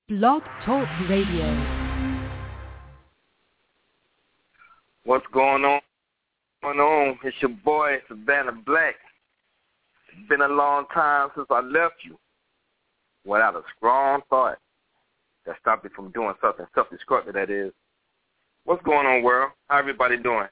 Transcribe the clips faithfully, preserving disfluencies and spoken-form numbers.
Blog Talk Radio. What's going on? Going on? It's your boy Savannah Black. It's been a long time since I left you without a strong thought that stopped me from doing something self-destructive, that is. What's going on, world? How everybody doing?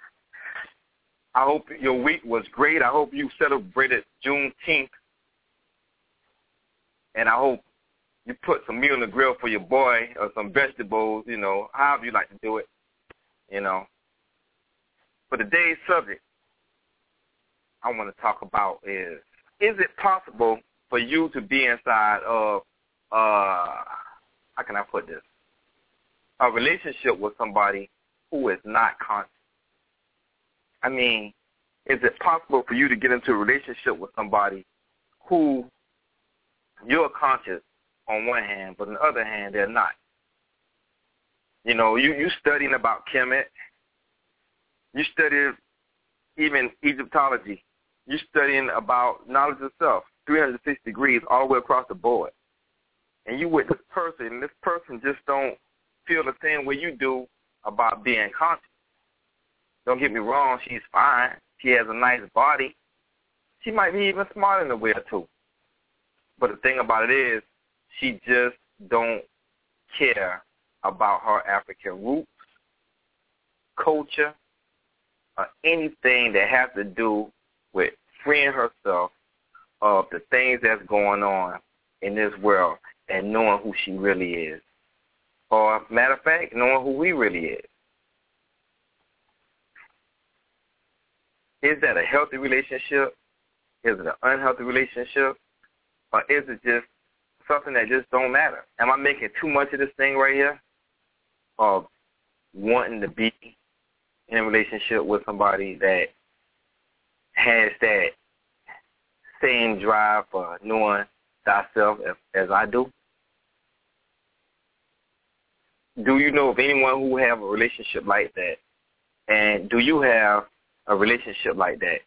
I hope your week was great. I hope you celebrated Juneteenth. And I hope you put some meat on the grill for your boy or some vegetables, you know, however you like to do it, you know. For today's subject, I want to talk about is, is it possible for you to be inside of, uh, how can I put this, a relationship with somebody who is not conscious? I mean, is it possible for you to get into a relationship with somebody who you're conscious on one hand, but on the other hand, they're not? You know, you, you studying about Kemet. You study even Egyptology. You studying about knowledge of self, three hundred sixty degrees all the way across the board. And you with this person, and this person just don't feel the same way you do about being conscious. Don't get me wrong, she's fine. She has a nice body. She might be even smart in a way or two. But the thing about it is, she just don't care about her African roots, culture, or anything that has to do with freeing herself of the things that's going on in this world and knowing who she really is. Or, matter of fact, knowing who we really is. Is that a healthy relationship? Is it an unhealthy relationship? Or is it just something that just don't matter? Am I making too much of this thing right here of wanting to be in a relationship with somebody that has that same drive for knowing thyself as, as I do? Do you know of anyone who have a relationship like that? And do you have a relationship like that?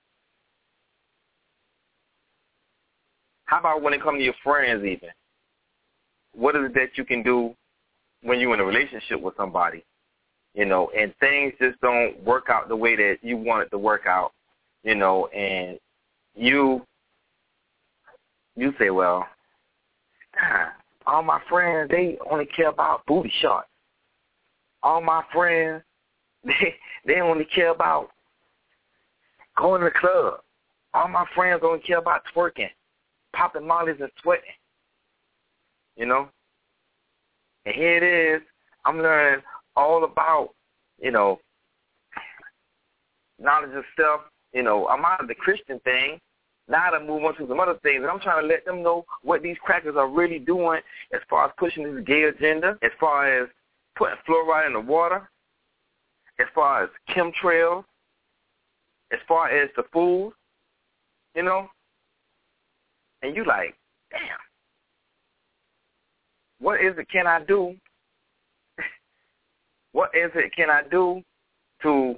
How about when it comes to your friends even? What is it that you can do when you're in a relationship with somebody, you know, and things just don't work out the way that you want it to work out, you know, and you you say, well, all my friends, they only care about booty shots. All my friends, they, they only care about going to the club. All my friends only care about twerking, popping mollies and sweating, you know. And here it is, I'm learning all about, you know, knowledge of self. You know, I'm out of the Christian thing. Now to move on to some other things, and I'm trying to let them know what these crackers are really doing as far as pushing this gay agenda, as far as putting fluoride in the water, as far as chemtrails, as far as the food, you know. And you like, damn, what is it can I do? What is it can I do to,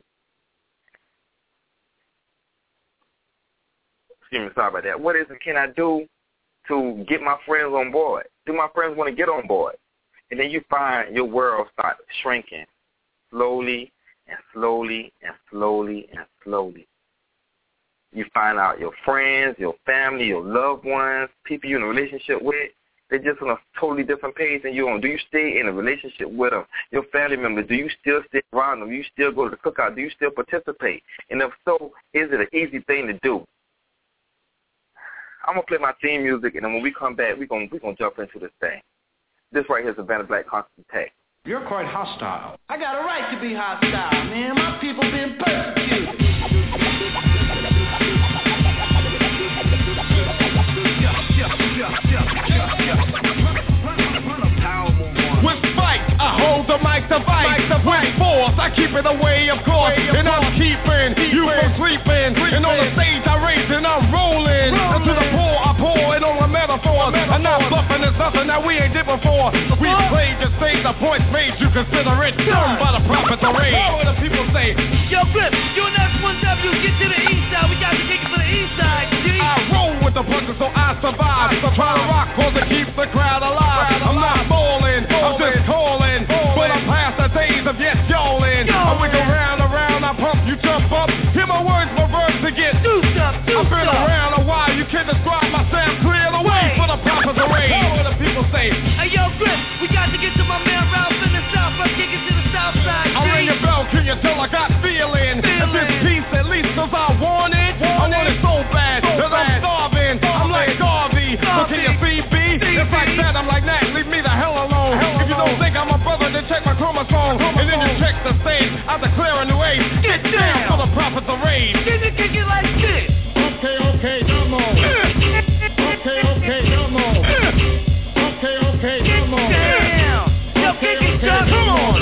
excuse me, sorry about that. What is it can I do to get my friends on board? Do my friends want to get on board? And then you find your world start shrinking slowly and slowly and slowly and slowly. You find out your friends, your family, your loved ones, people you're in a relationship with, they're just on a totally different page than you on. Do you stay in a relationship with them? Your family members, do you still stay around them? Do you still go to the cookout? Do you still participate? And if so, is it an easy thing to do? I'm going to play my theme music, and then when we come back, we're going we're gonna jump into this thing. This right here is Savannah Black Constant Tech. You're quite hostile. I got a right to be hostile, man. My people been persecuted. With spike, I hold the mic to fight. With force, I keep it away, of course. And I'm keeping you from sleeping. And on the stage, I raise and I'm rolling. And to the poor, I pour it on a metaphor. I'm not bluffing, it's nothing that we ain't did before. We played the stage, the points made, you consider it done by the prophets of rage. What the people say? Yo, Flip, you and F one W, get to the east side. We got to kick it for the east side. G. I roll with the punches so I survive. So try to rock cause it keeps the crowd alive. I'm not can describe my sound. Clear the way for the prophets of rage. What do the people say? Hey, yo, Chris, we got to get to my man Ralph in the south. Let's kick it to the south side. I ring your bell, can you tell I got feeling? Feeling. This piece at least cause I want it. I want it so bad that I'm starving. I'm like Garvey, but can you see B? It's like that, I'm like that, leave me the hell alone. If you don't think I'm a brother, then check my chromosome. And then you check the stage, I declare a new age. Get down for the prophets of rage. Can you kick it like this? Okay, okay, come on. Okay, okay, come on. Okay, okay, come on. Damn. Yo, kick it, Chuck. Come on.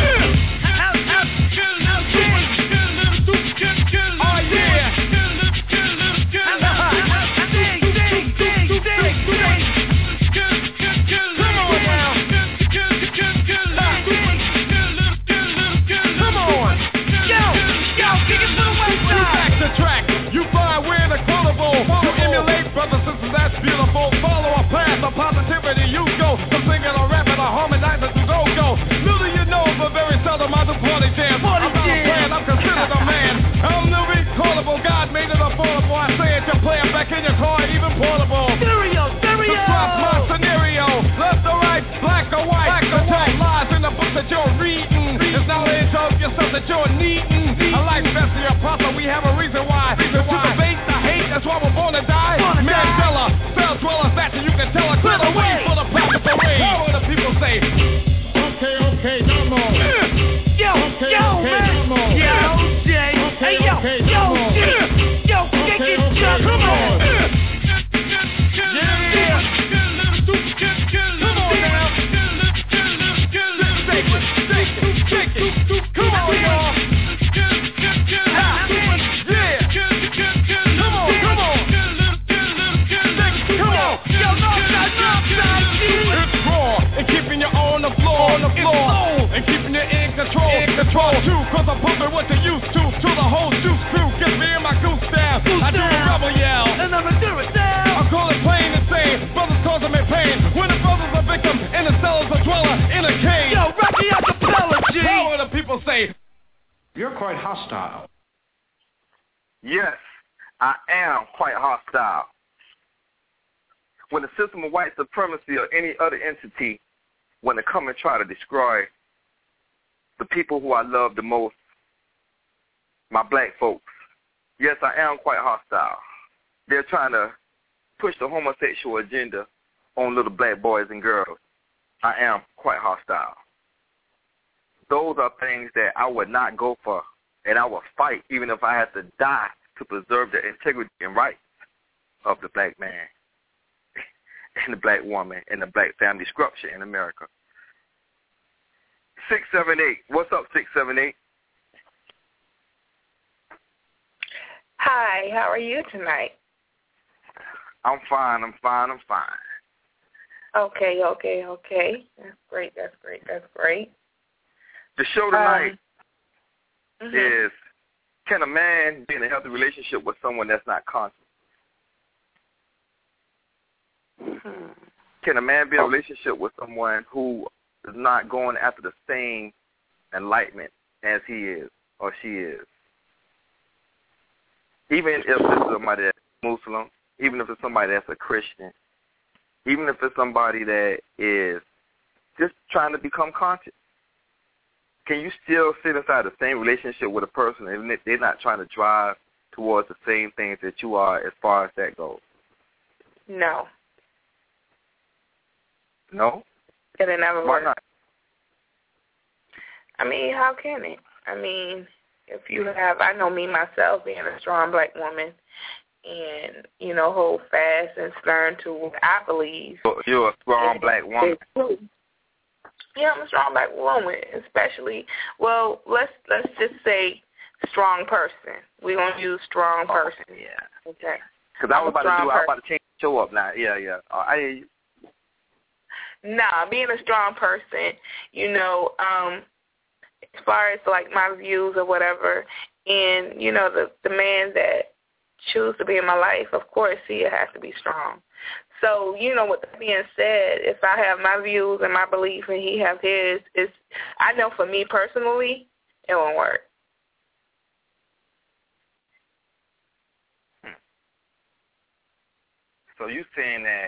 Beautiful, follow a path of positivity. You go from singing or rapping or harmonizing to go go. Little you know, but very seldom I do party jam. I'm not a fan, I'm considered a man. I'm the recallable. God made it affordable. I say it, you play it back in your car, even portable. Stereo, stereo. Describe my scenario. Left or right, black or white. Black or white. Lies in the book that you're reading. It's knowledge of yourself that you're needing. I like Bessie Apostle. We have a reason why. Reason why. To debate the hate. That's why we're born to die. Mandela. As well as that, you can tell a clear the way for the prophets of rage. What do the people say? Okay, okay, come on. Yo, okay, yo, okay, man. Come on. Yo, Jay. Okay, hey, yo, okay, yo, come on. Jay. Yo, kick okay, it, okay, Chuck. Come on. Yeah. Come on now. Shake it, shake it, shake it. Come on, y'all. Control you, cause I'm pumping what they used to. To the whole juice crew, get me in my goose down. I do a rebel yell, and I'ma do it now. I call it plain and sane. Brothers causing me pain. When the brothers are victim, in the cellars a dweller in a cave. Yo, Rocky Acapella, G. How do the people say? You're quite hostile. Yes, I am quite hostile. When the system of white supremacy or any other entity, when they come and try to destroy the people who I love the most, my black folks, yes, I am quite hostile. They're trying to push the homosexual agenda on little black boys and girls. I am quite hostile. Those are things that I would not go for, and I would fight even if I had to die to preserve the integrity and rights of the black man and the black woman and the black family structure in America. six seven eight. What's up, six seven eight? Hi, how are you tonight? I'm fine, I'm fine, I'm fine. Okay, okay, okay. That's great, that's great, that's great. The show tonight um, mm-hmm. is, can a man be in a healthy relationship with someone that's not conscious? Mm-hmm. Can a man be in a relationship with someone who is not going after the same enlightenment as he is or she is? Even if it's somebody that's Muslim, even if it's somebody that's a Christian, even if it's somebody that is just trying to become conscious, can you still sit inside the same relationship with a person and they're not trying to drive towards the same things that you are as far as that goes? No. No? It'll never Why work. not? I mean, how can it? I mean, if you have, I know me myself being a strong black woman and, you know, hold fast and stern to what I believe. You're a strong black woman. Yeah, I'm a strong black woman, especially, well, let's let's just say strong person. We're going to use strong person. Oh, yeah. Okay. Because I was about to do, I was about to change the show up now. Yeah, yeah. Uh, I hear you. Nah, being a strong person, you know, um, as far as like my views or whatever, and, you know, the, the man that choose to be in my life, of course, he has to be strong. So, you know, with that being said, if I have my views and my belief and he have his, it's, I know for me personally, it won't work. So you saying that,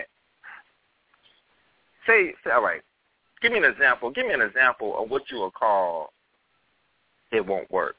say, say, all right, give me an example. Give me an example of what you would call it won't work.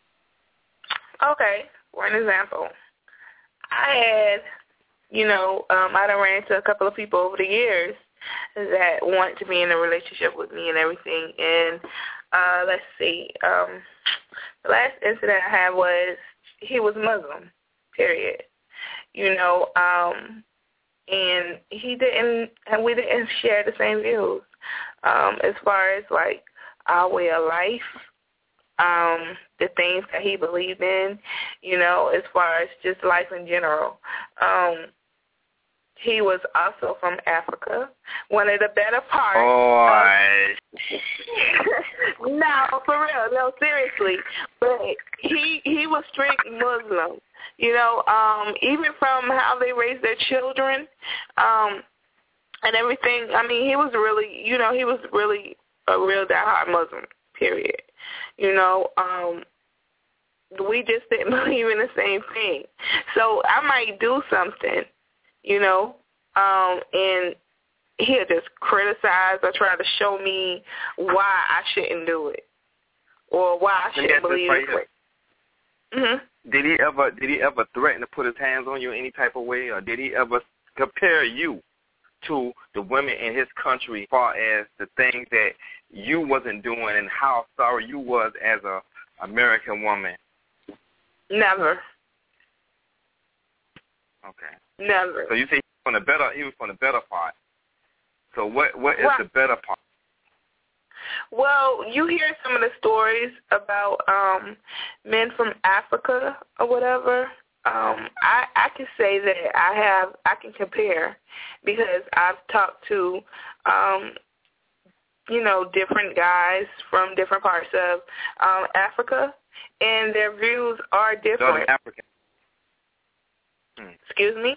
Okay, for an example, I had, you know, um, I done ran into a couple of people over the years that want to be in a relationship with me and everything. And uh, let's see, um, the last incident I had was he was Muslim, period. You know, um, and he didn't, and we didn't share the same views um, as far as like our way of life. Um, the things that he believed in, you know, as far as just life in general. Um, he was also from Africa. One of the better parts. Oh, of, no, for real, no, seriously. But he he was strict Muslim. You know, um, even from how they raised their children, um, and everything. I mean, he was really, you know, he was really a real diehard Muslim. Period. You know, um, we just didn't believe in the same thing. So I might do something, you know, um, and he'll just criticize or try to show me why I shouldn't do it or why I shouldn't believe it. Mm-hmm. Did he ever did he ever threaten to put his hands on you in any type of way, or did he ever compare you to the women in his country as far as the things that you wasn't doing and how sorry you was as a American woman? Never. Okay. Never. So you say he was from the better he was from the better part. So what what is well, the better part? Well, you hear some of the stories about um men from Africa or whatever. Um, I, I can say that I have, I can compare because I've talked to, um, you know, different guys from different parts of um, Africa, and their views are different. African. Hmm. Excuse me?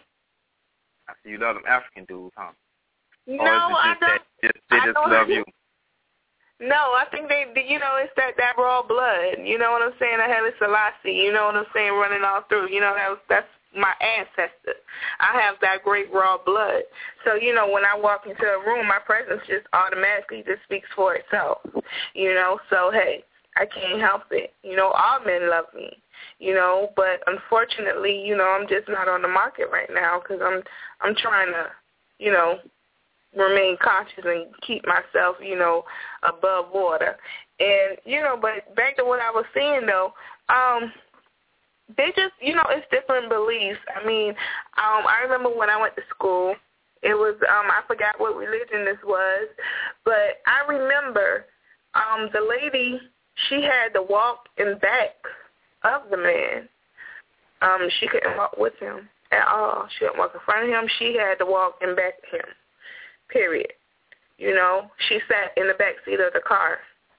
I see you love them African dudes, huh? No, I don't. That just, they I just don't, love you. No, I think they, you know, it's that, that raw blood. You know what I'm saying? I Haile Selassie. You know what I'm saying? Running all through. You know, that was, that's my ancestor. I have that great raw blood. So, you know, when I walk into a room, my presence just automatically just speaks for itself. You know, so, hey, I can't help it. You know, all men love me. You know, but unfortunately, you know, I'm just not on the market right now because I'm, I'm trying to, you know, remain conscious and keep myself, you know, above water. And, you know, but back to what I was saying, though, um, they just, you know, it's different beliefs. I mean, um, I remember when I went to school, it was, um, I forgot what religion this was, but I remember um, the lady, she had to walk in back of the man. Um, she couldn't walk with him at all. She couldn't walk in front of him. She had to walk in back of him. Period. You know, she sat in the back seat of the car.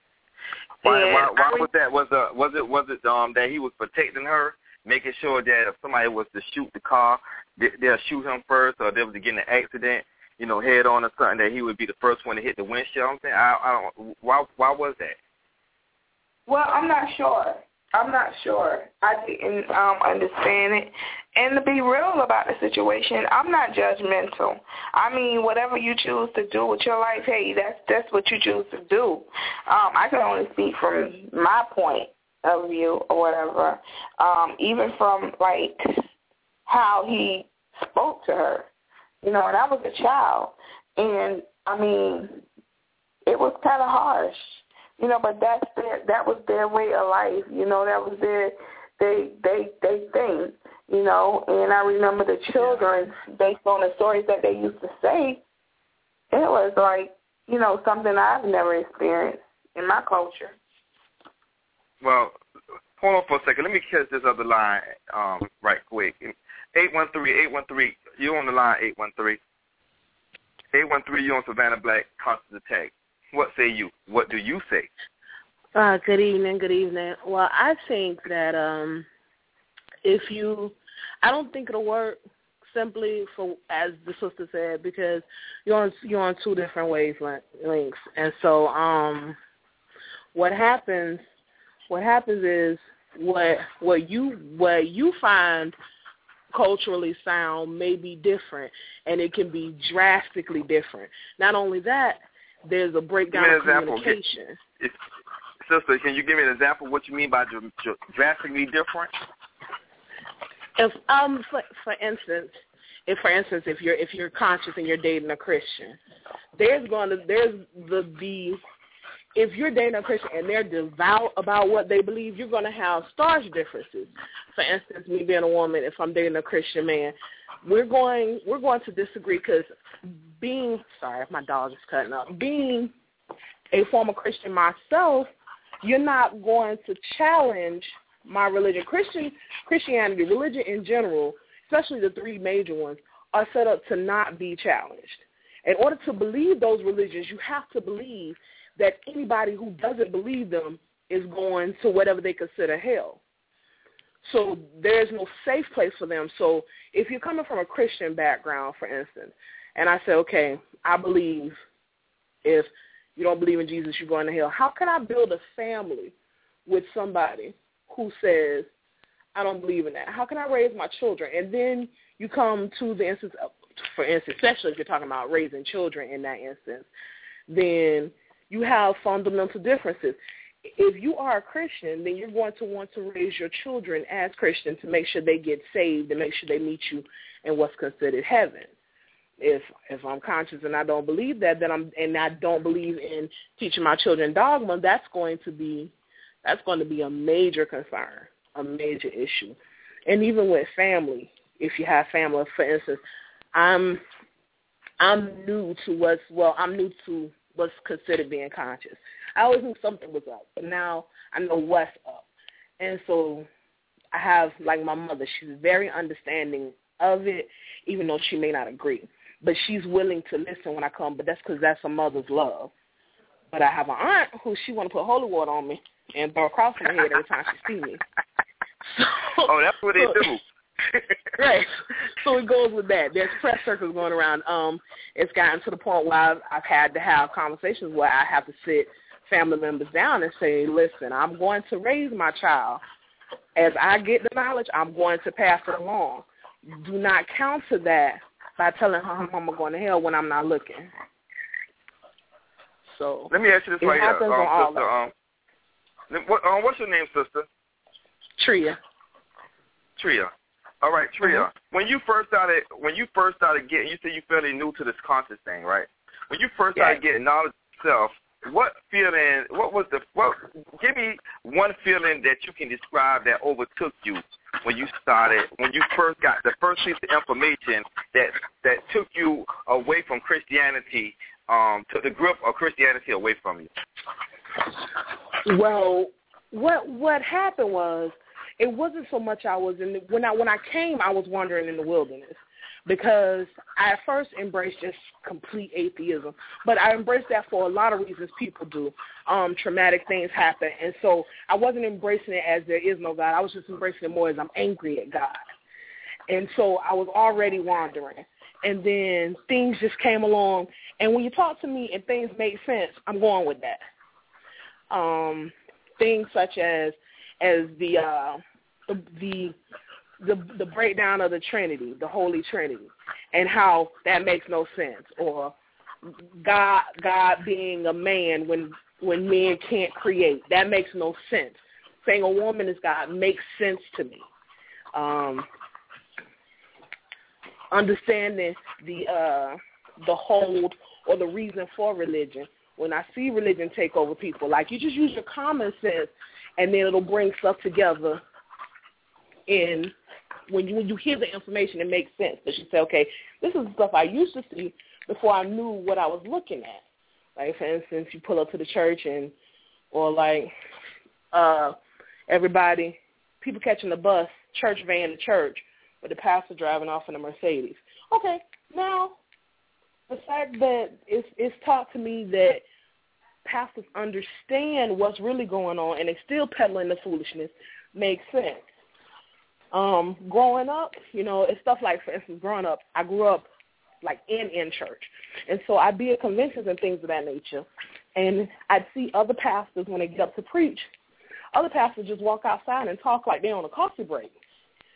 Why? And Why, why I, was that? Was uh, was it was it um that he was protecting her, making sure that if somebody was to shoot the car, they, they'll shoot him first, or if they was to get in an accident, you know, head on or something, that he would be the first one to hit the windshield? I'm saying, I, I don't. Why? Why was that? Well, I'm not sure. I'm not sure. I didn't um, understand it. And to be real about the situation, I'm not judgmental. I mean, whatever you choose to do with your life, hey, that's that's what you choose to do. Um, I can only speak from my point of view or whatever, um, even from, like, how he spoke to her. You know, and I was a child. And, I mean, it was kind of harsh. You know, but that's their, that was their way of life. You know, that was their they they they thing. You know, and I remember the children, based on the stories that they used to say, it was like, you know, something I've never experienced in my culture. Well, hold on for a second. Let me catch this other line um, right quick. eight one three, eight one three, you're on the line, eight one three. eight one three, you're on Savannah Black, Constant Attack. What say you? What do you say? Uh, good evening, good evening. Well, I think that um, if you, I don't think it'll work simply for, as the sister said, because you're on you're on two different wavelengths, and so um, what happens, what happens is what what you what you find culturally sound may be different, and it can be drastically different. Not only that, there's a breakdown of communication. If, sister, can you give me an example of what you mean by dr- dr- drastically different? If um, for, for instance, if for instance, if you're if you're conscious and you're dating a Christian, there's going to there's the the if you're dating a Christian and they're devout about what they believe, you're going to have stark differences. For instance, me being a woman, if I'm dating a Christian man, we're going we're going to disagree because being sorry, my dog is cutting up. Being a former Christian myself, you're not going to challenge my religion. Christian Christianity, religion in general, especially the three major ones, are set up to not be challenged. In order to believe those religions, you have to believe that anybody who doesn't believe them is going to whatever they consider hell. So there's no safe place for them. So if you're coming from a Christian background, for instance, and I say, okay, I believe if you don't believe in Jesus, you're going to hell, how can I build a family with somebody who says, I don't believe in that? How can I raise my children? And then you come to the instance, of, for instance, especially if you're talking about raising children in that instance, then you have fundamental differences. If you are a Christian, then you're going to want to raise your children as Christians to make sure they get saved and make sure they meet you in what's considered heaven. If if I'm conscious and I don't believe that, then I'm and I don't believe in teaching my children dogma, that's going to be that's going to be a major concern, a major issue. And even with family, if you have family, for instance, I'm I'm new to what's well, I'm new to what's considered being conscious. I always knew something was up, but now I know what's up. And so I have, like my mother, she's very understanding of it, even though she may not agree. But she's willing to listen when I come, but that's because that's a mother's love. But I have an aunt who she want to put holy water on me and throw a cross in my head every time she see me. So, oh, that's what they do. Right. So it goes with that. There's press circles going around. Um, it's gotten to the point where I've, I've had to have conversations where I have to sit family members down and say, listen, I'm going to raise my child. As I get the knowledge, I'm going to pass it along. Do not counter that by telling her her mama going to hell when I'm not looking. So let me ask you this right here, um, sister. Um, what, um, what's your name, sister? Tria. Tria. All right, Tria. Mm-hmm. When you first started, when you first started getting, you said you're fairly new to this conscious thing, right? When you first started yes. getting knowledge of yourself, what feeling? What was the? What? Give me one feeling that you can describe that overtook you when you started, when you first got the first piece of information that that took you away from Christianity, um, took the grip of Christianity away from you. Well, what what happened was, it wasn't so much I was in the, when I when I came, I was wandering in the wilderness because I at first embraced just complete atheism, but I embraced that for a lot of reasons people do. Um, traumatic things happen, and so I wasn't embracing it as there is no God. I was just embracing it more as I'm angry at God, and so I was already wandering. And then things just came along, and when you talk to me and things make sense, I'm going with that. Um, things such as as the uh, the the the the breakdown of the Trinity, the Holy Trinity, and how that makes no sense, or God God being a man when when men can't create, that makes no sense. Saying a woman is God makes sense to me. Um, understanding the uh, the hold or the reason for religion. When I see religion take over people, like you just use your common sense, and then it'll bring stuff together. In when you when you hear the information, it makes sense. But you say, okay, this is the stuff I used to see before I knew what I was looking at. Like, for instance, you pull up to the church and, or like, uh, everybody, people catching the bus, church van to church, with the pastor driving off in a Mercedes. Okay, now the fact that it's it's taught to me that pastors understand what's really going on and they still peddling the foolishness makes sense. Um, growing up, you know, it's stuff like, for instance, growing up, I grew up like in in church, and so I'd be at conventions and things of that nature, and I'd see other pastors when they get up to preach. Other pastors just walk outside and talk like they're on a coffee break.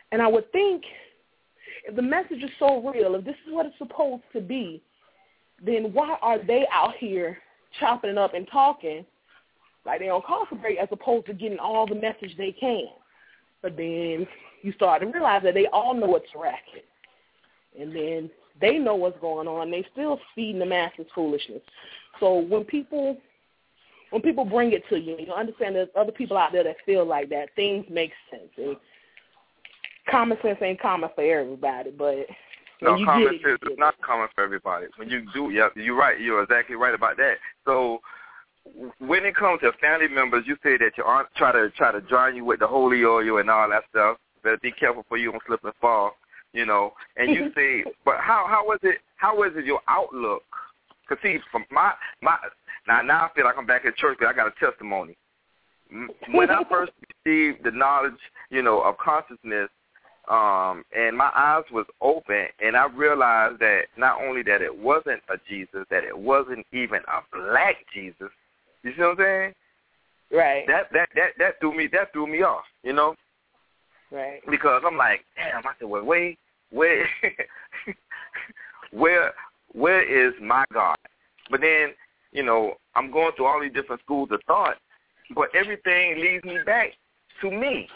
And I would think if the message is so real, if this is what it's supposed to be, then why are they out here chopping it up and talking like they on coffee break as opposed to getting all the message they can? But then you start to realize that they all know it's racket. And then they know what's going on. They still feeding the masses foolishness. So when people when people bring it to you, you understand there's other people out there that feel like that. Things make sense. And common sense ain't common for everybody, but no, you common get sense it, is not common for everybody. When you do, yeah, you're right. You're exactly right about that. So when it comes to family members, you say that your aunt try to try to drown you with the holy oil and all that stuff. Better be careful for you don't slip and fall, you know. And you say, but how how was it? How was it your outlook? Cause see, from my my now now I feel like I'm back at church, but I got a testimony. When I first received the knowledge, you know, of consciousness, um, and my eyes was open, and I realized that not only that it wasn't a Jesus, that it wasn't even a black Jesus. You see what I'm saying? Right. That that that that threw me that threw me off, you know. Right. Because I'm like, damn. I said, well, wait, where, where, where is my God? But then, you know, I'm going through all these different schools of thought, but everything leads me back to me.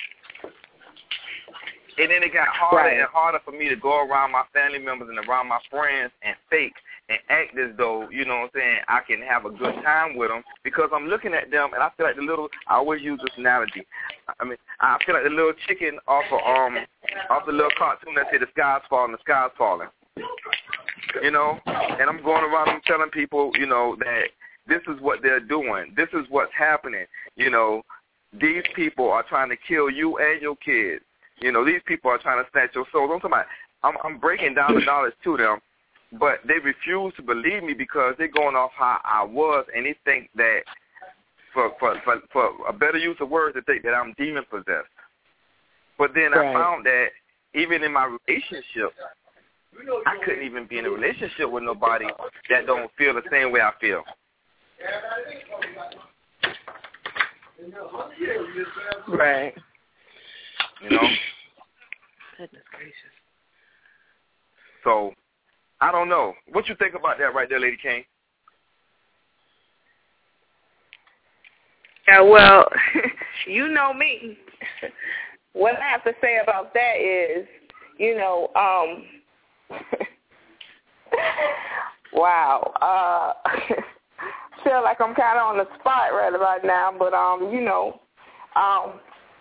And then it got harder right. and harder for me to go around my family members and around my friends and fake and act as though, you know what I'm saying, I can have a good time with them because I'm looking at them and I feel like the little, I always use this analogy. I mean, I feel like the little chicken off of, um, off the little cartoon that said the sky's falling, the sky's falling. You know, and I'm going around and telling people, you know, that this is what they're doing. This is what's happening. You know, these people are trying to kill you and your kids. You know, these people are trying to snatch your soul. I'm talking about, I'm, I'm breaking down the knowledge to them, but they refuse to believe me because they're going off how I was, and they think that, for for for, for a better use of words, they think that I'm demon possessed. But then right. I found that even in my relationship, I couldn't even be in a relationship with nobody that don't feel the same way I feel. Right. You know? Goodness gracious. So, I don't know. What you think about that right there, Lady King? Yeah, well, you know me. What I have to say about that is, you know, um, wow. Uh, feel like I'm kind of on the spot right about now, but, um, you know, um,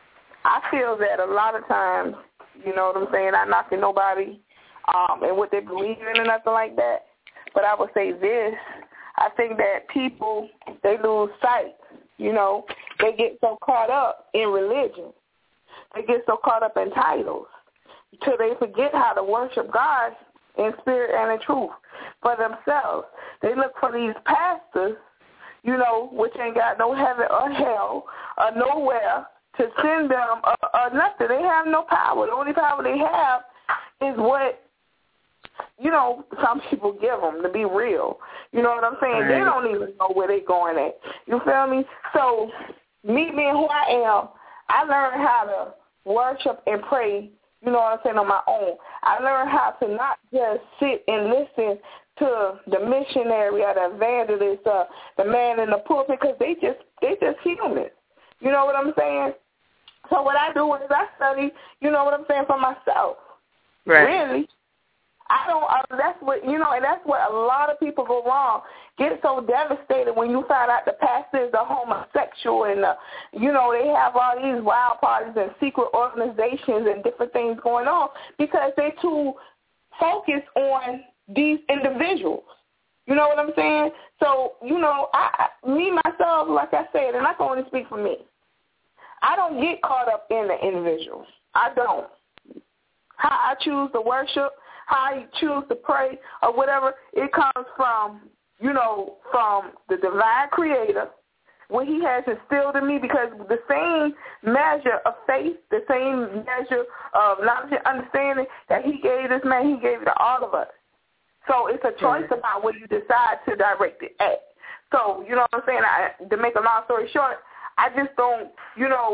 I feel that a lot of times, you know what I'm saying, not knocking nobody um, and what they believe in or nothing like that, but I would say this. I think that people, they lose sight. You know, they get so caught up in religion. They get so caught up in titles till they forget how to worship God in spirit and in truth for themselves. They look for these pastors, you know, which ain't got no heaven or hell or nowhere to send them or, or nothing. They have no power. The only power they have is what, you know, some people give them, to be real. You know what I'm saying? Right. They don't even know where they're going at. You feel me? So me being who I am, I learned how to worship and pray, you know what I'm saying, on my own. I learned how to not just sit and listen to the missionary or the evangelist or the man in the pulpit, because they just, they just human. You know what I'm saying? So what I do is I study, you know what I'm saying, for myself. Right. Really. I don't, uh, that's what, you know, and that's where a lot of people go wrong. Get so devastated when you find out the pastor is a homosexual and, uh, you know, they have all these wild parties and secret organizations and different things going on because they're too focused on these individuals. You know what I'm saying? So, you know, I, me, myself, like I said, and I can only speak for me, I don't get caught up in the individual. I don't. How I choose to worship, how I choose to pray, or whatever, it comes from, you know, from the divine creator, what he has instilled in me, because the same measure of faith, the same measure of knowledge and understanding that he gave this man, he gave it to all of us. So it's a choice mm-hmm. about what you decide to direct it at. So, you know what I'm saying? I, to make a long story short, I just don't, you know,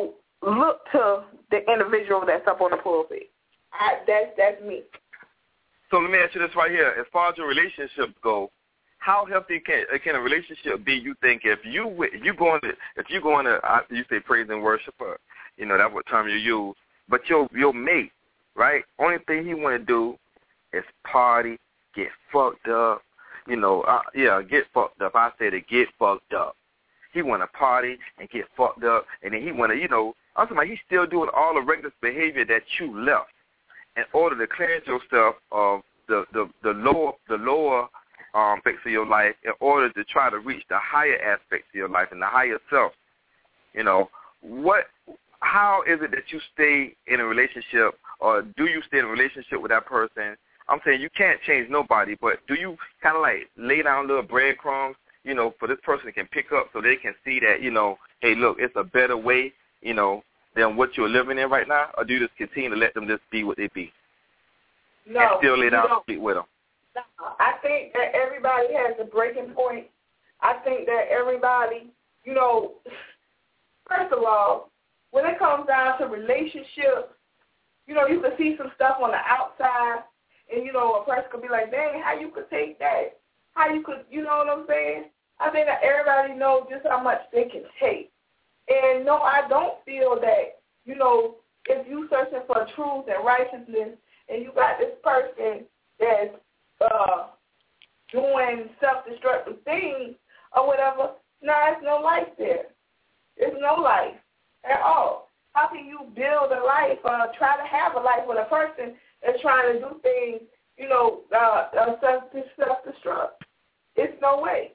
look to the individual that's up on the pulpit. I, that's that's me. So let me ask you this right here. As far as your relationships go, how healthy can can a relationship be? You think if you if you going to if you going to you say praise and worship, or, you know that's what term you use, but your your mate, right? Only thing he want to do is party, get fucked up, you know, uh, yeah, get fucked up. I say to get fucked up. He want to party and get fucked up, and then he want to, you know, I'm talking about he's still doing all the reckless behavior that you left in order to cleanse yourself of the the, the lower the lower um, aspects of your life in order to try to reach the higher aspects of your life and the higher self. You know, what? How is it that you stay in a relationship, or do you stay in a relationship with that person? I'm saying you can't change nobody, but do you kind of like lay down little breadcrumbs, you know, for this person can pick up so they can see that, you know, hey, look, it's a better way, you know, than what you're living in right now, or do you just continue to let them just be what they be? No. And still lay down and speak with them? No. I think that everybody has a breaking point. I think that everybody, you know, first of all, when it comes down to relationships, you know, you can see some stuff on the outside, and, you know, a person could be like, dang, how you could take that? How you could, you know what I'm saying? I think that everybody knows just how much they can take. And, no, I don't feel that, you know, if you searching for truth and righteousness and you got this person that's uh, doing self-destructive things or whatever, no, there's no life there. There's no life at all. How can you build a life or try to have a life with a person that's trying to do things, you know, uh, uh, self-destruct? It's no way.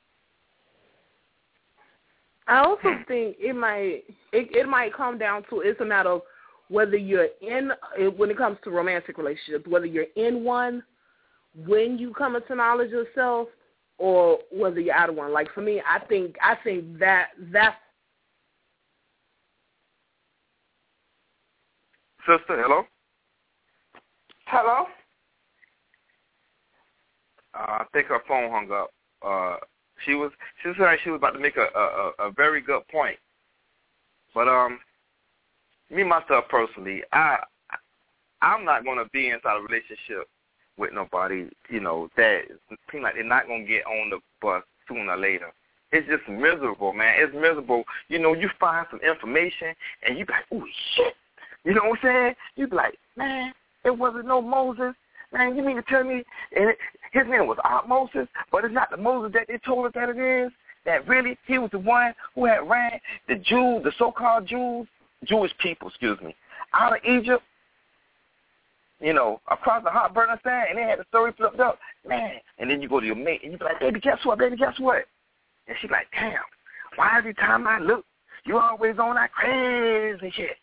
I also think it might it, it might come down to it's a matter of whether you're in, when it comes to romantic relationships, whether you're in one when you come into knowledge of self, or whether you're out of one. Like for me, I think I think that that's. Sister, hello? Hello? Uh, I think her phone hung up. Uh, she was she was like she was about to make a, a, a very good point. But um, me myself personally, I I'm not gonna be inside a relationship with nobody, you know, that seems like they're not gonna get on the bus sooner or later. It's just miserable, man. It's miserable. You know, you find some information and you be like, ooh, shit. You know what I'm saying? You be like, man, it wasn't no Moses. Man, you mean to tell me and it, his name was Aunt Moses, but it's not the Moses that they told us that it is? That really he was the one who had ran the Jews, the so-called Jews, Jewish people, excuse me, out of Egypt, you know, across the hot burning sand, and they had the story flipped up. Man, and then you go to your mate, and you be like, baby, guess what, baby, guess what? And she like, damn, why every time I look, you always on that crazy shit?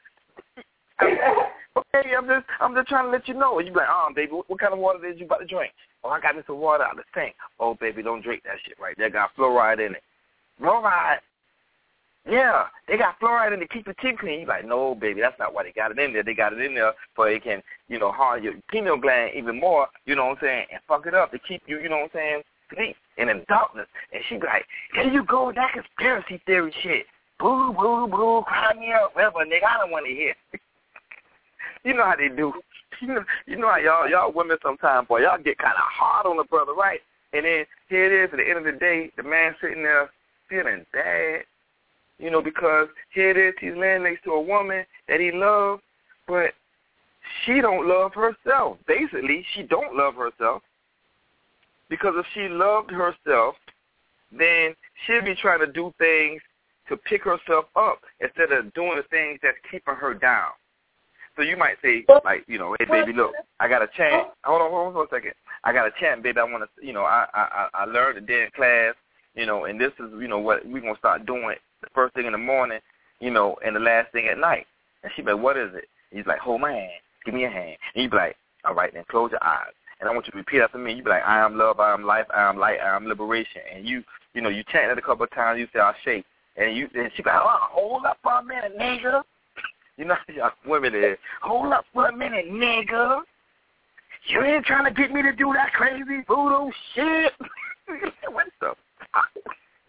Okay, I'm just I'm just trying to let you know. And you be like, oh, baby, what, what kind of water is you about to drink? Oh, I got me some water out of the sink. Oh, baby, don't drink that shit right there. Got fluoride in it. Fluoride? Yeah, they got fluoride in it to keep your teeth clean. You like, no, baby, that's not why they got it in there. They got it in there so it can, you know, harm your pineal gland even more, you know what I'm saying, and fuck it up to keep you, you know what I'm saying, sleep and in darkness. And she be like, here you go with that conspiracy theory shit. Boo, boo, boo, cry me up, whatever, nigga, I don't want to hear. You know how they do. You know, you know how y'all y'all women sometimes, boy, y'all get kind of hard on the brother, right? And then here it is, at the end of the day, the man sitting there feeling bad, you know, because here it is, he's laying next to a woman that he loves, but she don't love herself. Basically, she don't love herself, because if she loved herself, then she'd be trying to do things to pick herself up instead of doing the things that's keeping her down. So you might say, like, you know, hey, baby, look, I got a chant. Hold on, hold on for a second. I got a chant, baby. I want to, you know, I, I, I learned it there in class, you know, and this is, you know, what we're going to start doing the first thing in the morning, you know, and the last thing at night. And she be like, what is it? And he's like, hold my hand. Give me a hand. And you be like, all right, then close your eyes. And I want you to repeat after me. You be like, I am love, I am life, I am light, I am liberation. And you, you know, you chant it a couple of times. You say, I'll shake. And you, and she be like, oh, hold up for a minute, nigga. You know how y'all women is. Hold up for a minute, nigga. You ain't trying to get me to do that crazy voodoo shit. What the fuck?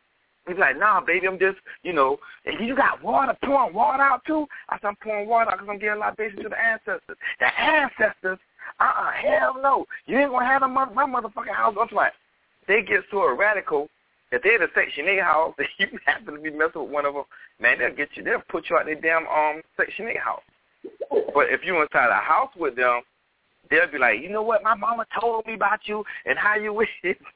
He's like, nah, baby, I'm just, you know, and you got water, pouring water out too? I said, I'm pouring water out because I'm getting libation to the ancestors. The ancestors? Uh-uh, hell no. You ain't going to have them mother- my motherfucking house. I'm like, they get so radical. If they're in a Section eight house and you happen to be messing with one of them, man, they'll get you, they'll put you out their damn um Section eight house. But if you're inside a house with them, they'll be like, you know what, my mama told me about you and how you wish,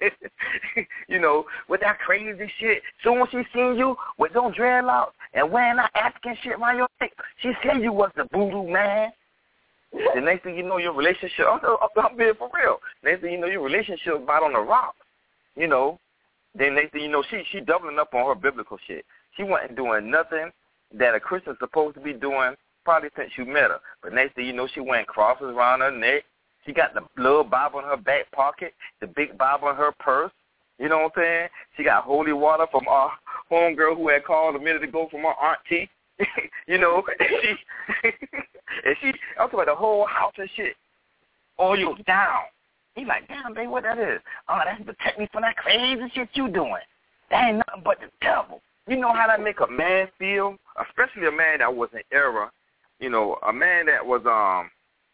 you know, with that crazy shit. Soon as she seen you with those dreadlocks and wearing that African shit around your neck, she said you was the voodoo man. The next thing you know, your relationship, I'm, I'm being for real. Next thing you know, your relationship about on the rocks, you know. Then next thing you know, she she doubling up on her biblical shit. She wasn't doing nothing that a Christian's supposed to be doing probably since you met her. But next thing you know, she wearing crosses around her neck. She got the little Bible in her back pocket, the big Bible in her purse. You know what I'm saying? She got holy water from our homegirl who had called a minute ago from her auntie. You know, and she, and she, I'm talking about the whole house and shit. Oil down. He's like, damn, baby, what that is? Oh, that's to protect me from that crazy shit you doing. That ain't nothing but the devil. You know how that make a man feel? Especially a man that was in error. You know, a man that was, um,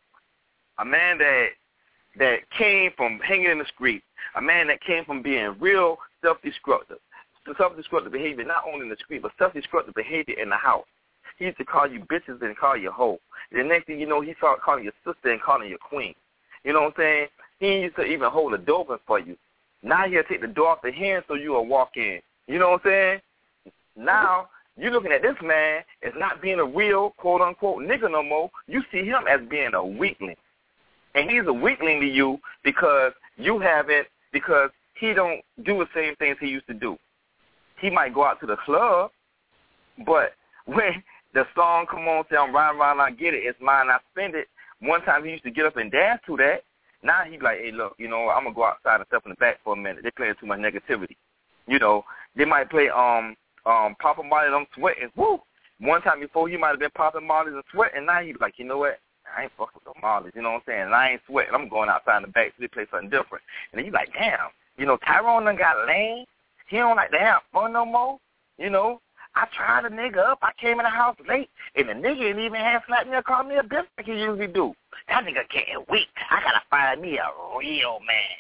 a man that that came from hanging in the street, a man that came from being real self-destructive. Self-destructive behavior, not only in the street, but self-destructive behavior in the house. He used to call you bitches and call you hoe. The next thing you know, he started calling you sister and calling you queen. You know what I'm saying? He used to even hold the door open for you. Now he'll take the door off the hinge so you'll walk in. You know what I'm saying? Now, you're looking at this man as not being a real, quote-unquote, nigga no more. You see him as being a weakling. And he's a weakling to you because you haven't, because he don't do the same things he used to do. He might go out to the club, but when the song come on, say, I'm riding around, I get it, it's mine, I spend it. One time he used to get up and dance to that. Now he's like, hey, look, you know, I'm going to go outside and step in the back for a minute. They're playing too much negativity. You know, they might play um um Papa Marley, I'm sweating. Woo! One time before, he might have been popping Marleys and sweating. Now he's like, you know what? I ain't fucking with the Marleys. You know what I'm saying? And I ain't sweating. I'm going outside in the back so they play something different. And then he's like, damn, you know, Tyrone done got lame. He don't like to have fun no more. You know, I tried a nigga up. I came in the house late, and the nigga didn't even have slapped me or called me a bitch like he usually do. That nigga getting weak. I gotta find me a real man.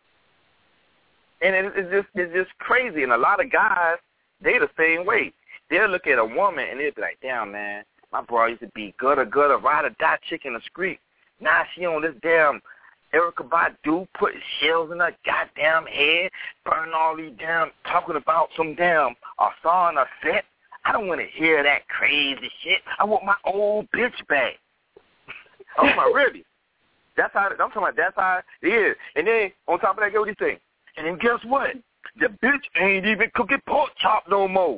And it, it's just it's just crazy. And a lot of guys, they the same way. They'll look at a woman and they'll be like, damn, man, my bro used to be gutter gutter, ride or die chick in the street. Now she on this damn Erykah Badu putting shells in her goddamn head, burning all these damn, talking about some damn a song or set. I don't want to hear that crazy shit. I want my old bitch back. Oh my, really? That's how I'm talking about. That's how it is. And then on top of that, get what he saying. And then guess what? The bitch ain't even cooking pork chop no more.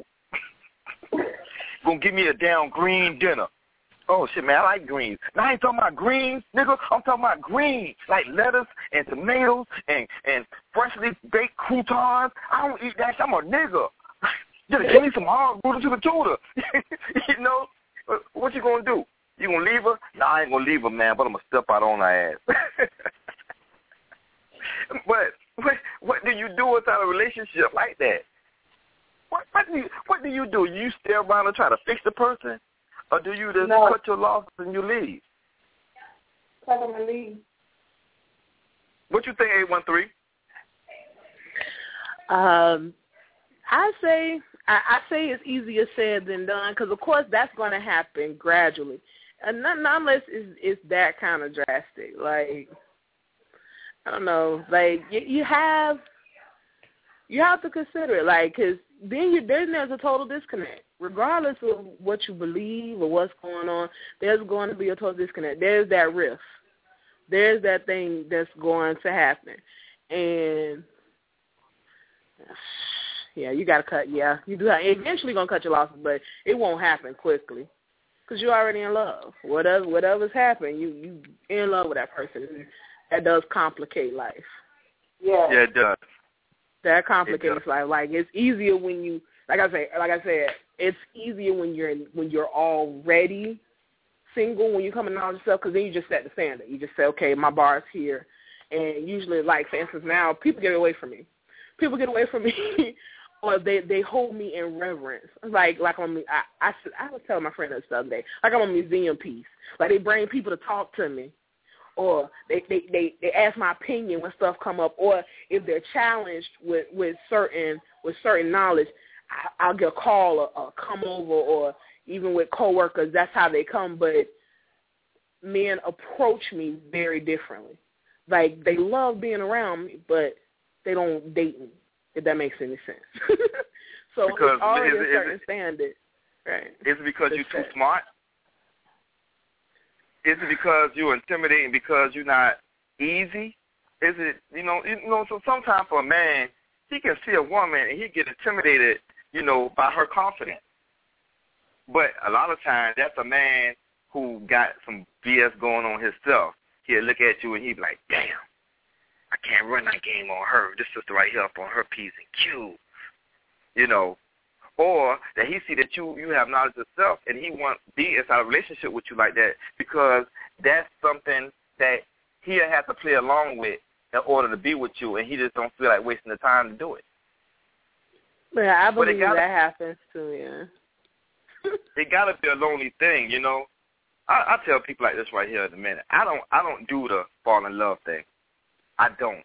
Gonna give me a damn green dinner. Oh shit, man, I like greens. Now I ain't talking about greens, nigga. I'm talking about greens, like lettuce and tomatoes and and freshly baked croutons. I don't eat that shit. I'm a nigga. Just give me some hard rooted to the tutor. You know, what you gonna do? You gonna leave her? No, I ain't gonna leave her, man. But I'm gonna step out on her ass. But what what do you do without a relationship like that? What what do you what do you do? You stay around and try to fix the person, or do you just no. cut your losses and you leave? Cut them and leave. What you think, eight one three? Um, I say I, I say it's easier said than done because of course that's going to happen gradually, and not, not unless it's, it's that kind of drastic. Like I don't know, like you, you have you have to consider it, like because then you then there's a total disconnect. Regardless of what you believe or what's going on, there's going to be a total disconnect. There's that rift. There's that thing that's going to happen, and yeah, you got to cut. Yeah, you do. Have, eventually, gonna cut your losses, but it won't happen quickly because you're already in love. Whatever, whatever's happened, you you in love with that person. That does complicate life. Yeah, yeah, it does. That complicates life. Like it's easier when you, like I say, like I said, it's easier when you're when you're already single when you come and out yourself because then you just set the standard. You just say, okay, my bar's here, and usually, like for instance, now people get away from me. People get away from me or they, they hold me in reverence. Like like I'm I I, I was telling my friend this the other day, like I'm a museum piece. Like they bring people to talk to me, or they they, they, they ask my opinion when stuff come up, or if they're challenged with, with certain with certain knowledge, I, I'll get a call or, or come over, or even with coworkers, that's how they come. But men approach me very differently. Like they love being around me, but they don't date me, if that makes any sense. So because it's already is, a certain is it, standard. Right. Is it because That's you're too fact. smart? Is it because you're intimidating because you're not easy? Is it, you know, you know, so sometimes for a man, he can see a woman and he get intimidated, you know, by her confidence. But a lot of times that's a man who got some B S going on himself. He'll look at you and he'll be like, damn, I can't run that game on her. This sister right here up on her P's and Q's, you know. Or that he see that you, you have knowledge of self and he want to be inside a relationship with you like that because that's something that he'll have to play along with in order to be with you, and he just don't feel like wasting the time to do it. Yeah, I believe gotta, that happens too, yeah. It got to be a lonely thing, you know. I, I tell people like this right here in a minute. I don't I don't do the fall in love thing. I don't.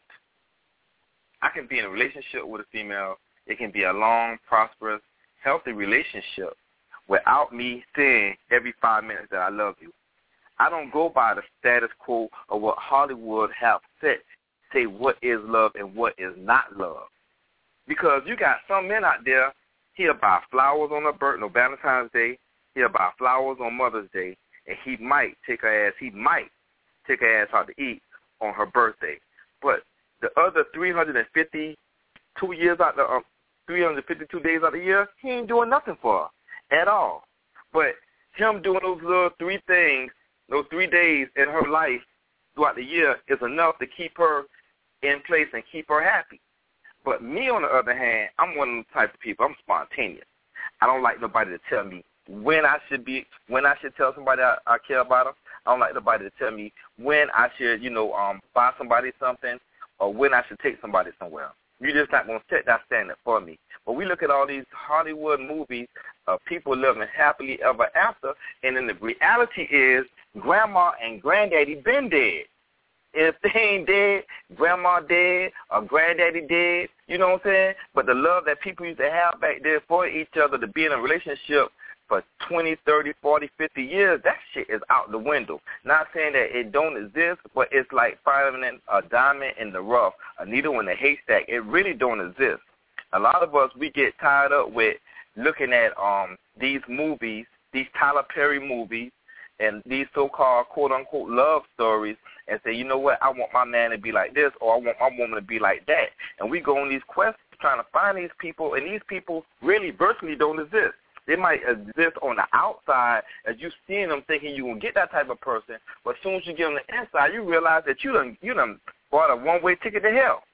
I can be in a relationship with a female. It can be a long, prosperous, healthy relationship without me saying every five minutes that I love you. I don't go by the status quo of what Hollywood have said, say what is love and what is not love. Because you got some men out there, he'll buy flowers on her birthday, no Valentine's Day, he'll buy flowers on Mother's Day, and he might take her ass, he might take her ass out to eat on her birthday. But the other three hundred fifty-two years out the um, three hundred fifty-two days out of the year, he ain't doing nothing for her at all. But him doing those little three things, those three days in her life throughout the year is enough to keep her in place and keep her happy. But me, on the other hand, I'm one of the type of people, I'm spontaneous. I don't like nobody to tell me when I should be, when I should tell somebody I, I care about them. I don't like nobody to tell me when I should, you know, um, buy somebody something or when I should take somebody somewhere. You're just not going to set that standard for me. But we look at all these Hollywood movies of people living happily ever after, and then the reality is grandma and granddaddy been dead. If they ain't dead, grandma dead or granddaddy dead, you know what I'm saying? But the love that people used to have back there for each other to be in a relationship for twenty, thirty, forty, fifty years, that shit is out the window. Not saying that it don't exist, but it's like finding a diamond in the rough, a needle in the haystack. It really don't exist. A lot of us, we get tied up with looking at um these movies, these Tyler Perry movies, and these so-called quote-unquote love stories, and say, you know what, I want my man to be like this, or I want my woman to be like that. And we go on these quests trying to find these people, and these people really virtually don't exist. They might exist on the outside as you seeing them thinking you're going to get that type of person, but as soon as you get on the inside, you realize that you done, you done bought a one-way ticket to hell.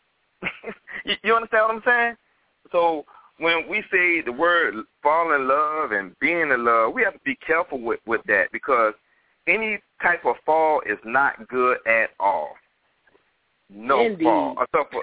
you, you understand what I'm saying? So when we say the word fall in love and being in love, we have to be careful with, with that because any type of fall is not good at all. No Indeed. fall.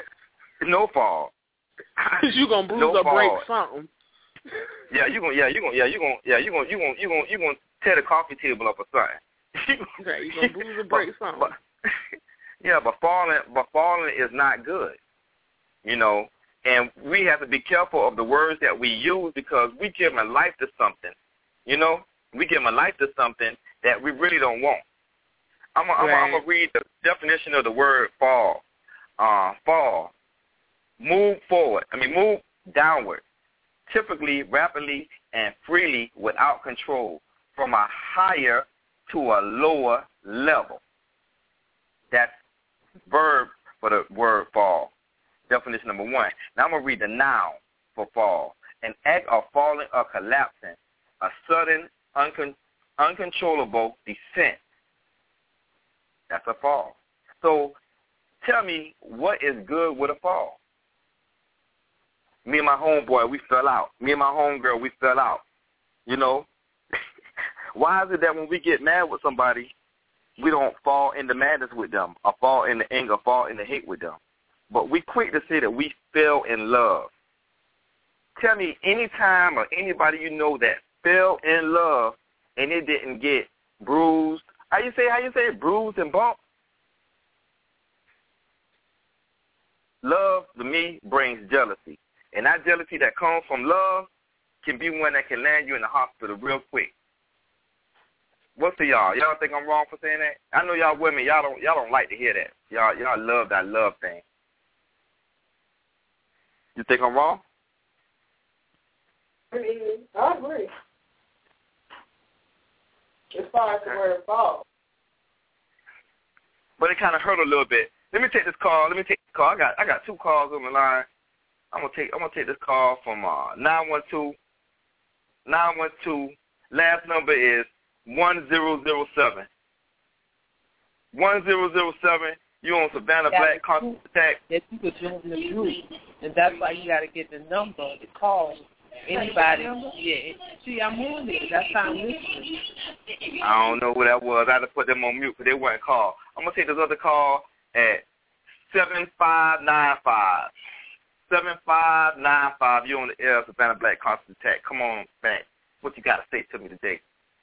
No fall. You're going to bruise no or fall. break something. Yeah, you gonna, yeah, you gonna, yeah, you gonna, yeah, you gonna, you gonna, you gonna, you gonna tear the coffee table up or something. Right, you gonna bruise or break but, something. But, yeah, but falling, but falling is not good, you know. And we have to be careful of the words that we use because we give a life to something, you know. We give a life to something that we really don't want. I'm gonna, right. I'm gonna read the definition of the word fall. Uh, fall, move forward. I mean, move downward. Typically, rapidly, and freely without control from a higher to a lower level. That's verb for the word fall. Definition number one. Now I'm going to read the noun for fall. An act of falling or collapsing, a sudden, uncon- uncontrollable descent. That's a fall. So tell me, what is good with a fall? Me and my homeboy, we fell out. Me and my homegirl, we fell out. You know? Why is it that when we get mad with somebody, we don't fall into madness with them or fall into anger, fall into hate with them? But we quick to say that we fell in love. tell me any time or anybody you know that fell in love and it didn't get bruised. How you say? How you say it? Bruised and bumped. Love to me brings jealousy, and that jealousy that comes from love can be one that can land you in the hospital real quick. What's to y'all? Y'all think I'm wrong for saying that? I know y'all women. Y'all don't. Y'all don't like to hear that. Y'all. Y'all love that love thing. You think I'm wrong? I mean, I agree. As far as the word fall. But it kind of hurt a little bit. Let me take this call. Let me take this call. I got I got two calls on the line. I'm gonna take I'm gonna take this call from uh nine one two nine one two. Last number is one zero zero seven. One zero zero seven. You on Savannah yeah, Black Conscious Attack? That you could join the group, and that's why you got to get the number to call anybody. Yeah, see, I'm on it. That's how I'm listening. I don't know who that was. I had to put them on mute because they weren't called. I'm gonna take this other call at seven five nine five. Seven five nine five. You on the air, Savannah Black Conscious Attack. Come on back. What you got to say to me today?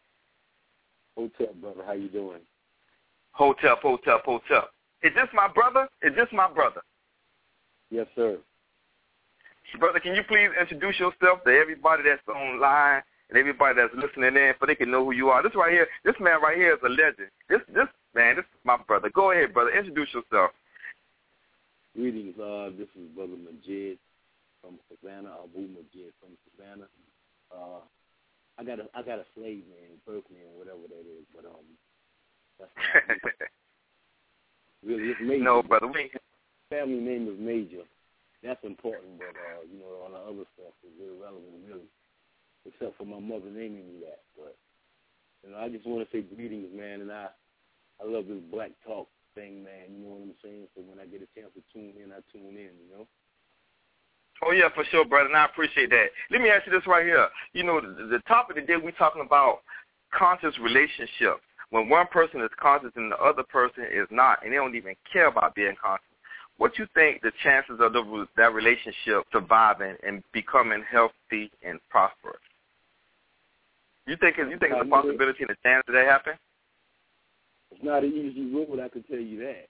Hotel, brother. How you doing? Hotel, hotel, hotel. Is this my brother? Is this my brother? Yes, sir. Brother, can you please introduce yourself to everybody that's online and everybody that's listening in so they can know who you are? This right here, this man right here is a legend. This this man, this is my brother. Go ahead, brother. Introduce yourself. Greetings. Uh, this is Brother Majid from Savannah, Abu Majid from Savannah. Uh, I got a I got a slave name, birth name, whatever that is, but um, that's not really it's Major. No, brother, we family name is Major. That's important, but uh, you know, all the other stuff is irrelevant, really, except for my mother naming me that. But you know, I just want to say greetings, man, and I I love this black talk thing, man. You know what I'm saying? So when I get a chance to tune in, I tune in. You know. Oh, yeah, for sure, brother, and I appreciate that. Let me ask you this right here. You know, the, the topic today, we're talking about conscious relationships. When one person is conscious and the other person is not, and they don't even care about being conscious, what you think the chances of the, that relationship surviving and becoming healthy and prosperous? You think, you think it's a possibility and a chance that that happen? It's not an easy road, I can tell you that.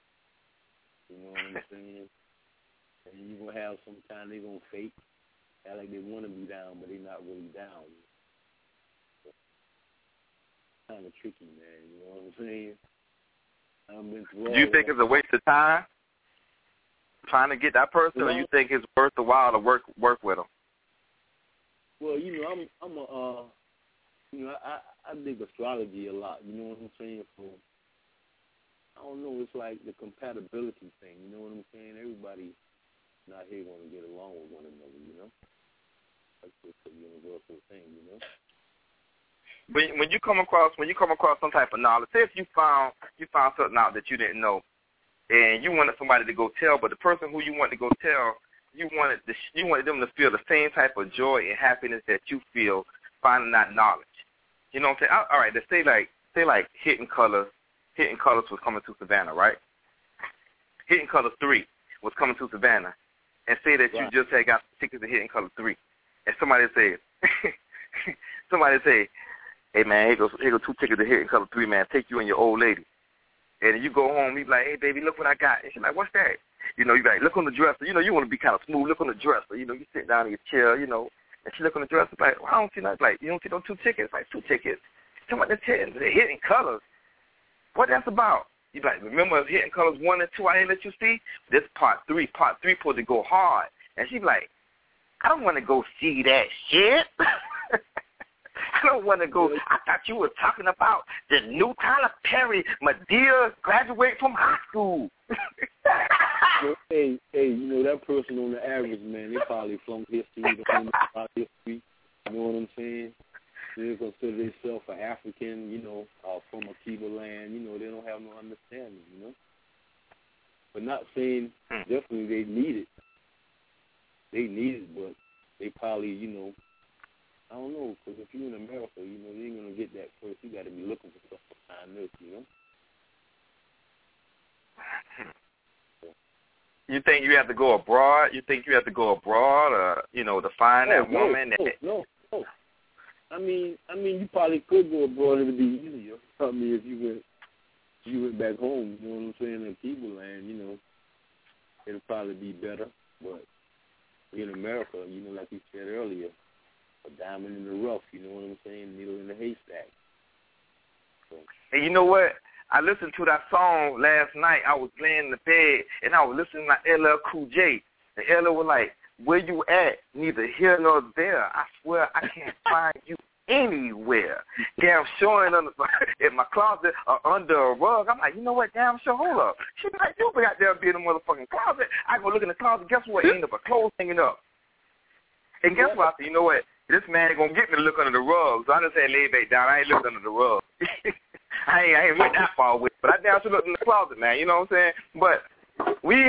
You know what I'm saying? And you're going to have sometimes they're going to fake, act like they want to be down, but they're not really down. So, kind of tricky, man. You know what I'm saying? I'm Do you think it's a waste of time trying to get that person, well, or you think it's worth the while to work work with them? Well, you know, I'm I'm a uh, you know I I dig astrology a lot. You know what I'm saying? So I don't know. It's like the compatibility thing. You know what I'm saying? Everybody not here going to get along with one another, you know? That's just a universal thing, you know? When, when you come across when you come across some type of knowledge, say if you found you found something out that you didn't know, and you wanted somebody to go tell, but the person who you wanted to go tell, you wanted the, you wanted them to feel the same type of joy and happiness that you feel finding that knowledge. You know what I'm saying? All right, let's say like say like Hidden Colors, Hidden Colors was coming to Savannah, right? Hidden Colors three was coming to Savannah. And say that right. you just had got tickets to Hidden Color three, and somebody say, somebody say, hey man, here goes here go two tickets to Hidden Color three, man. Take you and your old lady, and you go home. You be like, hey baby, look what I got. And she's like, what's that? You know, you be like, look on the dresser. You know, you want to be kind of smooth. Look on the dresser. You know, you sit down in your chair. You know, and she look on the dresser like, well, I don't see nothing. Like, you don't see those two tickets? Like two tickets. Talking about the ten, the Hidden Colors. What that's about? You like, remember Hidden Colors one and two I didn't let you see? This part three. Part three supposed to go hard. And she be like, I don't want to go see that shit. I don't want to go. I thought you were talking about the new Tyler Perry, Madea graduate from high school. hey, hey, you know, that person on the average, man, they probably flunked history, about history. You know what I'm saying? They consider themselves an African, you know, uh, from a Cuba land. You know, they don't have no understanding, you know. But not saying hmm. definitely they need it. They need it, but they probably, you know, I don't know, because if you're in America, you know, you ain't going to get that first. You got to be looking for stuff behind this, you know. So, You think you have to go abroad? You think you have to go abroad, or you know, to find no, that no, woman? No, that... no, no. I mean, I mean, you probably could go abroad. It'd be easier. I mean, if you went, you went back home. You know what I'm saying? In Cuba land, you know, it'd probably be better. But in America, you know, like you said earlier, a diamond in the rough. You know what I'm saying? Needle in the haystack. So. And you know what? I listened to that song last night. I was laying in the bed, and I was listening to L L Cool J. And L L was like, where you at? Neither here nor there. I swear I can't find you anywhere. Damn sure in, under, in my closet or under a rug. I'm like, you know what? Damn sure, hold up. She be like, you be out there be in the motherfucking closet. I go look in the closet. Guess what? Ain't up a clothes hanging up. And guess what? I said, you know what? This man ain't going to get me to look under the rug. So I just said, lay back down. I ain't looked under the rug. I ain't, I ain't went that far with it, but I damn sure looked in the closet, man. You know what I'm saying? But we,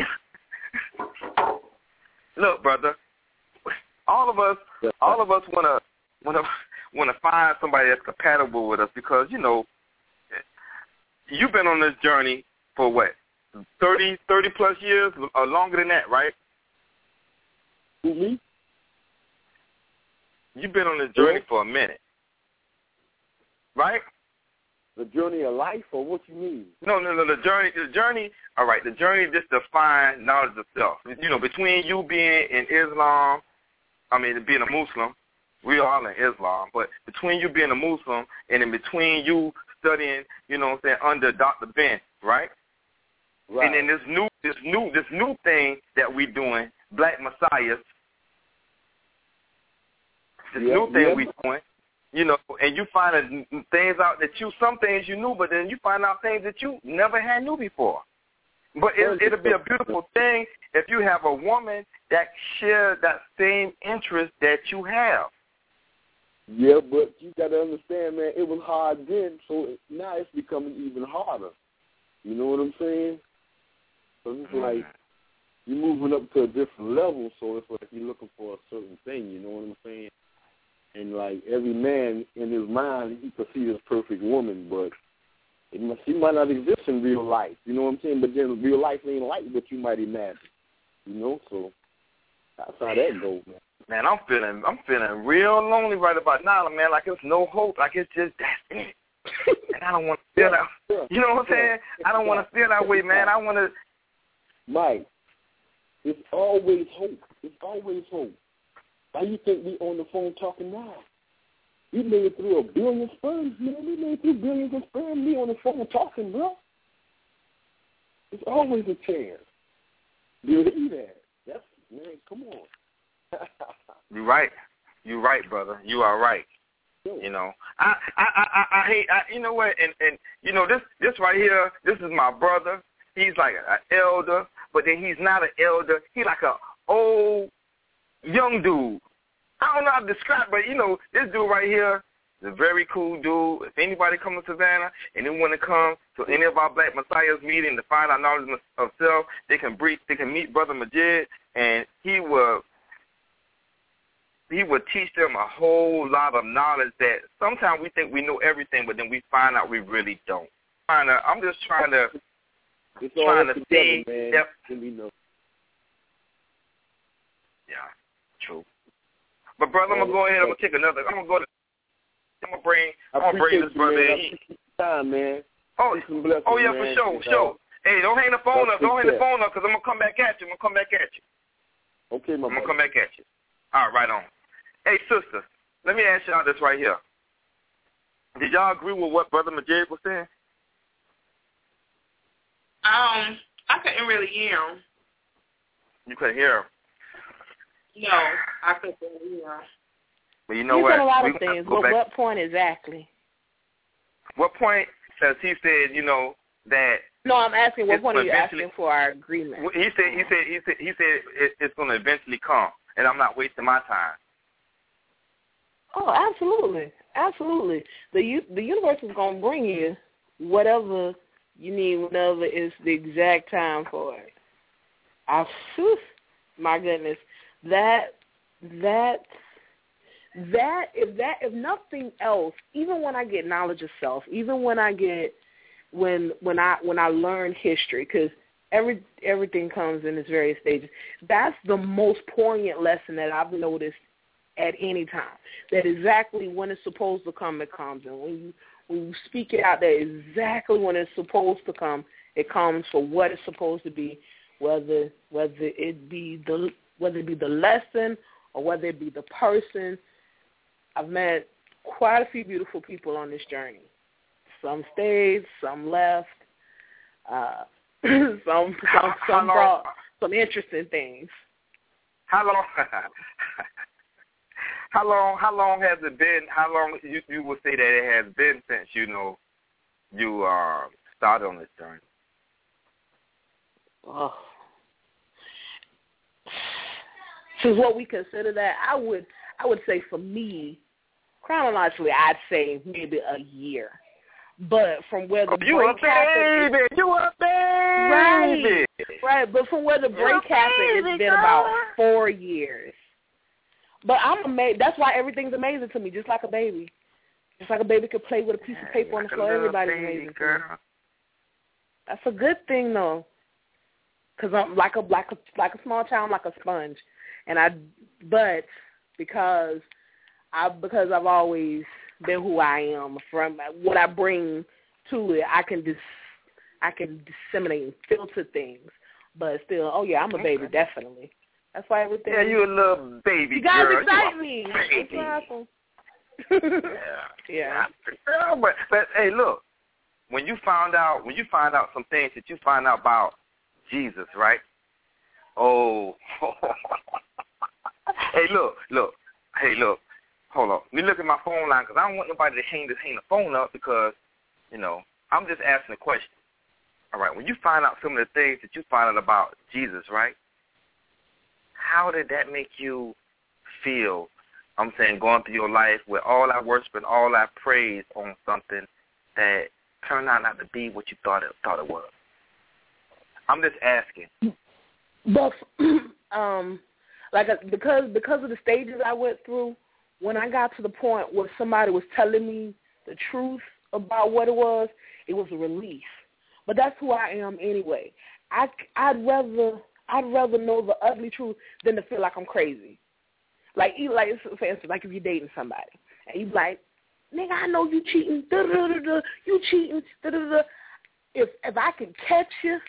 look, brother, all of us, all of us want to, want to, want to find somebody that's compatible with us because you know, you've been on this journey for what, thirty, thirty plus years, or longer than that, right? Mm-hmm. You've been on this journey for a minute, right? The journey of life, or what you mean? No, no, no. The journey, the journey. All right, the journey just to find knowledge of self. You know, between you being in Islam, I mean, being a Muslim, we all in Islam, but between you being a Muslim and in between you studying, you know, what I'm saying, under Doctor Ben, right? Right. And then this new, this new, this new thing that we doing, Black Messiahs. This yep, new thing yep. we doing. You know, and you find things out that you, some things you knew, but then you find out things that you never had knew before. But it, it'll be a beautiful thing if you have a woman that shares that same interest that you have. Yeah, but you got to understand, man, it was hard then, so now it's becoming even harder. You know what I'm saying? So it's mm-hmm. like you're moving up to a different level, so it's like you're looking for a certain thing, you know what I'm saying? And, like, every man in his mind, he could see this perfect woman, but it must, she might not exist in real life. You know what I'm saying? But then real life ain't like what you might imagine. You know? So that's how that goes, man. Man, I'm feeling I'm feeling real lonely right about now, man. Like, it's no hope. Like, it's just, that's it. And I don't want to feel that. You know what I'm saying? I don't want to feel that way, man. I want to. Mike, it's always hope. It's always hope. Why you think we on the phone talking now? We made it through a billion sperms, man. We made it through billions of sperms. We on the phone talking, bro. It's always a chance. You hear that? That's, man, come on. You're right. You're right, brother. You are right. Sure. You know, I, I, I, I hate, I, you know what, and, and, you know, this, this right here, this is my brother. He's like an elder, but then he's not an elder. He's like a old, young dude. I don't know how to describe, but, you know, this dude right here is a very cool dude. If anybody comes to Savannah and they want to come to any of our Black Messiahs meeting to find out knowledge of self, they can brief, they can meet Brother Majid, and he will he will teach them a whole lot of knowledge that sometimes we think we know everything, but then we find out we really don't. I'm just trying to it's trying all to together, see. Man. Yep. We know. Yeah, true. But brother, I'm gonna go ahead. I'm gonna take another. I'm gonna go to. I'm gonna bring. I'm gonna bring this brother in. Time, man. Oh, oh yeah, for sure, for sure. Hey, don't hang the phone up. Don't hang the phone up, cause I'm gonna come back at you. I'm gonna come back at you. Okay, my I'm gonna come back at you. All right, right on. Hey, sister, let me ask y'all this right here. Did y'all agree with what Brother Majid was saying? Um, I couldn't really hear him. You couldn't hear him. No, I couldn't hear him. But you know He's what? said a lot we of things, but back. what point exactly? What point? Because he said, you know, that. No, I'm asking what point are you eventually... asking for our agreement? He said, he said, he said, he said, it, it's going to eventually come, and I'm not wasting my time. Oh, absolutely, absolutely. The the universe is going to bring you whatever you need, whenever is the exact time for it. I, whew, my goodness, that that that if that if nothing else, even when I get knowledge of self, even when I get when when I when I learn history, because Every everything comes in its various stages. That's the most poignant lesson that I've noticed at any time. That exactly when it's supposed to come, it comes. And when you when you speak it out there, exactly when it's supposed to come, it comes for what it's supposed to be. Whether whether it be the whether it be the lesson or whether it be the person. I've met quite a few beautiful people on this journey. Some stayed, some left. Uh, some some how, some how brought some interesting things. How long? how long? How long has it been? How long you you would say that it has been since you know you uh, started on this journey? Oh. Since what we consider that, I would I would say for me, chronologically, I'd say maybe a year. But from where the oh, break you a happened, baby, you a baby, right, right. But from where the break happened, it's been girl. about four years. But I'm amazed. That's why everything's amazing to me, just like a baby. Just like a baby could play with a piece of paper yeah, on the like floor. Everybody's baby, amazing. girl. To me. That's a good thing, though, because I'm like a like a like a small child, I'm like a sponge, and I. But because I because I've always been who I am, from what I bring to it, I can dis, I can disseminate and filter things. But still, oh yeah, I'm a baby, okay. Definitely. That's why everything. Yeah, you a little baby. You guys girl. excite you me. Baby. yeah. Yeah. yeah. But but hey, look, when you found out when you find out some things that you find out about Jesus, right? Oh. hey, look, look. Hey, look. Hold on. Let me look at my phone line because I don't want nobody to hang this hang the phone up because, you know, I'm just asking a question. All right. When you find out some of the things that you find out about Jesus, right? How did that make you feel? I'm saying going through your life with all our worship and all our praise on something that turned out not to be what you thought it thought it was. I'm just asking. But um, like because because of the stages I went through, when I got to the point where somebody was telling me the truth about what it was, it was a relief. But that's who I am anyway. I I'd rather I'd rather know the ugly truth than to feel like I'm crazy. Like, like for instance, like if you're dating somebody and you be like, nigga, I know you cheating, da da da da, you cheating, da da da. If if I can catch you,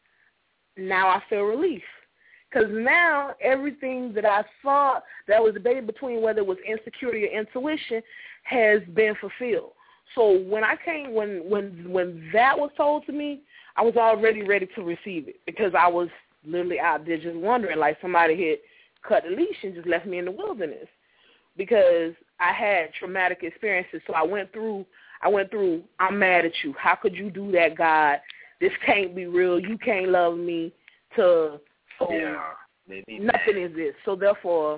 now I feel relief. Because now everything that I thought that was debated between whether it was insecurity or intuition has been fulfilled. So when I came, when when when that was told to me, I was already ready to receive it because I was literally out there just wondering, like somebody had cut the leash and just left me in the wilderness because I had traumatic experiences. So I went through, I went through, I'm mad at you. How could you do that, God? This can't be real. You can't love me. To So yeah, nothing is this. So therefore,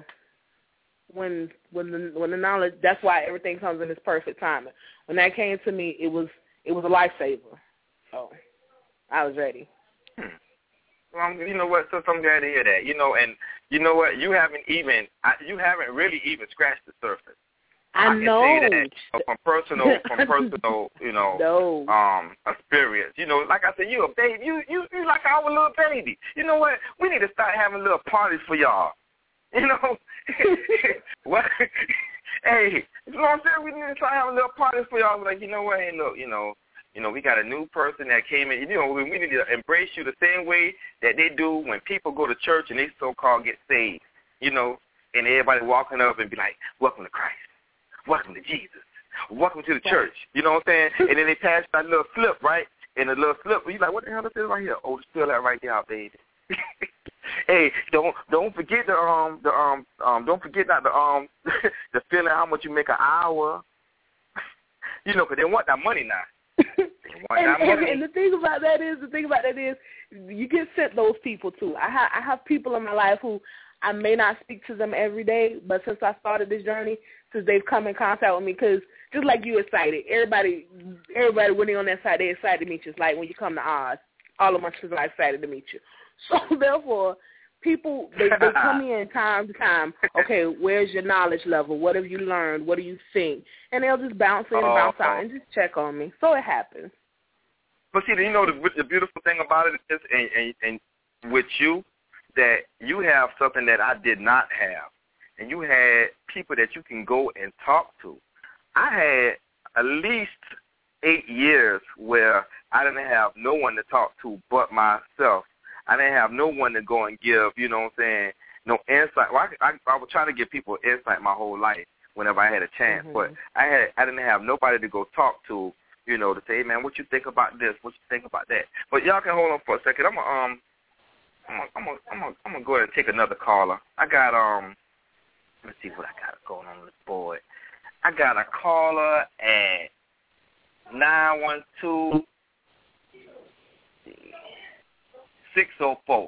when when the when the knowledge, that's why everything comes in its perfect timing. When that came to me, it was it was a lifesaver. So I was ready. Hmm. Well, you know what? So I'm glad to hear that. You know, and you know what? You haven't even you haven't really even scratched the surface. I, I can know. say that from personal, from personal, you know, no. um, experience. You know, like I said, you a baby. You, you, you like our little baby. You know what? We need to start having little parties for y'all. You know, what? Hey, you know what I'm saying? We need to start having little parties for y'all. Like, you know what? Hey, look, you know, you know, we got a new person that came in. You know, we need to embrace you the same way that they do when people go to church and they so-called get saved. You know, and everybody walking up and be like, "Welcome to Christ. Welcome to Jesus. Welcome to the church." You know what I'm saying? And then they pass that little slip, right? And the little slip, you're like, what the hell is this right here? Oh, spill that right there, baby. Hey, don't don't forget the um the um um don't forget not the um the feeling how much you make an hour. You know, 'cause they want that money now. They want and, that and, money. and the thing about that is, the thing about that is, you get sent those people too. I have I have people in my life who I may not speak to them every day, but since I started this journey, since they've come in contact with me, because just like you excited, everybody, everybody when they're on that side, they're excited to meet you. It's like when you come to Oz, all of my sisters are excited to meet you. So therefore, people, they, they come in time to time, okay, where's your knowledge level? What have you learned? What do you think? And they'll just bounce in and bounce out and just check on me. So it happens. But see, you know, the, the beautiful thing about it is, and, and, and with you, that you have something that I did not have. And you had people that you can go and talk to. I had at least eight years where I didn't have no one to talk to but myself. I didn't have no one to go and give, you know what I'm saying, no insight. Well, I, I, I was trying to give people insight my whole life whenever I had a chance, mm-hmm. but I had I didn't have nobody to go talk to, you know, to say, hey, man, what you think about this? What you think about that? But y'all can hold on for a second. I'm gonna um, I'm gonna I'm gonna I'm gonna, I'm gonna go ahead and take another caller. I got um, let's see what I got going on, on this board. I got a caller at nine one two six zero four.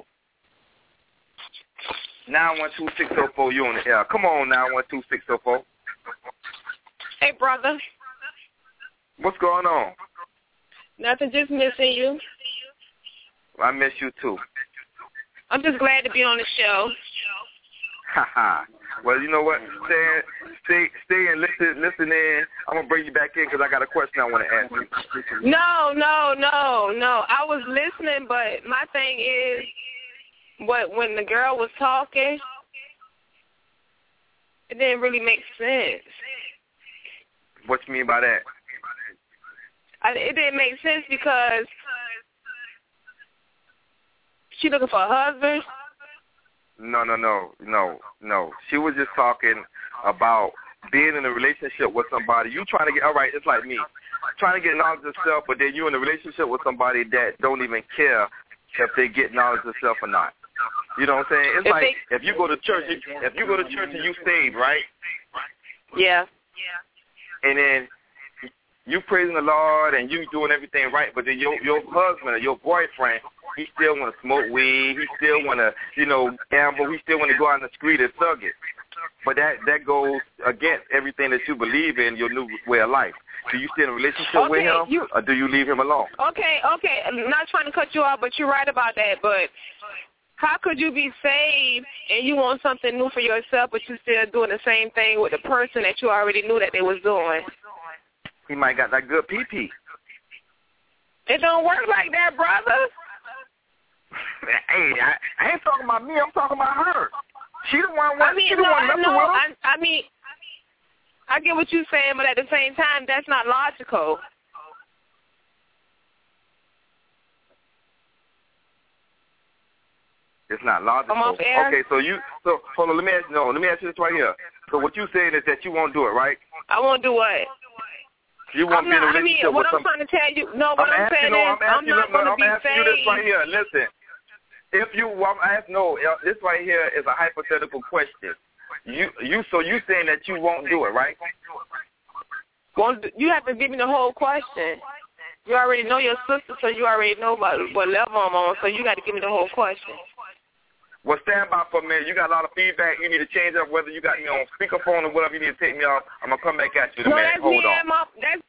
nine one two six zero four, you on the air. Come on, nine one two six zero four. Hey, brother. What's going on? Nothing, just missing you. I miss you, too. I'm just glad to be on the show. Ha ha. Well, you know what? Stay, stay, stay and listen, listen in. I'm going to bring you back in because I got a question I want to ask you. No, no, no, no. I was listening, but my thing is, what when the girl was talking, it didn't really make sense. What you mean by that? I, it didn't make sense because she looking for a husband. No, no, no, no, no. She was just talking about being in a relationship with somebody. You trying to get, all right, it's like me. Trying to get knowledge of self, but then you in a relationship with somebody that don't even care if they get knowledge of self or not. You know what I'm saying? It's if like they, if you go to church, if you go to church and you saved, right? Yeah. Yeah. And then you praising the Lord and you doing everything right, but then your your husband or your boyfriend, he still want to smoke weed, he still want to, you know, gamble, he still want to go out in the street and thug it. But that that goes against everything that you believe in, your new way of life. Do you stay in a relationship okay, with him, you, or do you leave him alone? Okay, okay. I'm not trying to cut you off, but you're right about that. But how could you be saved and you want something new for yourself, but you're still doing the same thing with the person that you already knew that they was doing? He might got that good pee-pee. It don't work like that, brother. Hey, I, I ain't talking about me. I'm talking about her. She the one. I mean, she the no, one I know. with I, I mean, I get what you're saying, but at the same time, that's not logical. It's not logical. I'm off air. Okay, so you, so hold on. Let me ask, no, let me ask you this right here. So what you saying is that you won't do it, right? I won't do what? You won't I'm be in a not, relationship I mean, what with I'm somebody. trying to tell you, no, what I'm, I'm saying no, is, I'm, I'm not going to be I'm asking saved. you this right here. Listen, if you, well, I'm asking, no, this right here is a hypothetical question. You, you, so you saying that you won't do it, right? Well, you have to give me the whole question. You already know your sister, so you already know what, what level I'm on, so you got to give me the whole question. Well, stand by for a minute. You got a lot of feedback. You need to change up whether you got me on speakerphone or whatever. You need to take me off. I'm going to come back at you in a no, minute. That's Hold me on. And my, that's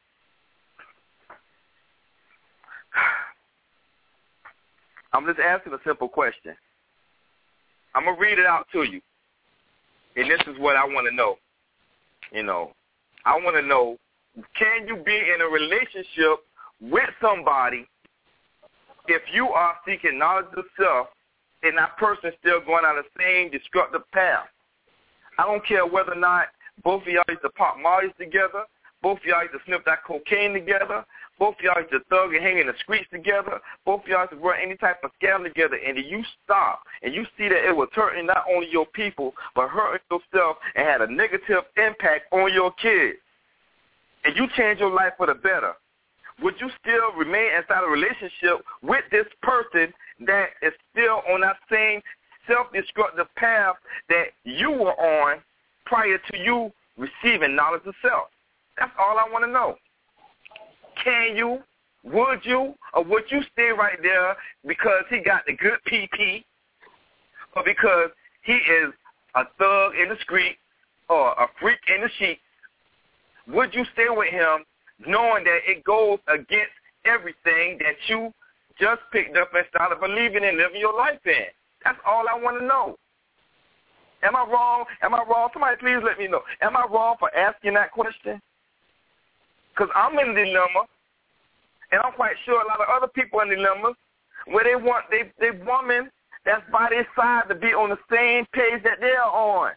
I'm just asking a simple question. I'm going to read it out to you. And this is what I want to know. You know, I want to know, can you be in a relationship with somebody if you are seeking knowledge of self and that person still going on the same destructive path? I don't care whether or not both of y'all used to pop mollies together, both of y'all used to sniff that cocaine together, both of y'all used to thug and hang in the streets together, both of y'all used to run any type of scandal together, and then you stop and you see that it was hurting not only your people but hurting yourself and had a negative impact on your kids, and you change your life for the better, would you still remain inside a relationship with this person that is still on that same self-destructive path that you were on prior to you receiving knowledge of self? That's all I want to know. Can you, would you, or would you stay right there because he got the good P P, or because he is a thug in the street or a freak in the sheets? Would you stay with him knowing that it goes against everything that you just picked up and started believing and living your life in? That's all I want to know. Am I wrong? Am I wrong? Somebody please let me know. Am I wrong for asking that question? Because I'm in the dilemma, And I'm quite sure a lot of other people in the numbers where they want they they woman that's by their side to be on the same page that they're on.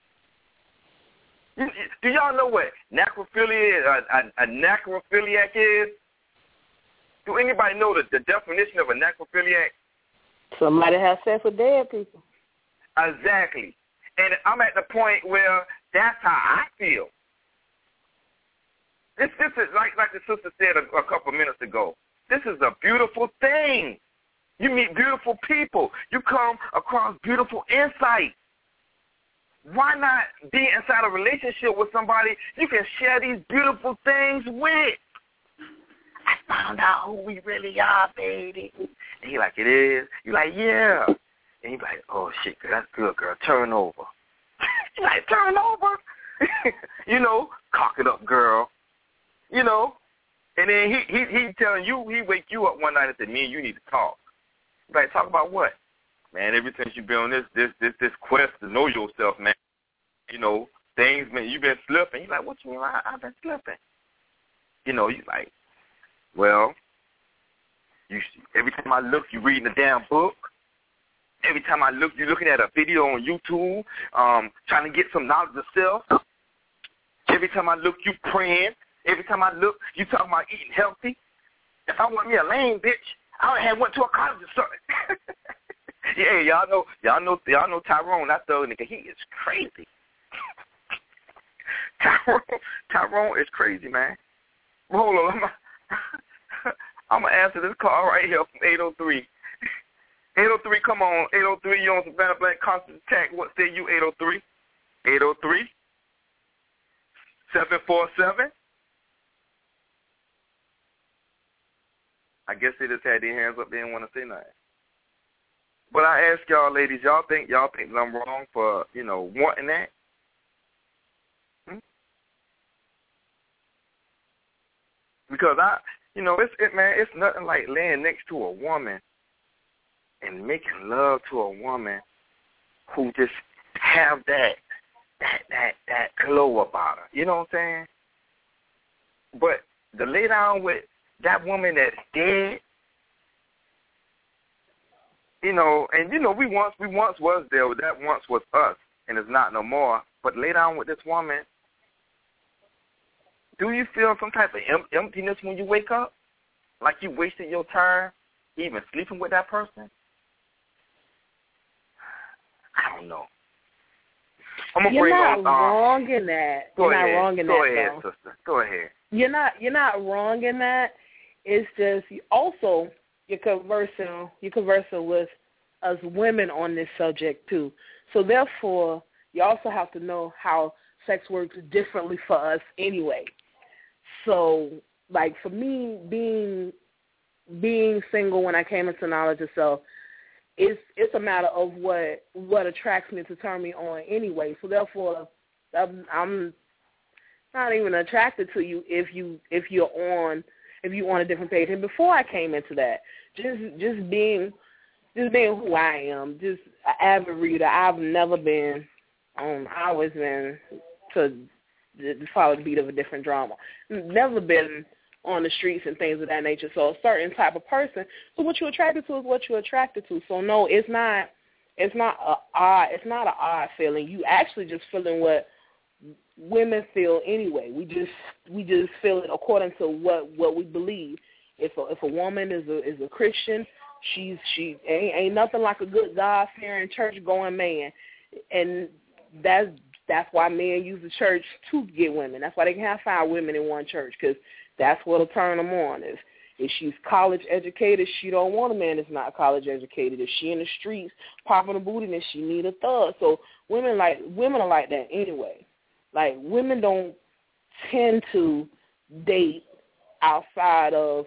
You, you, do y'all know what necrophilia a, a, a necrophiliac is? Do anybody know the, the definition of a necrophiliac? Somebody has sex with dead people. Exactly. And I'm at the point where that's how I feel. This this is like like the sister said a, a couple minutes ago. This is a beautiful thing. You meet beautiful people. You come across beautiful insight. Why not be inside a relationship with somebody you can share these beautiful things with? I found out who we really are, baby. And he like, it is? You like, yeah. And he like, oh, shit, girl, that's good, girl. Turn over. You like, turn over? You know, cock it up, girl. You know? And then he he he telling you, he wake you up one night and said, me and you need to talk. Like, talk about what? Man, ever since you've been on this this this this quest to know yourself, man, you know, things, man, you've been slipping. You're like, what you mean I, I've been slipping? You know, you like, well, you every time I look, you reading a damn book. Every time I look, you're looking at a video on YouTube, um, trying to get some knowledge of self. Every time I look, you praying. Every time I look, you talking about eating healthy. If I want me a lame bitch, I would have went to a college or something. Yeah, y'all know, y'all know, y'all know Tyrone. That thug nigga, he is crazy. Tyrone, Tyrone is crazy, man. Hold on, I'm, I'm gonna answer this call right here from eight oh three. eight oh three, come on, eight oh three. You on Savannah Black Constant Attack? What say you? eight oh three, eight oh three, seven four seven. I guess they just had their hands up. They didn't want to say nothing. But I ask y'all, ladies, y'all think y'all think that I'm wrong for, you know, wanting that? Hmm? Because I, you know, it's it, man, it's nothing like laying next to a woman and making love to a woman who just have that that that that glow about her. You know what I'm saying? But to lay down with that woman that's dead, you know, and you know, we once we once was there. That once was us, and it's not no more. But lay down with this woman. Do you feel some type of em- emptiness when you wake up, like you wasted your time even sleeping with that person? I don't know. I'm gonna You're bring not on, wrong um, in that. Go You're ahead. not wrong in go that. Go ahead, though. sister. Go ahead. You're not. You're not wrong in that. It's just you also you're conversing. You're conversing with us women on this subject too. So therefore, you also have to know how sex works differently for us anyway. So, like for me, being being single when I came into knowledge of self, it's it's a matter of what what attracts me to turn me on anyway. So therefore, I'm, I'm not even attracted to you if you if you're on if you're on a different page. And before I came into that, just just being just being who I am, just an avid reader. I've never been um I always been to, to follow the beat of a different drama. Never been on the streets and things of that nature. So a certain type of person. So what you're attracted to is what you're attracted to. So no, it's not it's not a odd it's not an odd feeling. You actually just feeling what women feel anyway. We just we just feel it according to what, what we believe. If a, if a woman is a is a Christian, she's she ain't, ain't nothing like a good God fearing church going man, and that's that's why men use the church to get women. That's why they can have five women in one church, because that's what'll turn them on. If if she's college educated, she don't want a man that's not college educated. If she in the streets popping a booty, then she need a thug. So women like women are like that anyway. Like, women don't tend to date outside of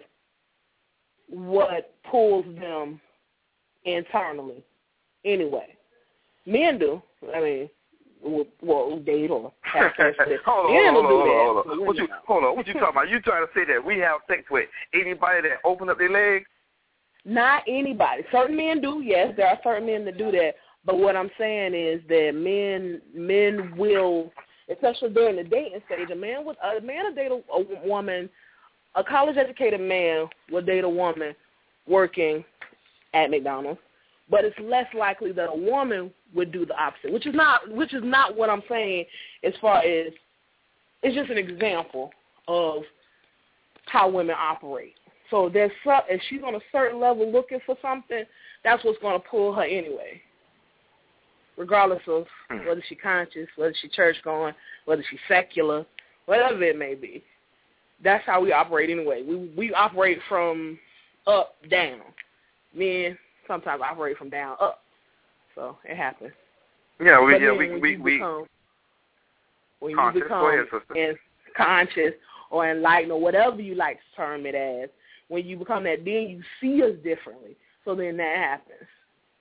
what pulls them internally anyway. Men do. I mean, well, date or have sex with. hold on, Men hold on, will do hold on, that. hold on. What you, hold on, what you talking about? You trying to say that we have sex with anybody that open up their legs? Not anybody. Certain men do, yes. There are certain men that do that. But what I'm saying is that men men will, especially during the dating stage, a man with a man will date a, a woman a college-educated man will date a woman working at McDonald's, but it's less likely that a woman would do the opposite, which is not which is not what I'm saying as far as it's just an example of how women operate. So there's some, if she's on a certain level looking for something, that's what's going to pull her anyway, regardless of whether she's conscious, whether she's church-going, whether she's secular, whatever it may be. That's how we operate anyway. We we operate from up, down. Men sometimes operate from down, up. So it happens. Yeah, we, but yeah, then we, when we, you we, become, when conscious. you become Go ahead, sister. in, conscious or enlightened or whatever you like to term it as, when you become that, then you see us differently. So then that happens.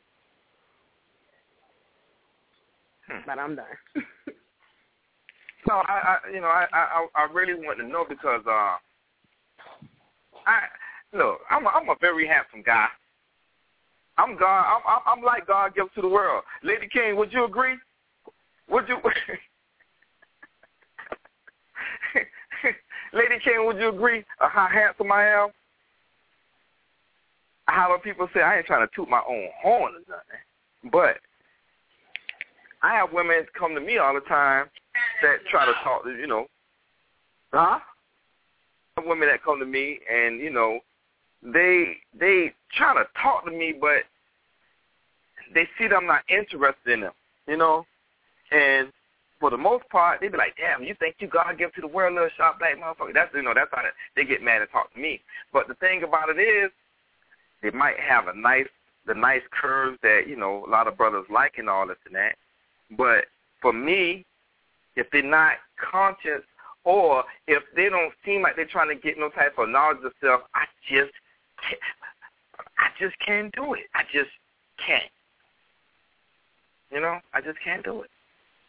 Hmm. But I'm done. No, I, I, you know, I, I, I really want to know because, uh, I look, I'm, a, I'm a very handsome guy. I'm God. I'm, I'm, I'm like God gives to the world. Lady King, would you agree? Would you, Lady King, would you agree uh, how handsome I am? How do people say I ain't trying to toot my own horn or nothing, but I have women come to me all the time that try to talk to, you know, huh? I have women that come to me and, you know, they they try to talk to me, but they see that I'm not interested in them, you know? And for the most part, they be like, damn, you think you God give to the world, little short black motherfucker? That's, you know, that's how they get mad and talk to me. But the thing about it is, they might have a nice, the nice curves that, you know, a lot of brothers like and all this and that. But for me, if they're not conscious or if they don't seem like they're trying to get no type of knowledge of self, I just, I just can't do it. I just can't. You know, I just can't do it.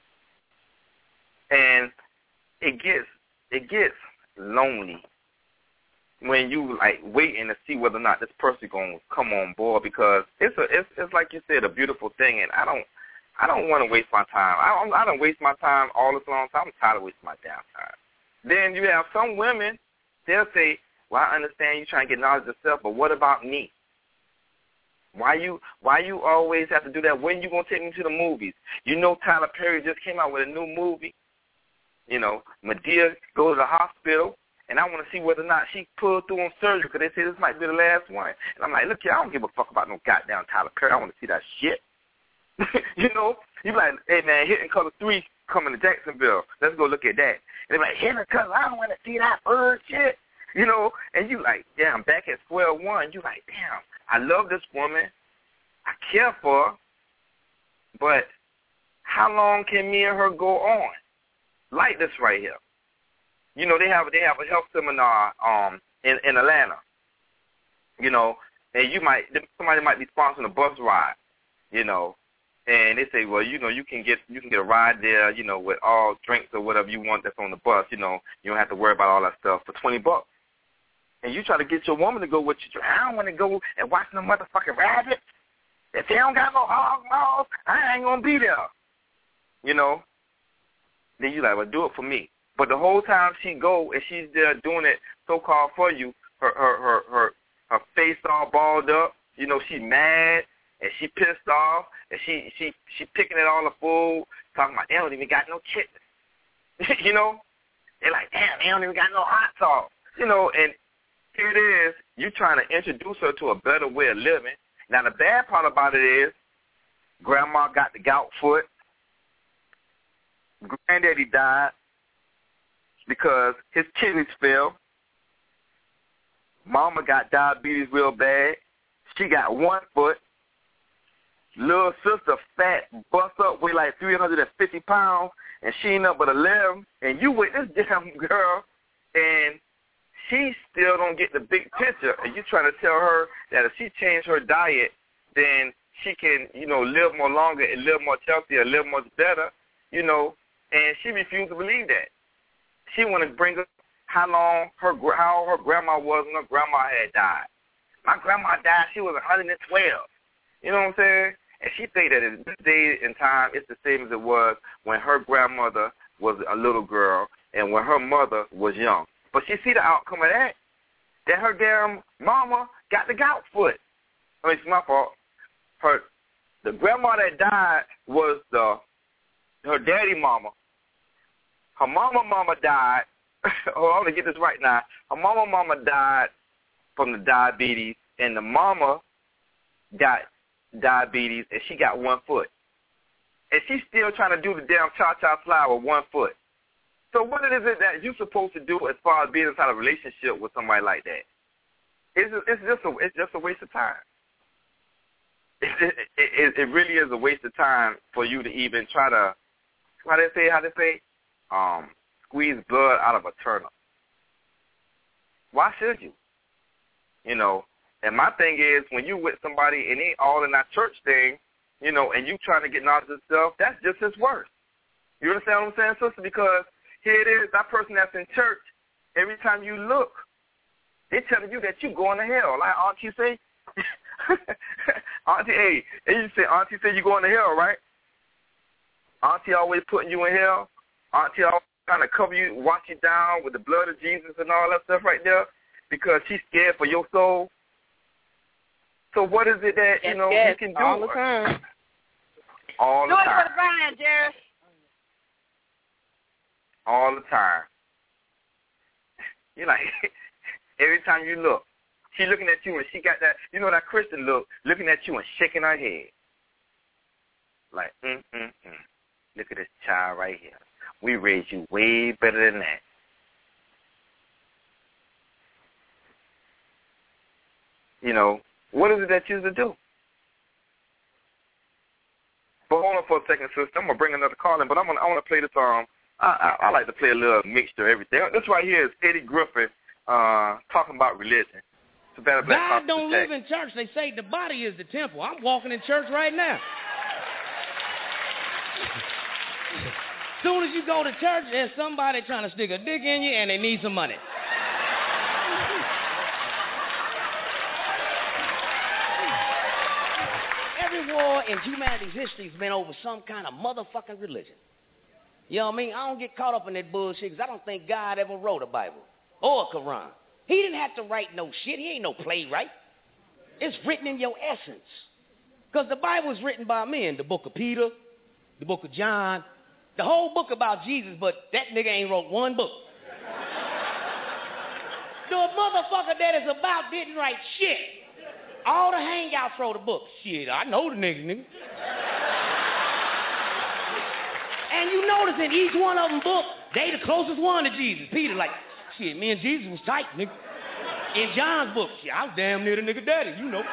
And it gets, it gets lonely when you like waiting to see whether or not this person gonna come on board, because it's a, it's, it's like you said, a beautiful thing, and I don't. I don't want to waste my time. I don't, I don't waste my time all this long time. I'm tired of wasting my damn time. Then you have some women, they'll say, well, I understand you trying to get knowledge of yourself, but what about me? Why you why you always have to do that? When you going to take me to the movies? You know Tyler Perry just came out with a new movie. You know, Madea goes to the hospital, and I want to see whether or not she pulled through on surgery because they say this might be the last one. And I'm like, look here, I don't give a fuck about no goddamn Tyler Perry. I want to see that shit. You know, you be like, hey, man, Hidden Color three coming to Jacksonville. Let's go look at that. And they're like, Hidden Color, I don't want to see that bird shit. You know, and you like, damn, back at square one, you like, damn, I love this woman. I care for her. But how long can me and her go on? Like this right here. You know, they have they have a health seminar um in, in Atlanta. You know, and you might, somebody might be sponsoring a bus ride, you know. And they say, well, you know, you can get you can get a ride there, you know, with all drinks or whatever you want that's on the bus. You know, you don't have to worry about all that stuff for twenty bucks. And you try to get your woman to go with you. I don't want to go and watch no motherfucking rabbits. If they don't got no hog maws, I ain't gonna be there. You know. Then you like, well, do it for me. But the whole time she go and she's there doing it so called for you, her her her her, her face all balled up. You know, she mad. And she pissed off, and she she she picking at all the food, talking about they don't even got no chitlins. You know, they're like, damn, they don't even got no hot sauce. You know, and here it is, you trying to introduce her to a better way of living. Now the bad part about it is, grandma got the gout foot. Granddaddy died because his kidneys failed. Mama got diabetes real bad. She got one foot. Little sister fat, bust up, weigh like three hundred fifty pounds, and she ain't up but eleven, and you with this damn girl, and she still don't get the big picture, and you trying to tell her that if she change her diet, then she can, you know, live more longer and live more healthier, live much better, you know, and she refused to believe that. She want to bring up how long her, how her grandma was when her grandma had died. My grandma died, she was one hundred twelve. You know what I'm saying? And she think that at this day in time, it's the same as it was when her grandmother was a little girl and when her mother was young. But she see the outcome of that. that her damn mama got the gout foot. I mean, it's my fault. Her, the grandma that died was the her daddy mama. Her mama mama died. Oh, I want to get this right now. Her mama mama died from the diabetes, and the mama got diabetes, and she got one foot. And she's still trying to do the damn cha-cha slide with one foot. So what is it that you're supposed to do as far as being inside a relationship with somebody like that? It's, it's, just, a, it's just a waste of time. It, it, it, it really is a waste of time for you to even try to, how they say, how they say, um, squeeze blood out of a turnip. Why should you? You know, and my thing is, when you with somebody and they all in that church thing, you know, and you trying to get knowledge of stuff, that's just as worse. You understand what I'm saying, sister? Because here it is, that person that's in church, every time you look, they're telling you that you're going to hell. Like Auntie say, Auntie, hey, and you say, Auntie say you're going to hell, right? Auntie always putting you in hell. Auntie always trying to cover you, wash you down with the blood of Jesus and all that stuff right there because she's scared for your soul. So what is it that, you know, yes, you can do? All the time. All the do time. Do it for the Brian, Jerry. All the time. You're like, every time you look, she looking at you and she got that, you know, that Christian look, looking at you and shaking her head. Like, mm, mm, mm. Look at this child right here. We raised you way better than that. You know, what is it that you used to do? But hold on for a second, sister. I'm going to bring another call in, but I'm gonna, I want to play this. Um, I, I, I like to play a little mixture of everything. This right here is Eddie Griffin uh, talking about religion. God don't live in church. They say the body is the temple. I'm walking in church right now. As soon as you go to church, there's somebody trying to stick a dick in you and they need some money. Every war in humanity's history has been over some kind of motherfucking religion. You know what I mean? I don't get caught up in that bullshit because I don't think God ever wrote a Bible or a Quran. He didn't have to write no shit. He ain't no playwright. It's written in your essence. Because the Bible is written by men. The book of Peter, the book of John, the whole book about Jesus, but that nigga ain't wrote one book. The motherfucker that is about didn't write shit. All the hangouts wrote a book. Shit, I know the niggas, nigga. And you notice in each one of them book, they the closest one to Jesus. Peter like, shit, me and Jesus was tight, nigga. In John's book, shit, I was damn near the nigga daddy, you know.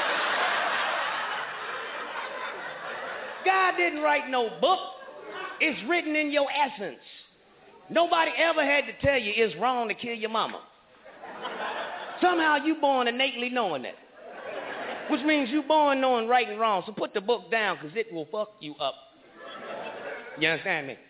God didn't write no book. It's written in your essence. Nobody ever had to tell you it's wrong to kill your mama. Somehow you born innately knowing that. Which means you born knowing right and wrong. So put the book down because it will fuck you up. You understand me?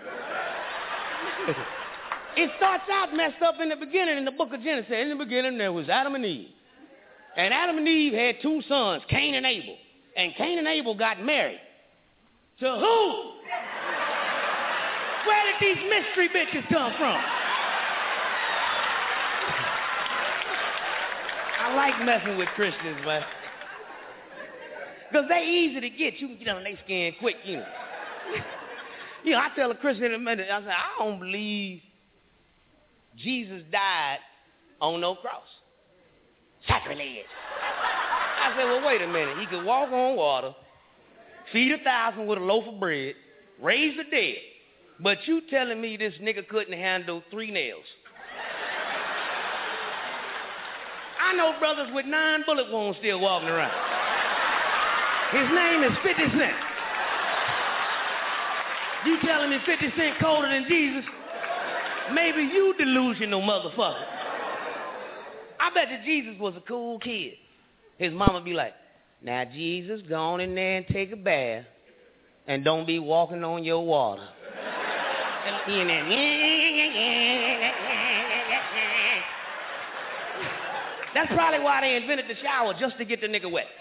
It starts out messed up in the beginning in the book of Genesis. In the beginning there was Adam and Eve. And Adam and Eve had two sons, Cain and Abel. And Cain and Abel got married. To who? Where did these mystery bitches come from? I like messing with Christians, man. Because they easy to get. You can get on their skin quick, you know. You know, I tell a Christian in a minute, I say, I don't believe Jesus died on no cross. Sacrilege. I said, well, wait a minute. He could walk on water, feed a thousand with a loaf of bread, raise the dead. But you telling me this nigga couldn't handle three nails. I know brothers with nine bullet wounds still walking around. His name is fifty Cent. You telling me fifty Cent colder than Jesus? Maybe you delusional motherfucker. I bet that Jesus was a cool kid. His mama be like, now Jesus, go on in there and take a bath and don't be walking on your water. And then, that's probably why they invented the shower, just to get the nigga wet.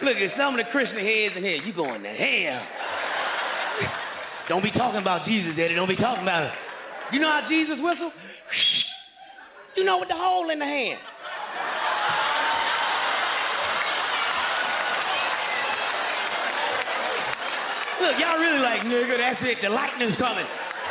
Look at some of the Christian heads in here. You going to hell. Don't be talking about Jesus, Daddy. Don't be talking about it. You know how Jesus whistled? You know, with the hole in the hand. Look, y'all really like, nigga, that's it. The lightning's coming.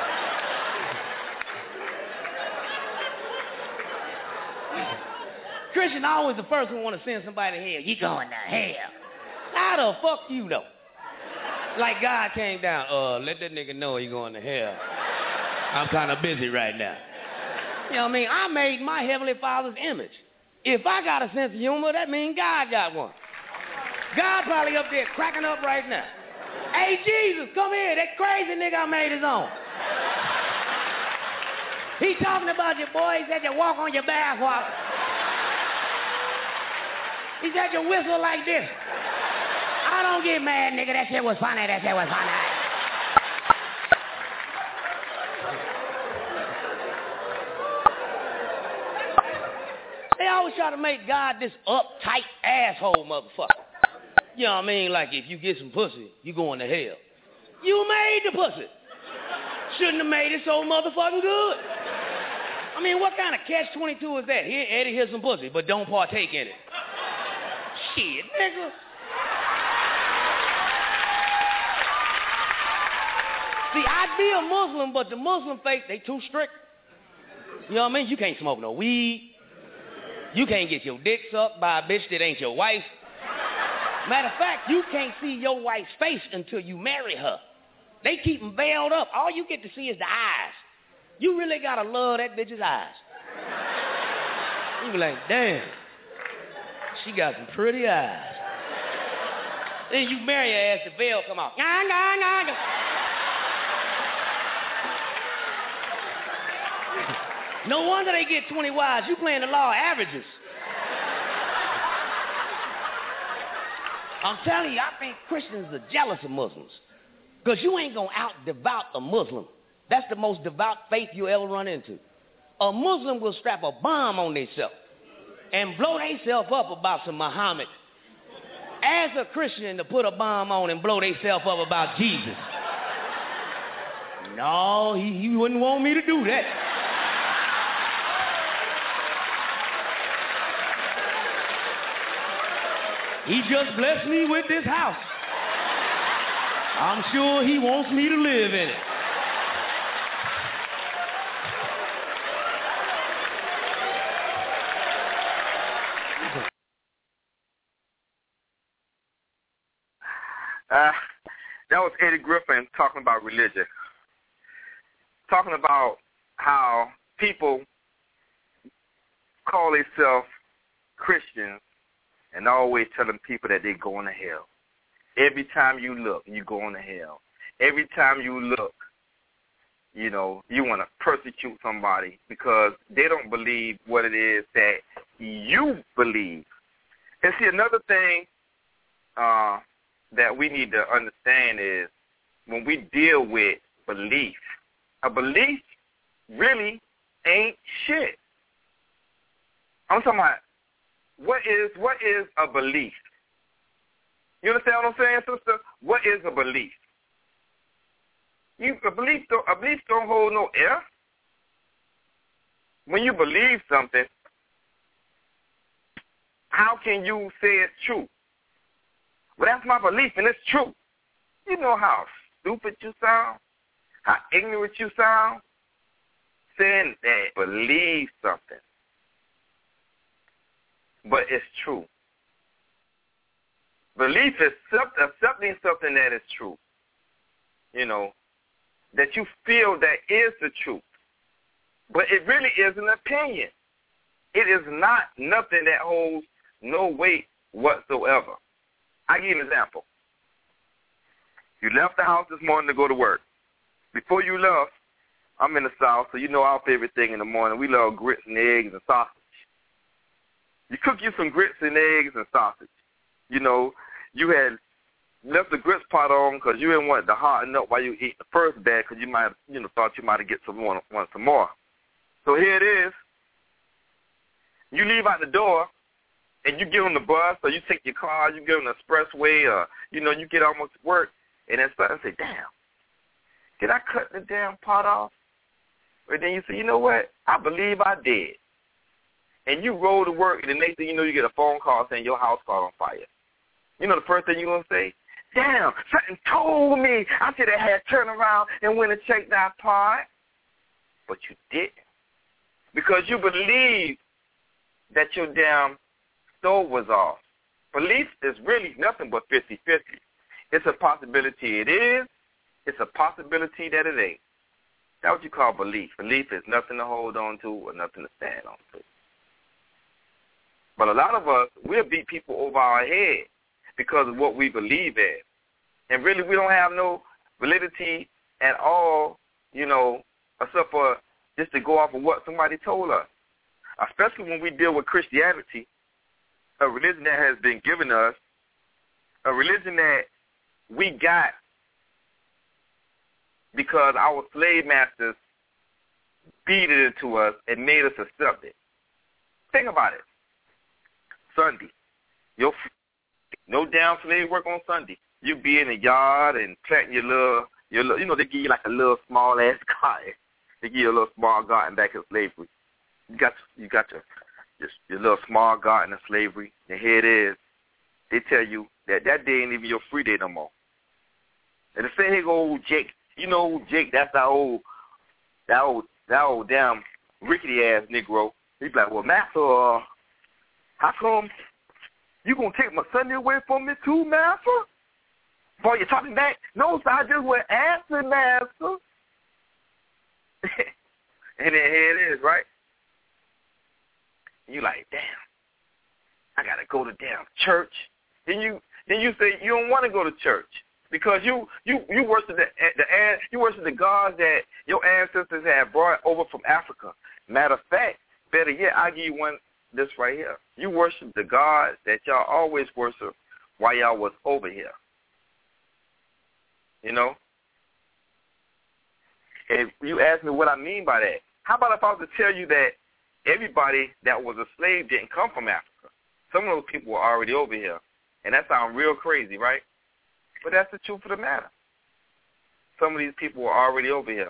Christian always the first one want to send somebody to hell. You going to hell. How the fuck you know? Like God came down, uh, let that nigga know he going to hell. I'm kind of busy right now. You know what I mean? I made my Heavenly Father's image. If I got a sense of humor, that means God got one. God probably up there cracking up right now. Hey, Jesus, come here. That crazy nigga I made his own. He talking about you, boy. He said you walk on your back walk. He said you whistle like this. I don't get mad, nigga. That shit was funny. That shit was funny. They always try to make God this uptight asshole motherfucker. You know what I mean? Like if you get some pussy, you going to hell. You made the pussy. Shouldn't have made it so motherfucking good. I mean, what kind of catch twenty-two is that? Here, Eddie, here's some pussy, but don't partake in it. Shit, nigga. See, I'd be a Muslim, but the Muslim faith, they too strict. You know what I mean? You can't smoke no weed. You can't get your dick sucked by a bitch that ain't your wife. Matter of fact, you can't see your wife's face until you marry her. They keep them veiled up. All you get to see is the eyes. You really gotta love that bitch's eyes. You be like, damn, she got some pretty eyes. Then you marry her ass, the veil come off. Nah, nah, nah, nah. No wonder they get twenty wives. You playing the law of averages. I'm telling you, I think Christians are jealous of Muslims. Because you ain't going to out-devout a Muslim. That's the most devout faith you ever run into. A Muslim will strap a bomb on themselves and blow themselves up about some Muhammad. As a Christian to put a bomb on and blow themselves up about Jesus. No, he, he wouldn't want me to do that. He just blessed me with this house. I'm sure he wants me to live in it. Uh, that was Eddie Griffin talking about religion. Talking about how people call themselves Christians and always telling people that they're going to hell. Every time you look, you're going to hell. Every time you look, you know, you want to persecute somebody because they don't believe what it is that you believe. And see, another thing uh, that we need to understand is when we deal with belief, a belief really ain't shit. I'm talking about what is what is a belief? You understand what I'm saying, sister? What is a belief? You a belief don't a belief don't hold no air. When you believe something, how can you say it's true? Well, that's my belief, and it's true. You know how stupid you sound, how ignorant you sound, saying that believe something. But it's true. Belief is accepting something that is true. You know, that you feel that is the truth. But it really is an opinion. It is not nothing that holds no weight whatsoever. I'll give you an example. You left the house this morning to go to work. Before you left, I'm in the South, so you know our favorite thing in the morning. We love grits and eggs and sausage. You cook you some grits and eggs and sausage. You know, you had left the grits pot on because you didn't want it to harden up while you eat the first bag because you might, you know, thought you might have get some more, want some more. So here it is. You leave out the door, and you get on the bus or you take your car, you get on the expressway, or, you know, you get almost to work, and then suddenly say, damn, did I cut the damn pot off? But then you say, you know what, I believe I did. And you roll to work, and the next thing you know, you get a phone call saying your house caught on fire. You know the first thing you're going to say? Damn, something told me I should have had turned around and went and checked that pot. But you didn't. Because you believed that your damn stove was off. Belief is really nothing but fifty-fifty. It's a possibility it is. It's a possibility that it ain't. That's what you call belief. Belief is nothing to hold on to or nothing to stand on to. But a lot of us, we'll beat people over our head because of what we believe in. And really, we don't have no validity at all, you know, except for just to go off of what somebody told us. Especially when we deal with Christianity, a religion that has been given us, a religion that we got because our slave masters beat it into us and made us accept it. Think about it. Sunday. Your, no damn slave work on Sunday. You be in the yard and planting your little, your little, you know, they give you like a little small-ass garden. They give you a little small garden back in slavery. You got you got your, your, your little small garden of slavery, and here it is. They tell you that that day ain't even your free day no more. And the same here go old Jake. You know old Jake, that's that old, that old, that old damn rickety-ass Negro. He's like, well, master, uh, how come you going to take my Sunday away from me too, master? Boy, you talking back? No, sir, I just went answer, master. And then here it is, right? You like, damn, I got to go to damn church. Then you then you say you don't want to go to church because you you, you worship the, the you worship the gods that your ancestors had brought over from Africa. Matter of fact, better yet, I'll give you one, this right here. You worship the gods that y'all always worship while y'all was over here. You know? If you ask me what I mean by that, how about if I was to tell you that everybody that was a slave didn't come from Africa? Some of those people were already over here. And that sounds real crazy, right? But that's the truth of the matter. Some of these people were already over here.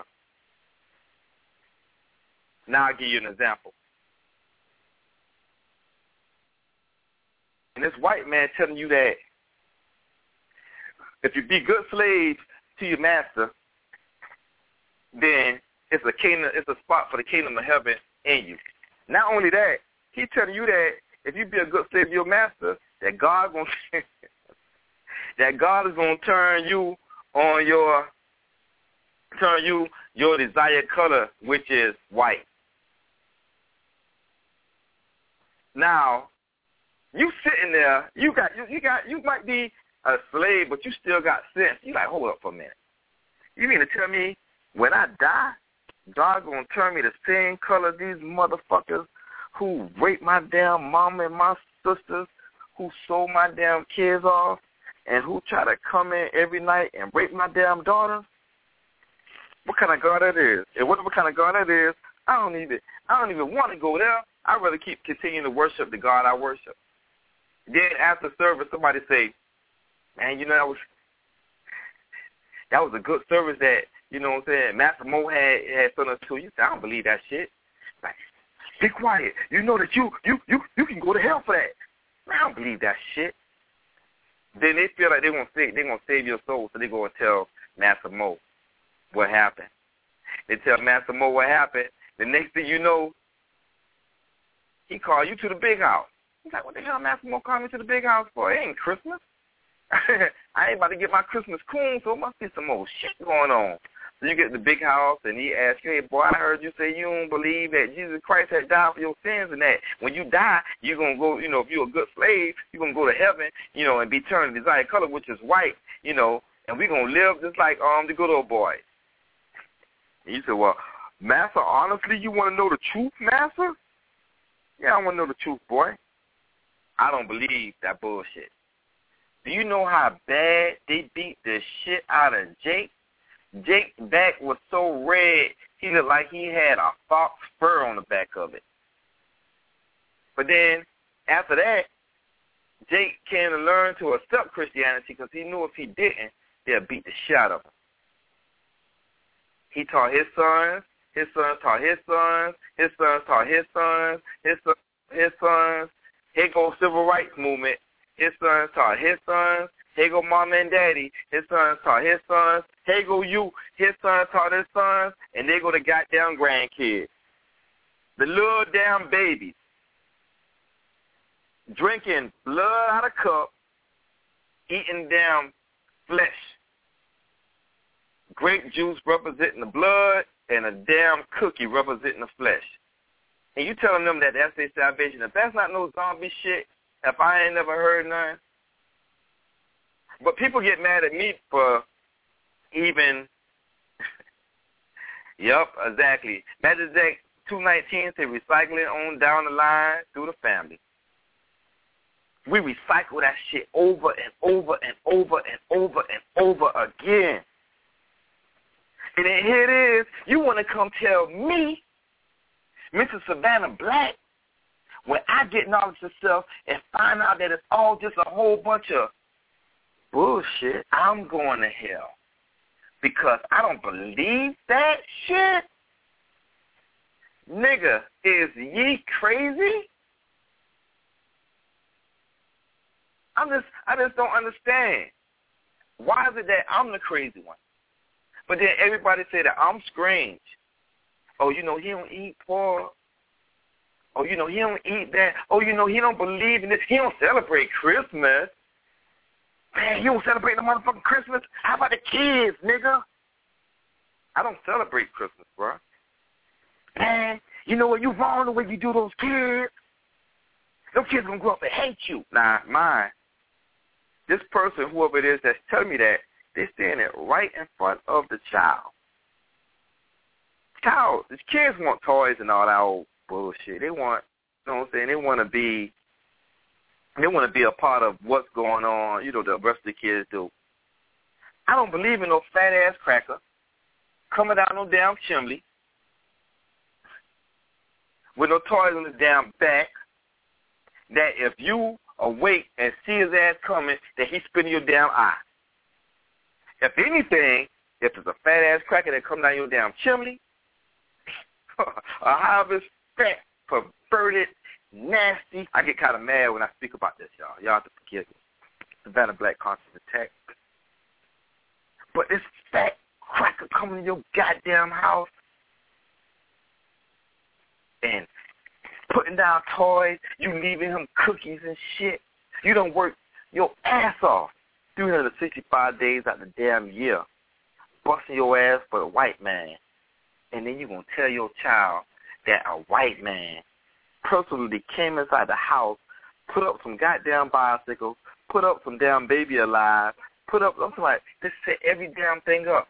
Now I'll give you an example. And this white man telling you that if you be good slaves to your master, then it's a kingdom, it's a spot for the kingdom of heaven in you. Not only that, he's telling you that if you be a good slave to your master, that God gonna that God is gonna turn you on your turn you your desired color, which is white. Now, you sitting there, you got you, you got you might be a slave, but you still got sense. You like, hold up for a minute. You mean to tell me when I die, God gonna turn me the same color these motherfuckers who raped my damn mama and my sisters, who sold my damn kids off, and who try to come in every night and rape my damn daughters? What kind of God that is? And whatever kind of God that is, I don't even I don't even want to go there. I'd rather keep continuing to worship the God I worship. Then after service, somebody say, man, you know, that was that was a good service that, you know what I'm saying, Master Mo had, had sent us to. You say, I don't believe that shit. Like, be quiet. You know that you you, you, you can go to hell for that. Man, I don't believe that shit. Then they feel like they're going to save, they're gonna save your soul, so they go and tell Master Mo what happened. They tell Master Mo what happened. The next thing you know, he called you to the big house. He's like, what the hell Master Mo called me to the big house for? It ain't Christmas. I ain't about to get my Christmas coon, so it must be some old shit going on. So you get the big house, and he asks you, hey, boy, I heard you say you don't believe that Jesus Christ had died for your sins and that when you die, you're going to go, you know, if you're a good slave, you're going to go to heaven, you know, and be turned the desired color, which is white, you know, and we're going to live just like um the good old boys. And you say, well, Master, honestly, you want to know the truth, Master? Yeah, I want to know the truth, boy. I don't believe that bullshit. Do you know how bad they beat the shit out of Jake? Jake's back was so red, he looked like he had a fox fur on the back of it. But then, after that, Jake came to learn to accept Christianity because he knew if he didn't, they'll beat the shit out of him. He taught his sons, his sons taught his sons, his sons taught his sons, his sons, his sons. Here goes civil rights movement. His sons taught his sons. Here go mama and daddy. His sons taught his sons. Here go you. His sons taught his sons. And they go the goddamn grandkids. The little damn babies. Drinking blood out of cup. Eating damn flesh. Grape juice representing the blood. And a damn cookie representing the flesh. And you telling them that that's their salvation. If that's not no zombie shit, if I ain't never heard none. But people get mad at me for even, yep, exactly. Magic Jack two nineteen say recycle it on down the line through the family. We recycle that shit over and over and over and over and over again. And then here it is, you want to come tell me, Missus Savannah Black, when I get knowledge of self and find out that it's all just a whole bunch of bullshit, I'm going to hell. Because I don't believe that shit. Nigga, is ye crazy? I'm just, I just don't understand. Why is it that I'm the crazy one? But then everybody say that I'm strange. Oh, you know, he don't eat pork. Oh, you know, he don't eat that. Oh, you know, he don't believe in this. He don't celebrate Christmas. Man, you don't celebrate the motherfucking Christmas? How about the kids, nigga? I don't celebrate Christmas, bro. Man, you know what? You wrong the way you do those kids. Those kids gonna grow up and hate you. Nah, mine. This person, whoever it is that's telling me that, they're standing right in front of the child. Child, the kids want toys and all that old bullshit. They want, you know what I'm saying? They want to be, they want to be a part of what's going on. You know, the rest of the kids do. I don't believe in no fat ass cracker coming down no damn chimney with no toys on his damn back. That if you awake and see his ass coming, that he's spitting your damn eye. If anything, if there's a fat ass cracker that come down your damn chimney, a harvest, fat, perverted, nasty. I get kind of mad when I speak about this, y'all. Y'all have to forgive me. Savannah Black Conscious Attack. But this fat cracker coming in your goddamn house and putting down toys, you leaving him cookies and shit. You done work your ass off three hundred sixty-five days out the damn year, busting your ass for a white man. And then you're going to tell your child that a white man personally came inside the house, put up some goddamn bicycles, put up some damn Baby Alive, put up something like this, set every damn thing up.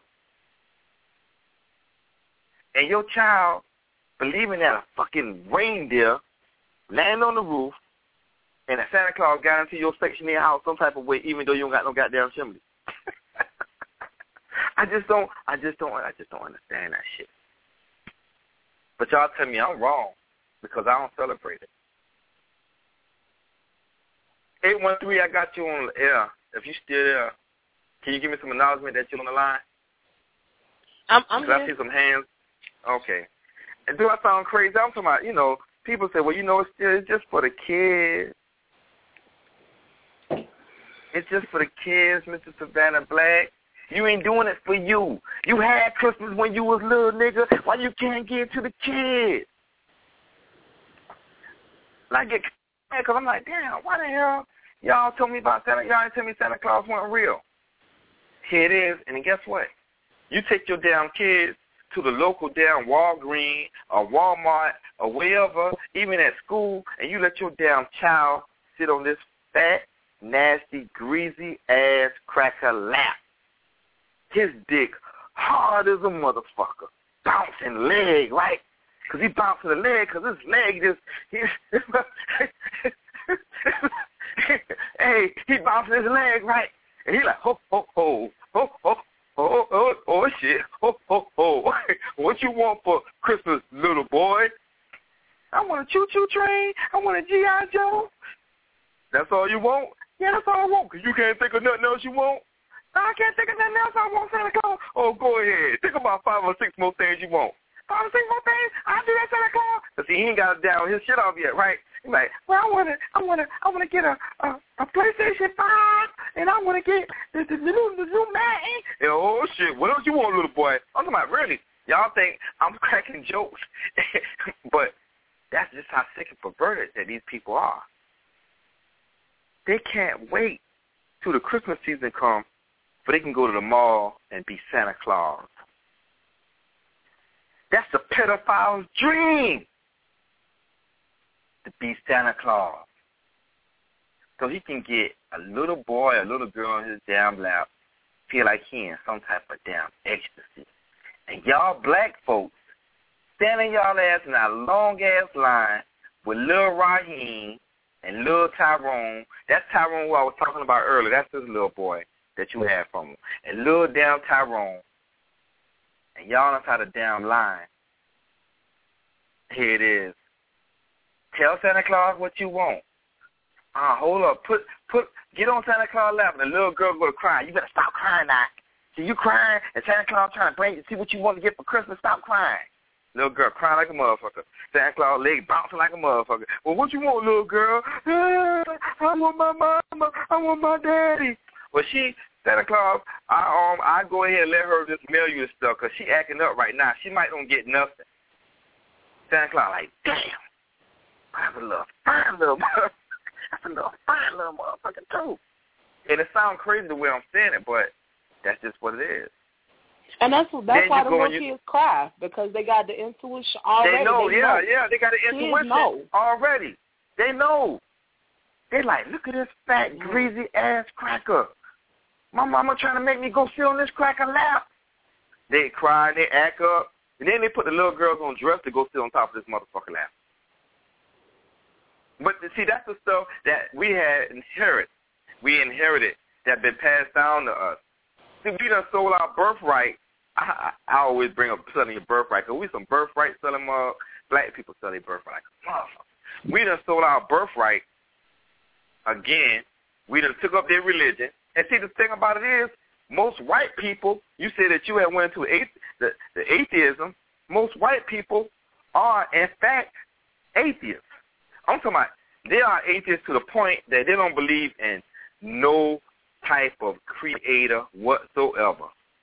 And your child believing that a fucking reindeer landed on the roof and that Santa Claus got into your section of your house some type of way, even though you don't got no goddamn chimney. I just don't, I just don't, I just don't understand that shit. But y'all tell me I'm wrong because I don't celebrate it. eight one three, I got you on the air. If you still there, can you give me some acknowledgement that you're on the line? I'm, I'm here. I see some hands. Okay. And do I sound crazy? I'm talking about, you know, people say, well, you know, it's, still, it's just for the kids. It's just for the kids, Mister Savannah Black. You ain't doing it for you. You had Christmas when you was little, nigga. Why you can't give it to the kids? And I get mad because I'm like, damn, why the hell y'all told me about Santa? Y'all didn't tell me Santa Claus wasn't real. Here it is, and guess what? You take your damn kids to the local damn Walgreens or Walmart or wherever, even at school, and you let your damn child sit on this fat, nasty, greasy ass cracker lap. His dick hard as a motherfucker, bouncing leg, right? Because he bouncing the leg because his leg just, he, hey, he bouncing his leg, right? And he like, ho, ho, ho, ho, ho. Oh, oh, oh, shit. Oh, oh, oh. What you want for Christmas, little boy? I want a choo-choo train. I want a G I. Joe. That's all you want? Yeah, that's all I want, because you can't think of nothing else you want. No, I can't think of nothing else I want, Santa Claus. Oh, go ahead. Think about five or six more things you want. Five or six more things? I'll do that, Santa Claus. But see, he ain't got down his shit off yet, right? He's like, well, I want to I want to, I want to get a, a, a PlayStation five, and I want to get the, the, the new, the new Madden. And, oh, shit, what else you want, little boy? I'm talking about, really, y'all think I'm cracking jokes. But that's just how sick and perverted that these people are. They can't wait till the Christmas season comes so they can go to the mall and be Santa Claus. That's the pedophile's dream, to be Santa Claus. So he can get a little boy, a little girl in his damn lap, feel like he in some type of damn ecstasy. And y'all black folks standing y'all ass in a long-ass line with Lil Raheem and Lil Tyrone. That's Tyrone who I was talking about earlier. That's this little boy that you had from him. And Lil damn Tyrone. And y'all know how the damn line. Here it is. Tell Santa Claus what you want. Uh, hold up. Put, put, get on Santa Claus' lap, and the little girl go to crying. You better stop crying now. See, you crying, and Santa Claus trying to bring you, see what you want to get for Christmas. Stop crying. Little girl crying like a motherfucker. Santa Claus leg bouncing like a motherfucker. Well, what you want, little girl? Ah, I want my mama. I want my daddy. Well, she, Santa Claus, I um, I go ahead and let her just mail you the stuff because she acting up right now. She might don't get nothing. Santa Claus like, damn, that's a little fine little motherfucker. That's a little fine little motherfucker too. And it sounds crazy the way I'm saying it, but that's just what it is. And that's that's then why the little you, kids cry, because they got the intuition already. They know, they yeah, know. yeah, they got the intuition know. already. They know. They like, look at this fat, greasy ass cracker. My mama trying to make me go sit on this cracker lap. They cry, they act up, and then they put the little girls on dress to go sit on top of this motherfucker lap. But see, that's the stuff that we had inherited. We inherited that been passed down to us. See, we done sold our birthright. I, I, I always bring up selling your birthright, because we some birthright selling uh, black people sell their birthright. Motherfucker. We done sold our birthright again. We done took up their religion. And see, the thing about it is, most white people, you say that you have went into athe- the, the atheism, most white people are, in fact, atheists. I'm talking about they are atheists to the point that they don't believe in no type of creator whatsoever.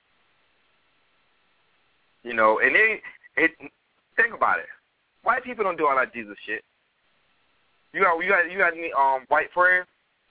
You know, and they, it, think about it. White people don't do all that Jesus shit. You got, you got, you got any um white friends?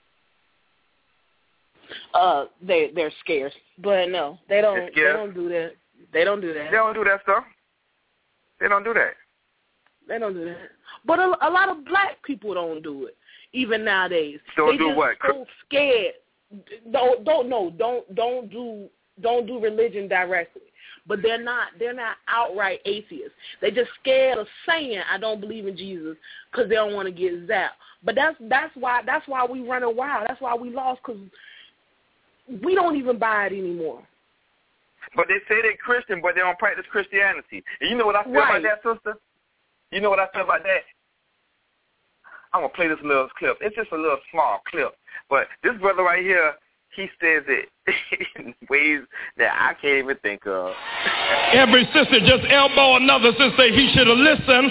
Uh, they they're scarce, but no, they don't. They don't do that. They don't do that. They don't do that stuff. They don't do that. They don't do that. But a, a lot of black people don't do it, even nowadays. Don't they do just what? So scared. Don't don't no. Don't don't do don't do religion directly. But they're not they're not outright atheists. They just scared of saying I don't believe in Jesus because they don't want to get zapped. But that's that's why that's why we run a wild. That's why we lost, because we don't even buy it anymore. But they say they're Christian, but they don't practice Christianity. And you know what I feel right. about that, sister? You know what I feel about that? I'm going to play this little clip. It's just a little small clip. But this brother right here, he says it in ways that I can't even think of. Every sister just elbow another sister. He should have listened.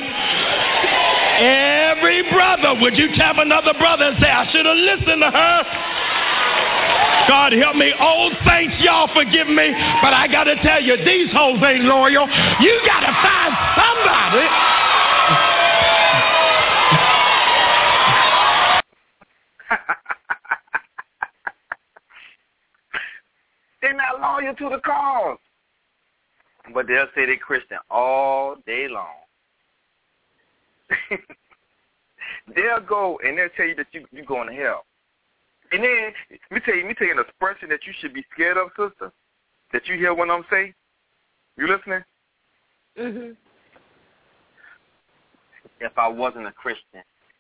Every brother, would you tap another brother and say, I should have listened to her? God help me. Old saints, y'all forgive me, but I got to tell you, these hoes ain't loyal. You got to find somebody. They're not loyal to the cause. But they'll say they're Christian all day long. They'll go and they'll tell you that you, you're going to hell. And then, let me tell you, let me tell you an expression that you should be scared of, sister, that you hear when I'm saying. You listening? Mm-hmm. If I wasn't a Christian.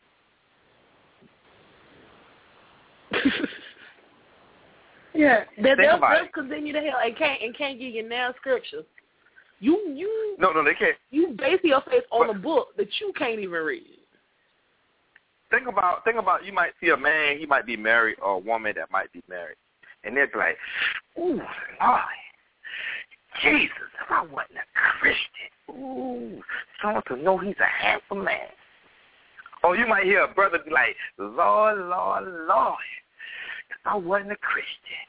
Yeah, they, they'll, they'll it. continue to hell and can't and can't give you now scripture. You you no no they can't. You base your faith on but, a book that you can't even read. think about think about you might see a man, he might be married, or a woman that might be married, and they'd be like, "Ooh, Lord, Jesus, if I wasn't a Christian, ooh, someone to know he's a handsome man." Or you might hear a brother be like, "Lord, Lord, Lord, if I wasn't a Christian."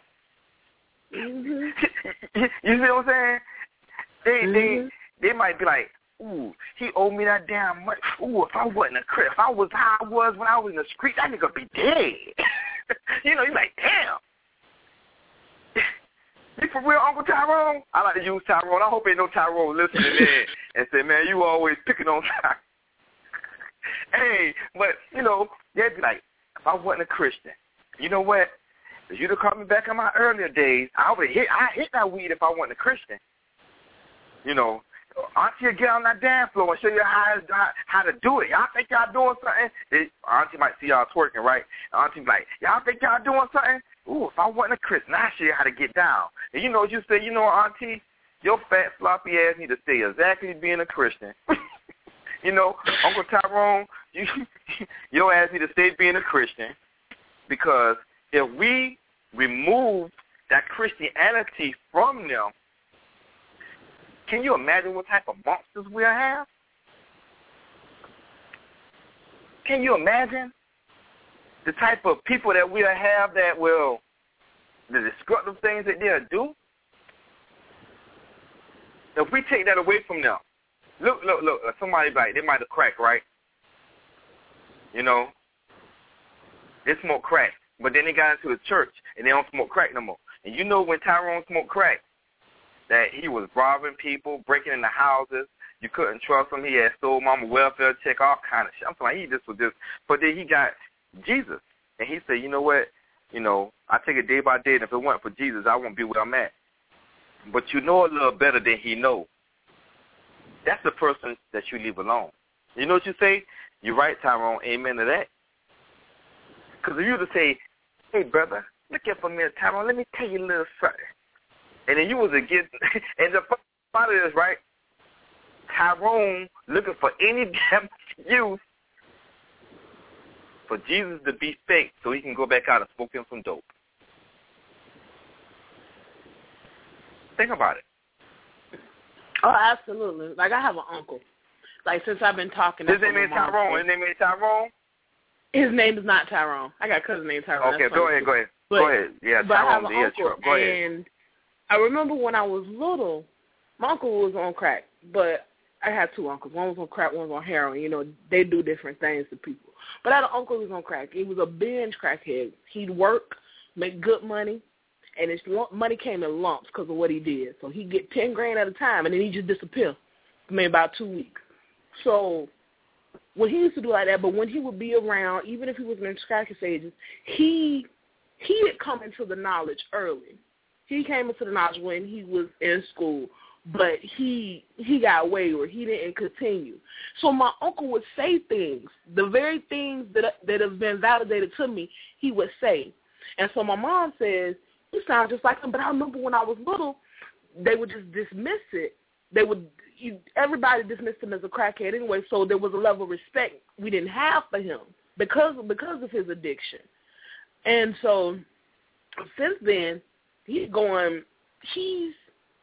Mm-hmm. You see what I'm saying? They mm-hmm. they they might be like, "Ooh, he owed me that damn money. Ooh, if I wasn't a Christian, if I was how I was when I was in the street, that nigga be dead." You know, you're like, damn. You for real, Uncle Tyrone? I like to use Tyrone. I hope ain't no Tyrone listening in and say, "Man, you always picking on Tyrone." Hey, but, you know, they'd be like, if I wasn't a Christian, you know what? If you'd have caught me back in my earlier days, I would hit I hit that weed if I wasn't a Christian. You know, Auntie will get on that dance floor and show you how, how to do it. Y'all think y'all doing something? It, Auntie might see y'all twerking, right? Auntie be like, y'all think y'all doing something? Ooh, if I wasn't a Christian, I'll show you how to get down. And you know what you say? You know, Auntie, your fat, floppy ass need to stay exactly being a Christian. You know, Uncle Tyrone, you, your ass need to stay being a Christian, because if we remove that Christianity from them, can you imagine what type of monsters we'll have? Can you imagine the type of people that we'll have that will, the destructive things that they'll do? If we take that away from them, look, look, look, somebody like, they might have cracked, right? You know, they smoke crack, but then they got into the church and they don't smoke crack no more. And you know when Tyrone smoked crack, that he was robbing people, breaking into houses. You couldn't trust him. He had stole mama welfare check, all kind of shit. I'm saying he just was just, but then he got Jesus, and he said, you know what? You know, I take it day by day, and if it weren't for Jesus, I won't be where I'm at. But you know a little better than he knows. That's the person that you leave alone. You know what you say? You're right, Tyrone. Amen to that. Because if you were to say, hey, brother, look here for a minute, Tyrone, let me tell you a little something. And then you was against, and the part of this, right? Tyrone looking for any damn excuse for Jesus to be fake so he can go back out and smoke him some dope. Think about it. Oh, absolutely. Like, I have an uncle. Like, since I've been talking to him. His name is Tyrone. His name is Tyrone? His name is not Tyrone. I got a cousin named Tyrone. Okay, go ahead, go ahead. But, go ahead. Yeah, but Tyrone. I have an yeah, uncle, go ahead. And I remember when I was little, my uncle was on crack, but I had two uncles. One was on crack, one was on heroin. You know, they do different things to people. But I had an uncle who was on crack. He was a binge crackhead. He'd work, make good money, and his money came in lumps because of what he did. So he'd get ten grand at a time, and then he'd just disappear for maybe about two weeks. So when he used to do like that, but when he would be around, even if he was in crackhead stages, he he had come into the knowledge early. He came into the knowledge when he was in school, but he he got wayward. He didn't continue. So my uncle would say things, the very things that that have been validated to me, he would say. And so my mom says, you sound just like him, but I remember when I was little, they would just dismiss it. They would, you, everybody dismissed him as a crackhead anyway, so there was a level of respect we didn't have for him because, because of his addiction. And so since then, he's going, he's,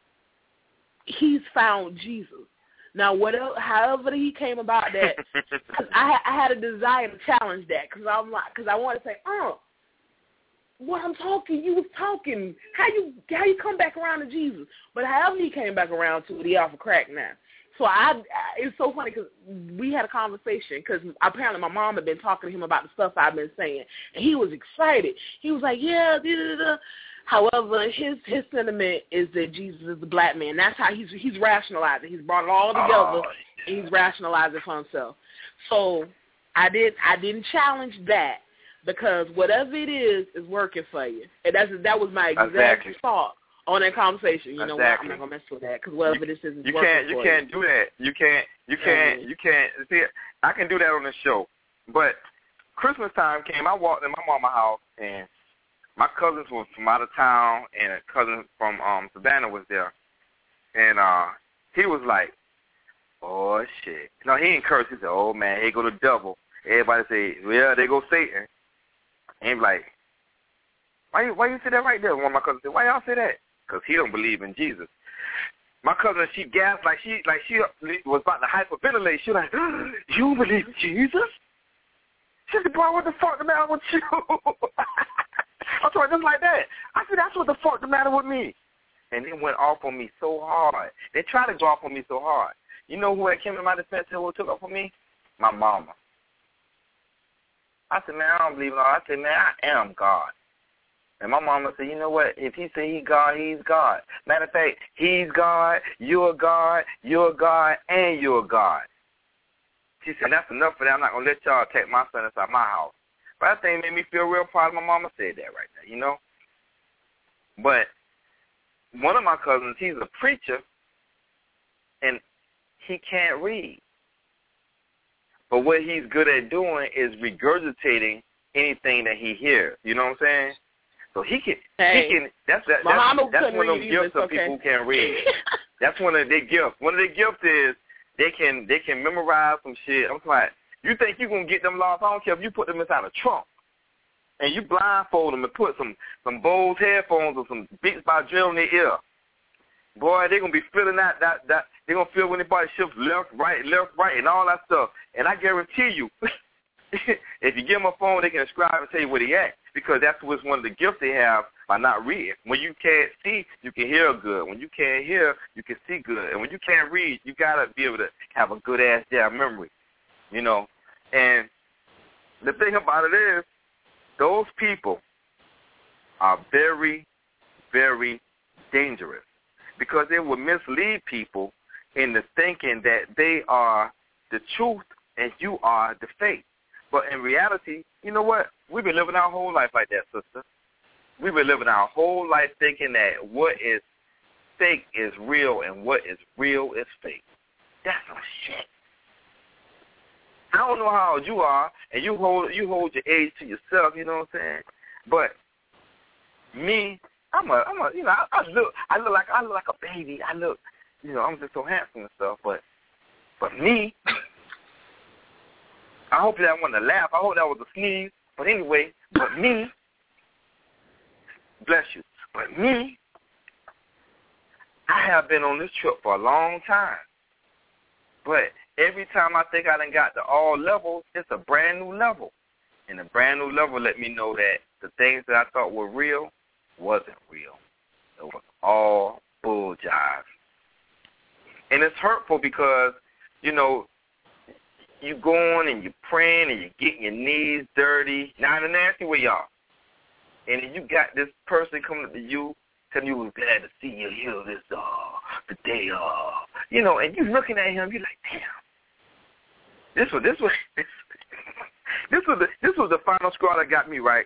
he's found Jesus. Now, whatever, however he came about that, cause I, I had a desire to challenge that because I'm like, because I want to say, oh, what I'm talking, you was talking. How you how you come back around to Jesus? But however he came back around to it, he off of crack now. So I, I it's so funny because we had a conversation because apparently my mom had been talking to him about the stuff I've been saying, and he was excited. He was like, yeah, da, da, da. However, his his sentiment is that Jesus is the black man. That's how he's he's rationalizing. He's brought it all together, oh. and he's rationalizing for himself. So I did I didn't challenge that. Because whatever it is is working for you, and that's that was my exact exactly. thought on that conversation. You know exactly. what? I'm not gonna mess with that because whatever you, this is is you working can't, for you. You can't do that. You can't. You can't. You can't. See, I can do that on the show, but Christmas time came. I walked in my mama's house, and my cousins were from out of town, and a cousin from um, Savannah was there, and uh, he was like, "Oh shit!" No, he didn't curse. He said, "Oh man, here go the devil." everybody say, well, they go Satan. And he like, why you, why you say that right there? One of my cousins said, why y'all say that? Because he don't believe in Jesus. My cousin, she gasped like she like she was about to hyperventilate. She was like, you believe in Jesus? She said, boy, what the fuck the matter with you? I told her just like that. I said, that's what the fuck the matter with me. And it went off on me so hard. They tried to go off on me so hard. You know who that came in my defense and who took up for me? My mama. I said, man, I don't believe in all. I said, man, I am God. And my mama said, you know what? If he say he's God, he's God. Matter of fact, he's God, you're God, you're God, and you're God. She said, that's enough for that. I'm not going to let y'all take my son inside my house. But that thing made me feel real proud. My mama said that right there, you know? But one of my cousins, he's a preacher, and he can't read. But what he's good at doing is regurgitating anything that he hears. You know what I'm saying? So he can, hey, he can. That's that. That's, that's one of them gifts of okay. people who can't read. That's one of their gifts. One of their gifts is they can they can memorize some shit. I'm like, you think you gonna get them lost? I don't care if you put them inside a trunk and you blindfold them and put some some Bose headphones or some Beats by Dre in their ear. Boy, they're gonna be feeling that that that they're gonna feel when their body shifts left, right, left, right, and all that stuff. And I guarantee you, if you give them a phone, they can describe and tell you where they at. Because that's what's one of the gifts they have by not reading. When you can't see, you can hear good. When you can't hear, you can see good. And when you can't read, you got to be able to have a good-ass damn memory, you know. And the thing about it is, those people are very, very dangerous because they will mislead people into thinking that they are the truth and you are the fake. But in reality, you know what? We've been living our whole life like that, sister. We've been living our whole life thinking that what is fake is real and what is real is fake. That's some shit. I don't know how old you are, and you hold you hold your age to yourself. You know what I'm saying? But me, I'm a I'm a you know I, I look I look like I look like a baby. I look you know I'm just so handsome and stuff. But but me. I hope that wasn't a laugh. I hope that was a sneeze. But anyway, but me, bless you, but me, I have been on this trip for a long time. But every time I think I done got to all levels, it's a brand new level. And the brand new level let me know that the things that I thought were real wasn't real. It was all bull jive. And it's hurtful because, you know, you going and you praying and you getting your knees dirty. Now in a nasty way, y'all. And then you got this person coming up to you, telling you was glad to see you here this uh the day uh you know, and you looking at him, you like, damn. This was this was this was the this was the final straw that got me right.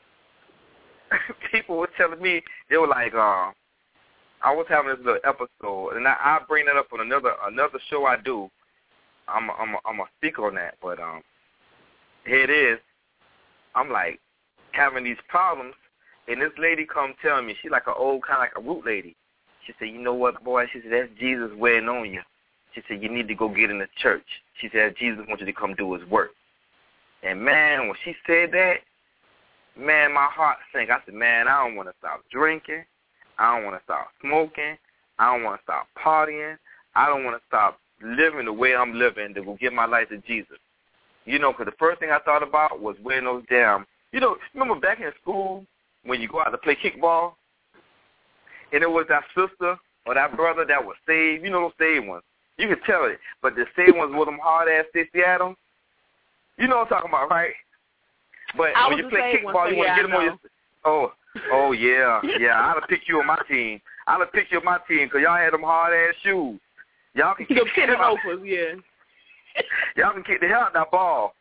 People were telling me, they were like, uh, I was having this little episode, and I I bring that up on another another show I do. I'm a, I'm a, I'm a speak on that, but um, here it is. I'm like having these problems, and this lady come telling me, she like an old kind of like a root lady. She said, you know what, boy? She said, that's Jesus waiting on you. She said, you need to go get in the church. She said, Jesus wants you to come do his work. And man, when she said that, man, my heart sank. I said, man, I don't want to stop drinking. I don't want to stop smoking. I don't want to stop partying. I don't want to stop living the way I'm living to go give my life to Jesus. You know, because the first thing I thought about was wearing those damn, you know, remember back in school when you go out to play kickball? And it was that sister or that brother that was saved. You know those saved ones. You could tell it. But the saved ones with them hard-ass Stacey Adams. You know what I'm talking about, right? But I when you play kickball, one, so you yeah, want to get them on your... Oh, oh yeah, yeah. I'd have picked you on my team. I'd have picked you on my team because y'all had them hard-ass shoes. Y'all can kick the hell out. Yeah. Y'all can kick the hell out that ball.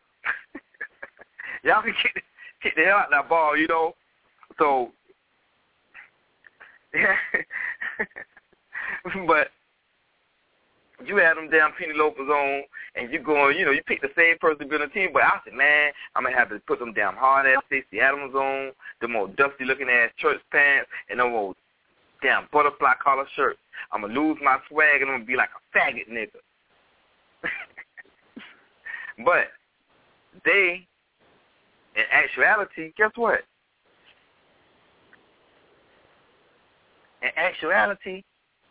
Y'all can kick the, kick the hell out that ball, you know. So, yeah. But you had them damn penny loafers on, and you going, you know, you pick the same person to be on the team. But I said, man, I'm gonna have to put them damn hard ass Stacey Adams on, them old dusty looking ass church pants, and them old damn butterfly collar shirts. I'm going to lose my swag, and I'm going to be like a faggot nigga. But they, in actuality, guess what? In actuality,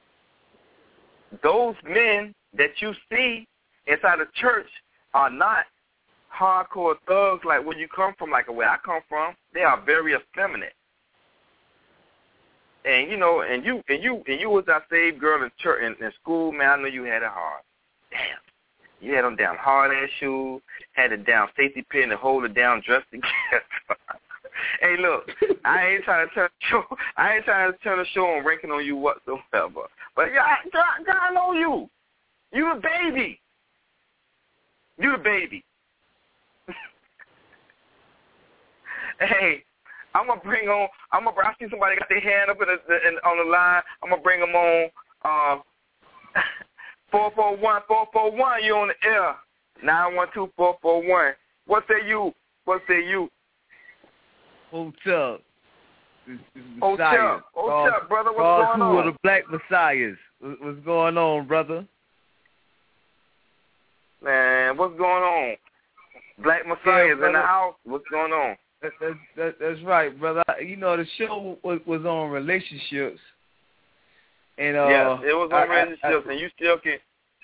those men that you see inside the church are not hardcore thugs like where you come from, like where I come from. They are very effeminate. And you know, and you and you and you was that saved girl in church in, in school, man. I know you had it hard. Damn, you had them down hard ass shoes, had it down safety pin to hold it down, dressed together. Hey, look, I ain't trying to turn the show. I ain't trying to turn the show on ranking on you whatsoever. But yeah, God, God know you. You the baby. You the baby. Hey, I'm gonna bring on. I'm gonna. I see somebody got their hand up in the, in, on the line. I'm gonna bring them on. Uh, four four one four four one. You on the air? Nine one two four four one. What say you? What say you? Hotel. Hotel. Hotel, brother. What's Call going two on? of the Black Messiahs. What's going on, brother? Man, what's going on? Black Messiahs yeah, in the house. What's going on? That, that, that, that's right, brother. You know, the show was, was on relationships. And, uh, yes, it was on I, relationships, I, I, and you still can.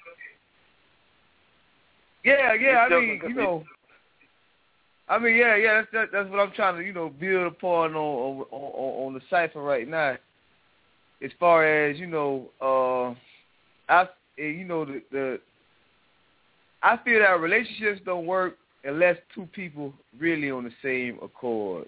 Yeah, yeah. I mean, can, you know. I mean, yeah, yeah. That's that, that's what I'm trying to, you know, build upon on on, on, on the cipher right now. As far as you know, uh, I you know the, the I feel that relationships don't work unless two people really on the same accord.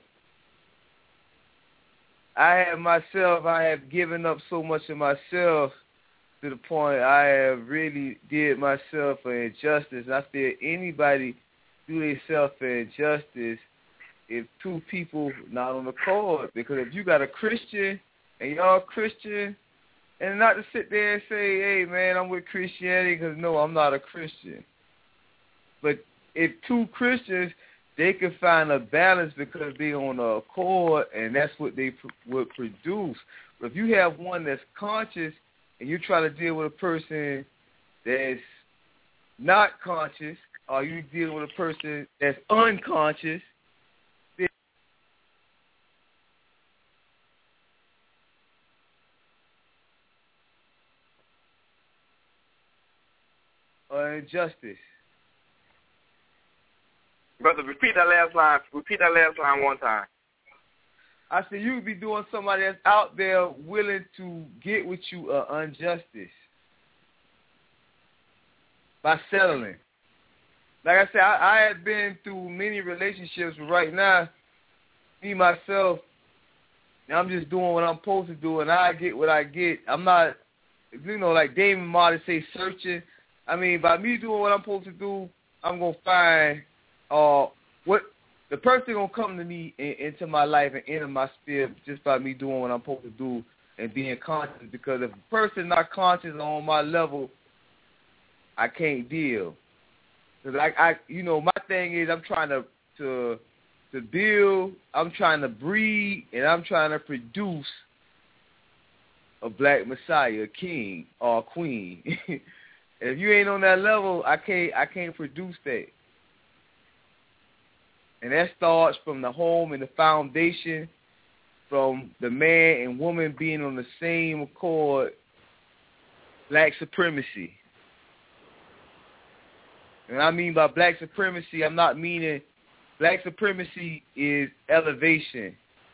I have myself, I have given up so much of myself to the point I have really did myself an injustice. I feel anybody do themselves an injustice if two people not on accord. Because if you got a Christian and y'all Christian, and not to sit there and say, hey, man, I'm with Christianity, because no, I'm not a Christian. But if two Christians, they can find a balance because they on a accord, and that's what they pr- would produce. But if you have one that's conscious and you try to deal with a person that's not conscious, or you deal with a person that's unconscious, then or injustice. Brother, repeat that last line. Repeat that last line one time. I said you would be doing somebody that's out there willing to get with you uh, injustice by settling. Like I said, I, I have been through many relationships, but right now, me, myself, I'm just doing what I'm supposed to do, and I get what I get. I'm not, you know, like Damon Martin say, searching. I mean, by me doing what I'm supposed to do, I'm going to find uh, what the person going to come to me in, into my life and enter my spirit just by me doing what I'm supposed to do and being conscious. Because if a person not conscious on my level, I can't deal. Because I, I, you know, my thing is I'm trying to, to, to build, I'm trying to breed, and I'm trying to produce a black messiah, a king or a queen. If you ain't on that level, I can't, I can't produce that. And that starts from the home and the foundation, from the man and woman being on the same accord, black supremacy. And I mean by black supremacy, I'm not meaning black supremacy is elevation.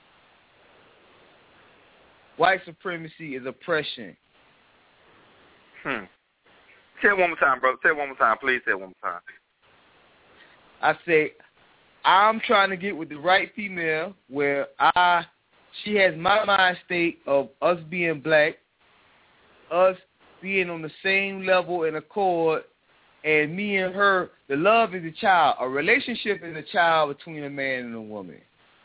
White supremacy is oppression. Hmm. Say it one more time, brother. Say it one more time. Please say it one more time. I say, I'm trying to get with the right female where I, she has my mind state of us being black, us being on the same level and accord, and me and her, the love is a child. A relationship is a child between a man and a woman.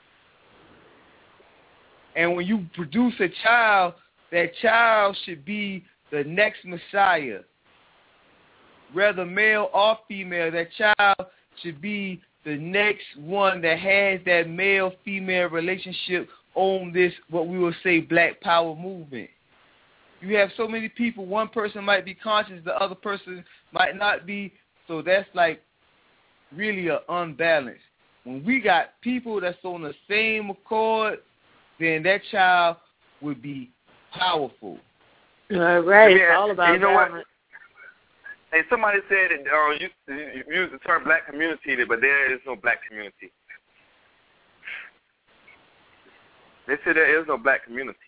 And when you produce a child, that child should be the next Messiah. Whether male or female, that child should be the next one that has that male-female relationship on this, what we will say, black power movement. You have so many people, one person might be conscious, the other person might not be, so that's like really are unbalanced. When we got people that's on the same accord, then that child would be powerful. All right, yeah, it's all about you know balance. what? Hey, somebody said that uh, you, you use the term black community, but there is no black community. They say there is no black community.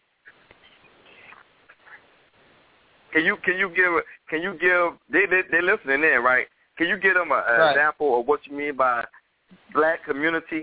Can you can you give can you give they they they listening in, right? Can you give them an right. example of what you mean by black community?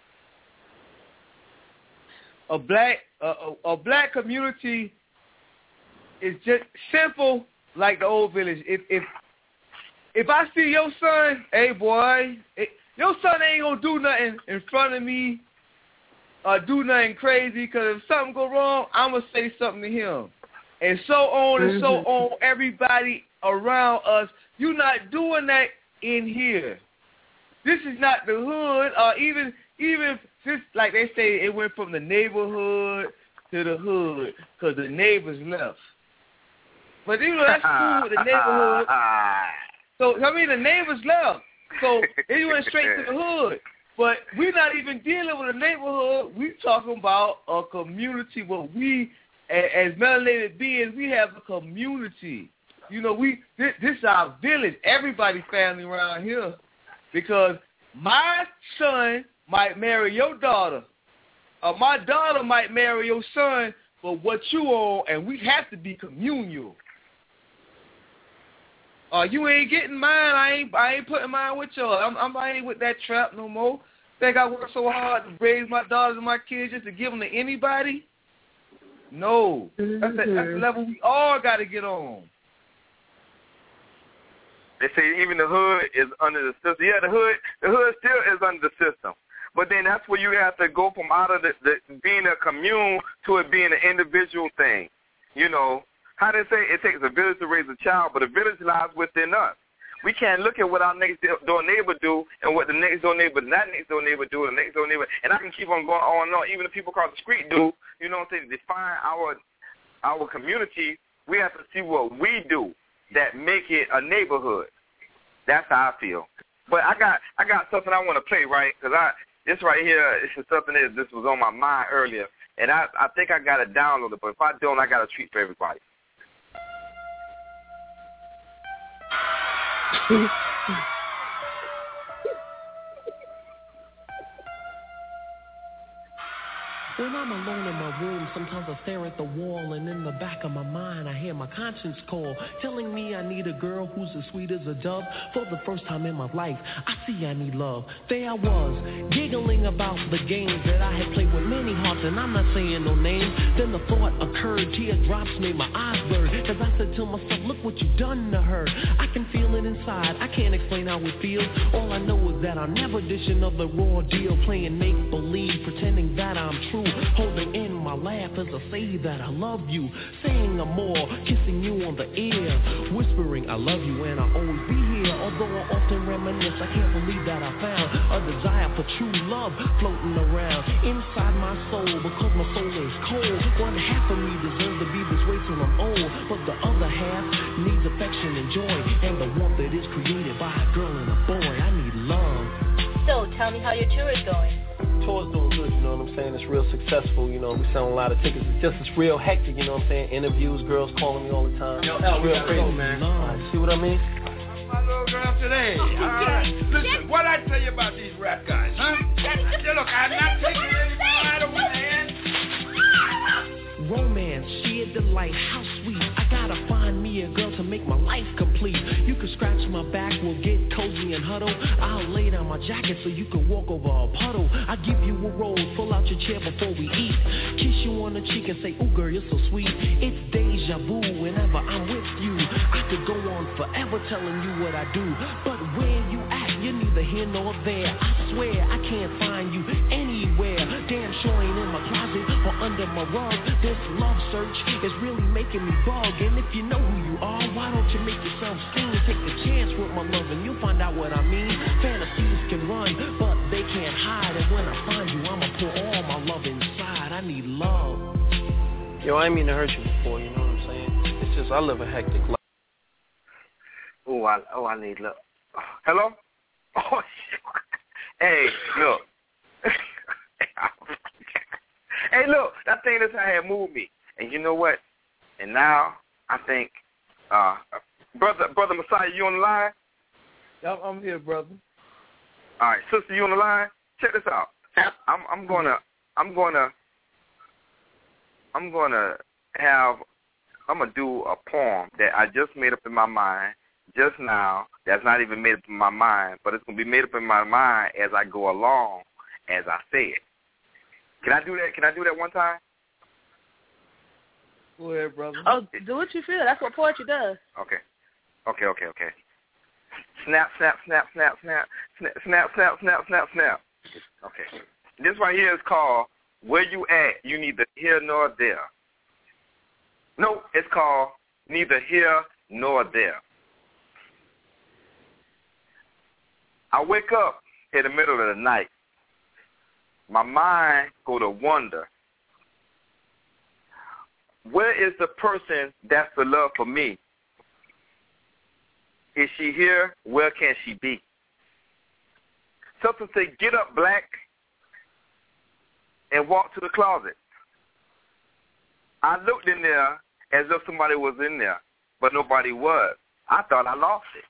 A black a, a, a black community is just simple, like the old village. If if if I see your son, hey boy, it, your son ain't gonna do nothing in front of me or do nothing crazy, because if something go wrong, I'm gonna say something to him, and so on and mm-hmm. so on. Everybody around us, you're not doing that in here. This is not the hood, or even even just like they say, it went from the neighborhood to the hood because the neighbors left. But you know that's cool with the neighborhood. So I mean the neighbors left, so they went straight to the hood. But we're not even dealing with a neighborhood. We're talking about a community where we, as melanated beings, we have a community. You know, we this, this is our village. Everybody family around here, because my son might marry your daughter, or my daughter might marry your son, but what you on, and we have to be communal. Uh, you ain't getting mine. I ain't. I ain't putting mine with y'all. I'm. I'm I ain't with that trap no more. Think I work so hard to raise my daughters and my kids just to give them to anybody? No, mm-hmm. that's, the, that's the level we all got to get on. They say even the hood is under the system. Yeah, the hood, the hood still is under the system. But then that's where you have to go from out of the, the being a commune to it being an individual thing. You know, how they say it takes a village to raise a child, but a village lies within us. We can't look at what our next door neighbor do and what the next door neighbor, that next door neighbor do, and the next door neighbor, and I can keep on going on and on. Even the people across the street do. You know what I'm saying? To define our our community, we have to see what we do that make it a neighborhood. That's how I feel. But I got I got something I want to play, right? Because I this right here is something that this was on my mind earlier, and I I think I got to download it. But if I don't, I got a treat for everybody. When I'm alone in my room, sometimes I stare at the wall, and in the back of my mind I hear my conscience call, telling me I need a girl who's as sweet as a dove. For the first time in my life, I see I need love. There I was, giggling about the games that I had played with many hearts, and I'm not saying no names. Then the thought occurred, teardrops made my eyes blur, cause I said to myself, look what you've done to her. I can feel it inside, I can't explain how it feels. All I know is that I'm never dishing of the raw deal, playing make-believe, pretending that I'm true. Holding in my laugh as I say that I love you, saying I'm more, kissing you on the ear, whispering I love you and I'll always be here. Although I often reminisce, I can't believe that I found a desire for true love floating around inside my soul, because my soul is cold. One half of me deserves to be this way till I'm old, but the other half needs affection and joy, and the warmth that is created by a girl and a boy. I need love. So tell me how your tour is going. Tour's doing good, you know what I'm saying? It's real successful, you know. We selling a lot of tickets. It's just it's real hectic, you know what I'm saying? Interviews, girls calling me all the time. Yo, L, it's real crazy, go, man. Right, see what I mean? My little girl today. All right. Listen, what I tell you about these rap guys, huh? Yeah, look, I'm not taking it anymore. I don't want to end. Romance, sheer delight, how sweet. I gotta find me a girl to make my life complete. You can scratch my back, we'll get cozy and huddle. I'll lay down my jacket so you can walk over a puddle. I give you a rose, pull out your chair before we eat. Kiss you on the cheek and say, ooh girl, you're so sweet. It's deja vu whenever I'm with you. I could go on forever telling you what I do, but where you at, you're neither here nor there. I swear I can't find you anywhere. Damn sure ain't in my closet or under my rug. This love search is really making me bug. And if you know who you are, why don't you make yourself seen? Take a chance with my love and you'll find out what I mean. Fantasies can run, but they can't hide. And when I find you, I'ma pour all my love inside. I need love. Yo, I ain't mean to hurt you before, you know what I'm saying? It's just I live a hectic life. Oh, I, oh, I need love. Hello? Oh, Hey, look. Hey, look, that thing that's how had moved me. And you know what? And now I think, uh, brother, brother Messiah, you on the line? Yep, I'm here, brother. All right, sister, you on the line? Check this out. I'm, I'm gonna, I'm gonna, I'm gonna have, I'm gonna do a poem that I just made up in my mind just now. That's not even made up in my mind, but it's gonna be made up in my mind as I go along, as I say it. Can I do that? Can I do that one time? Go ahead, brother. Oh, do what you feel. That's what poetry does. Okay. Okay, okay, okay. Snap, snap, snap, snap, snap, snap, snap, snap, snap, snap, snap. Okay. This right here is called Where You At, You Neither Here Nor There. No, it's called Neither Here Nor There. I wake up in the middle of the night. My mind go to wonder. Where is the person that's the love for me? Is she here? Where can she be? Something say, get up, black, and walk to the closet. I looked in there as if somebody was in there, but nobody was. I thought I lost it.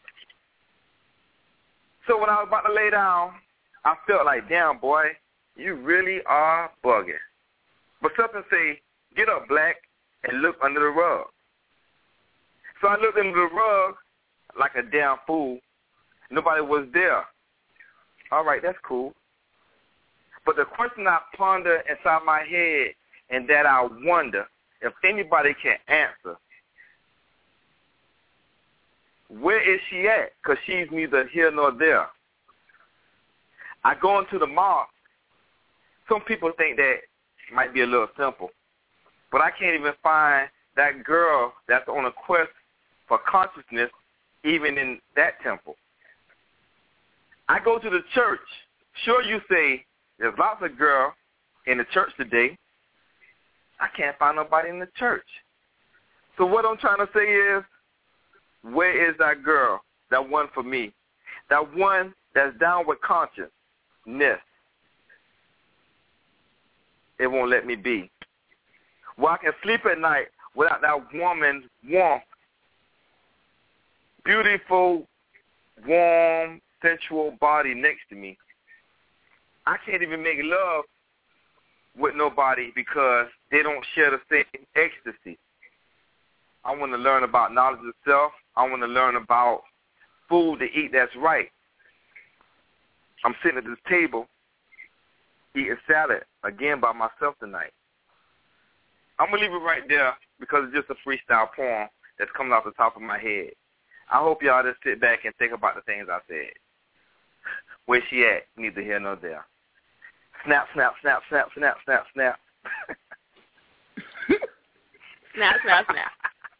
So when I was about to lay down, I felt like, damn, boy, you really are bugging. But something say, get up, black, and look under the rug. So I looked under the rug like a damn fool. Nobody was there. All right, that's cool. But the question I ponder inside my head and that I wonder if anybody can answer, where is she at? Because she's neither here nor there. I go into the mosque. Some people think that might be a little simple, but I can't even find that girl that's on a quest for consciousness even in that temple. I go to the church. Sure, you say there's lots of girls in the church today. I can't find nobody in the church. So what I'm trying to say is, where is that girl, that one for me, that one that's down with consciousness? It won't let me be. Well, I can sleep at night without that woman's warmth, beautiful, warm, sensual body next to me. I can't even make love with nobody because they don't share the same ecstasy. I want to learn about knowledge of self. I want to learn about food to eat that's right. I'm sitting at this table eating salad again by myself tonight. I'm going to leave it right there because it's just a freestyle poem that's coming off the top of my head. I hope y'all just sit back and think about the things I said. Where she at? Neither here nor there. Snap, snap, snap, snap, snap, snap, snap. Snap, snap, snap.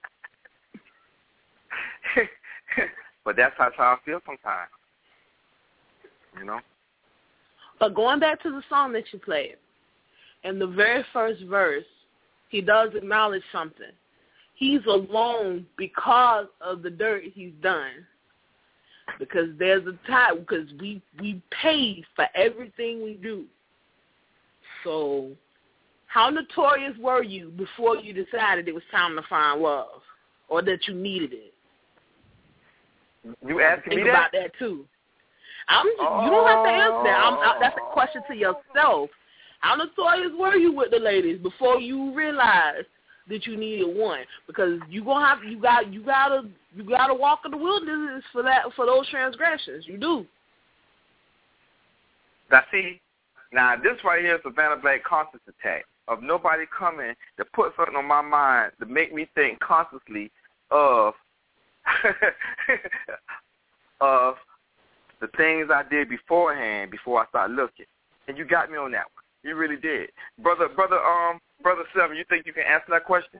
But that's how I feel sometimes. You know? But going back to the song that you played, in the very first verse, he does acknowledge something. He's alone because of the dirt he's done. Because there's a time, because we, we pay for everything we do. So how notorious were you before you decided it was time to find love or that you needed it? You asking Think me that? about that, too. I'm just, oh. You don't have to answer that. I'm, I, that's a question to yourself. How notorious were you with the ladies before you realized that you needed one? Because you gonna have you got you gotta you gotta walk in the wilderness for that for those transgressions. You do. Now see, now this right here is Savannah Black conscious attack of nobody coming to put something on my mind to make me think consciously of of the things I did beforehand before I started looking. And you got me on that one. You really did. Brother, brother, um, brother Seven, you think you can answer that question?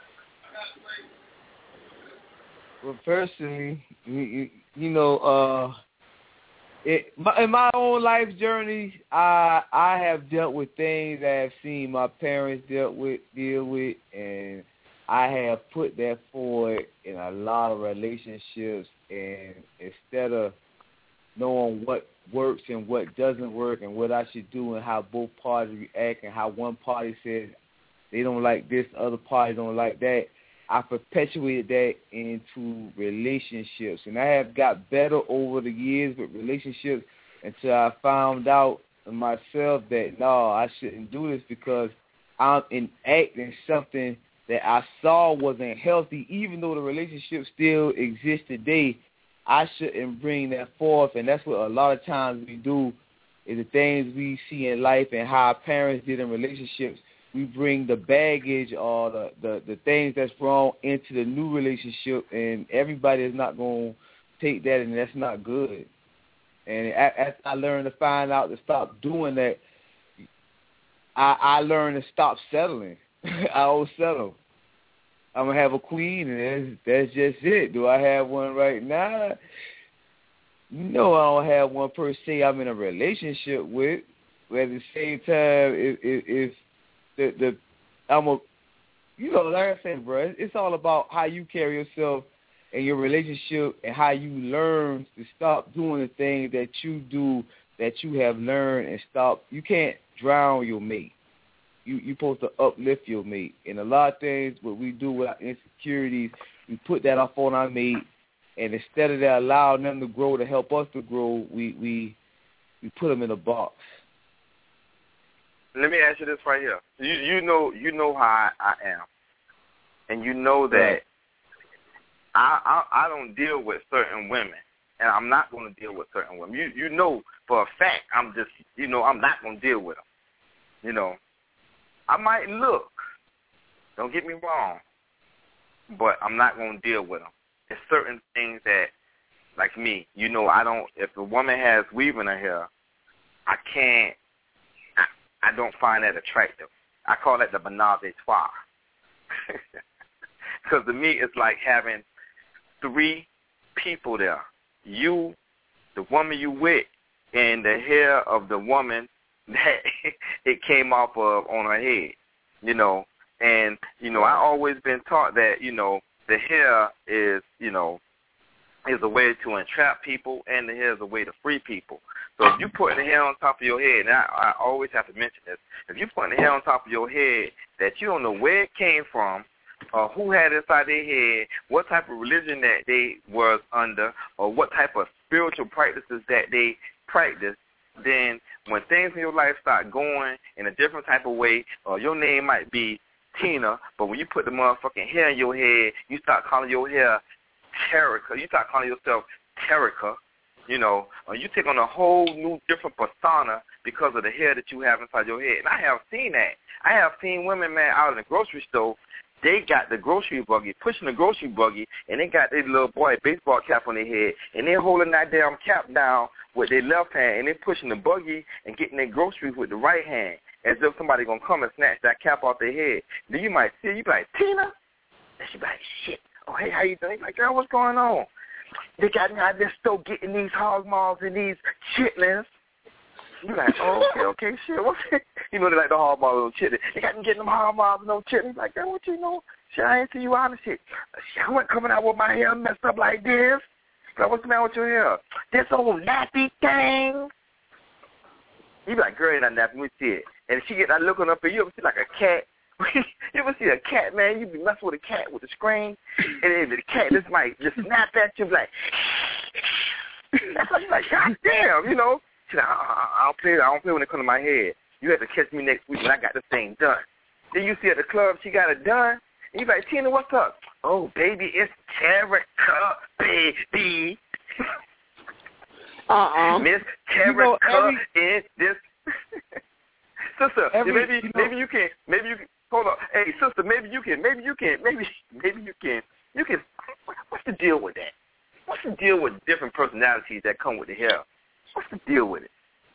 Well, personally, you, you, you know, uh, it, my, in my own life journey, I I have dealt with things I have seen my parents dealt with, deal with, and I have put that forward in a lot of relationships. And instead of knowing what works and what doesn't work and what I should do and how both parties react and how one party says they don't like this, the other party don't like that. I perpetuated that into relationships. And I have got better over the years with relationships until I found out myself that, no, I shouldn't do this because I'm enacting something that I saw wasn't healthy, even though the relationship still exists today. I shouldn't bring that forth, and that's what a lot of times we do is the things we see in life and how our parents did in relationships. We bring the baggage or the, the, the things that's wrong into the new relationship, and everybody is not going to take that, and that's not good. And as I learned to find out to stop doing that, I, I learned to stop settling. I don't settle. I'm going to have a queen, and that's, that's just it. Do I have one right now? No, I don't have one per se I'm in a relationship with. But at the same time, if, if, if the, the I'm a, you know, like I said, bro, it's all about how you carry yourself in your relationship and how you learn to stop doing the things that you do that you have learned and stop. You can't drown your mate. You, you're supposed to uplift your mate. And a lot of things, what we do with our insecurities, we put that off on our mate, and instead of that allowing them to grow, to help us to grow, we we, we put them in a box. Let me ask you this right here. You you know you know how I, I am, and you know that right. I, I I don't deal with certain women, and I'm not going to deal with certain women. You you know for a fact I'm just you know I'm not going to deal with them. You know. I might look, don't get me wrong, but I'm not going to deal with them. There's certain things that, like me, you know, I don't, if a woman has weave in her hair, I can't, I, I don't find that attractive. I call that the menage a trois. Because to me, it's like having three people there. You, the woman you with, and the hair of the woman that it came off of on her head, you know. And, you know, I always been taught that, you know, the hair is, you know, is a way to entrap people, and the hair is a way to free people. So if you put the hair on top of your head, and I, I always have to mention this, if you put the hair on top of your head that you don't know where it came from, or who had it inside their head, what type of religion that they was under, or what type of spiritual practices that they practiced, then when things in your life start going in a different type of way, or your name might be Tina, but when you put the motherfucking hair in your head, you start calling your hair Terica. You start calling yourself Terica, you know, or you take on a whole new different persona because of the hair that you have inside your head. And I have seen that. I have seen women, man, out in the grocery store. They got the grocery buggy, pushing the grocery buggy, and they got their little boy baseball cap on their head, and they're holding that damn cap down with their left hand, and they're pushing the buggy and getting their groceries with the right hand, as if somebody going to come and snatch that cap off their head. Then you might see, you be like, Tina? And she be like, shit. Oh, hey, how you doing? Like, girl, what's going on? They got me out there still getting these hog maws and these chitlins. You like, oh, okay, okay, shit. What's it? You know, they like the hog maws and chitlins. They got me getting them hog maws and no chitlins. Like, girl, what you know? Shit, I ain't see you out of shit. Shit, I wasn't coming out with my hair messed up like this. Like, what's the matter with your hair? This old nappy thing. You be like, girl, ain't that nappy. We see it. And she get that looking up at you, ever see like a cat? You ever see a cat, man? You be messing with a cat with the screen, and then the cat just might just snap at you, like, I'm like, God damn, you know. She's like, I, I don't play. I don't play when it comes to my head. You have to catch me next week when I got this thing done. Then you see at the club, she got it done. And you like, Tina, what's up? Oh, baby, it's Terica, baby. Uh-uh. Miss Terica, you know, every... in this. Sister, every, maybe you know, maybe you can, maybe you can, hold on. Hey, sister, maybe you can, maybe you can, maybe maybe you can, you can, what's the deal with that? What's the deal with different personalities that come with the hair? What's the deal with it?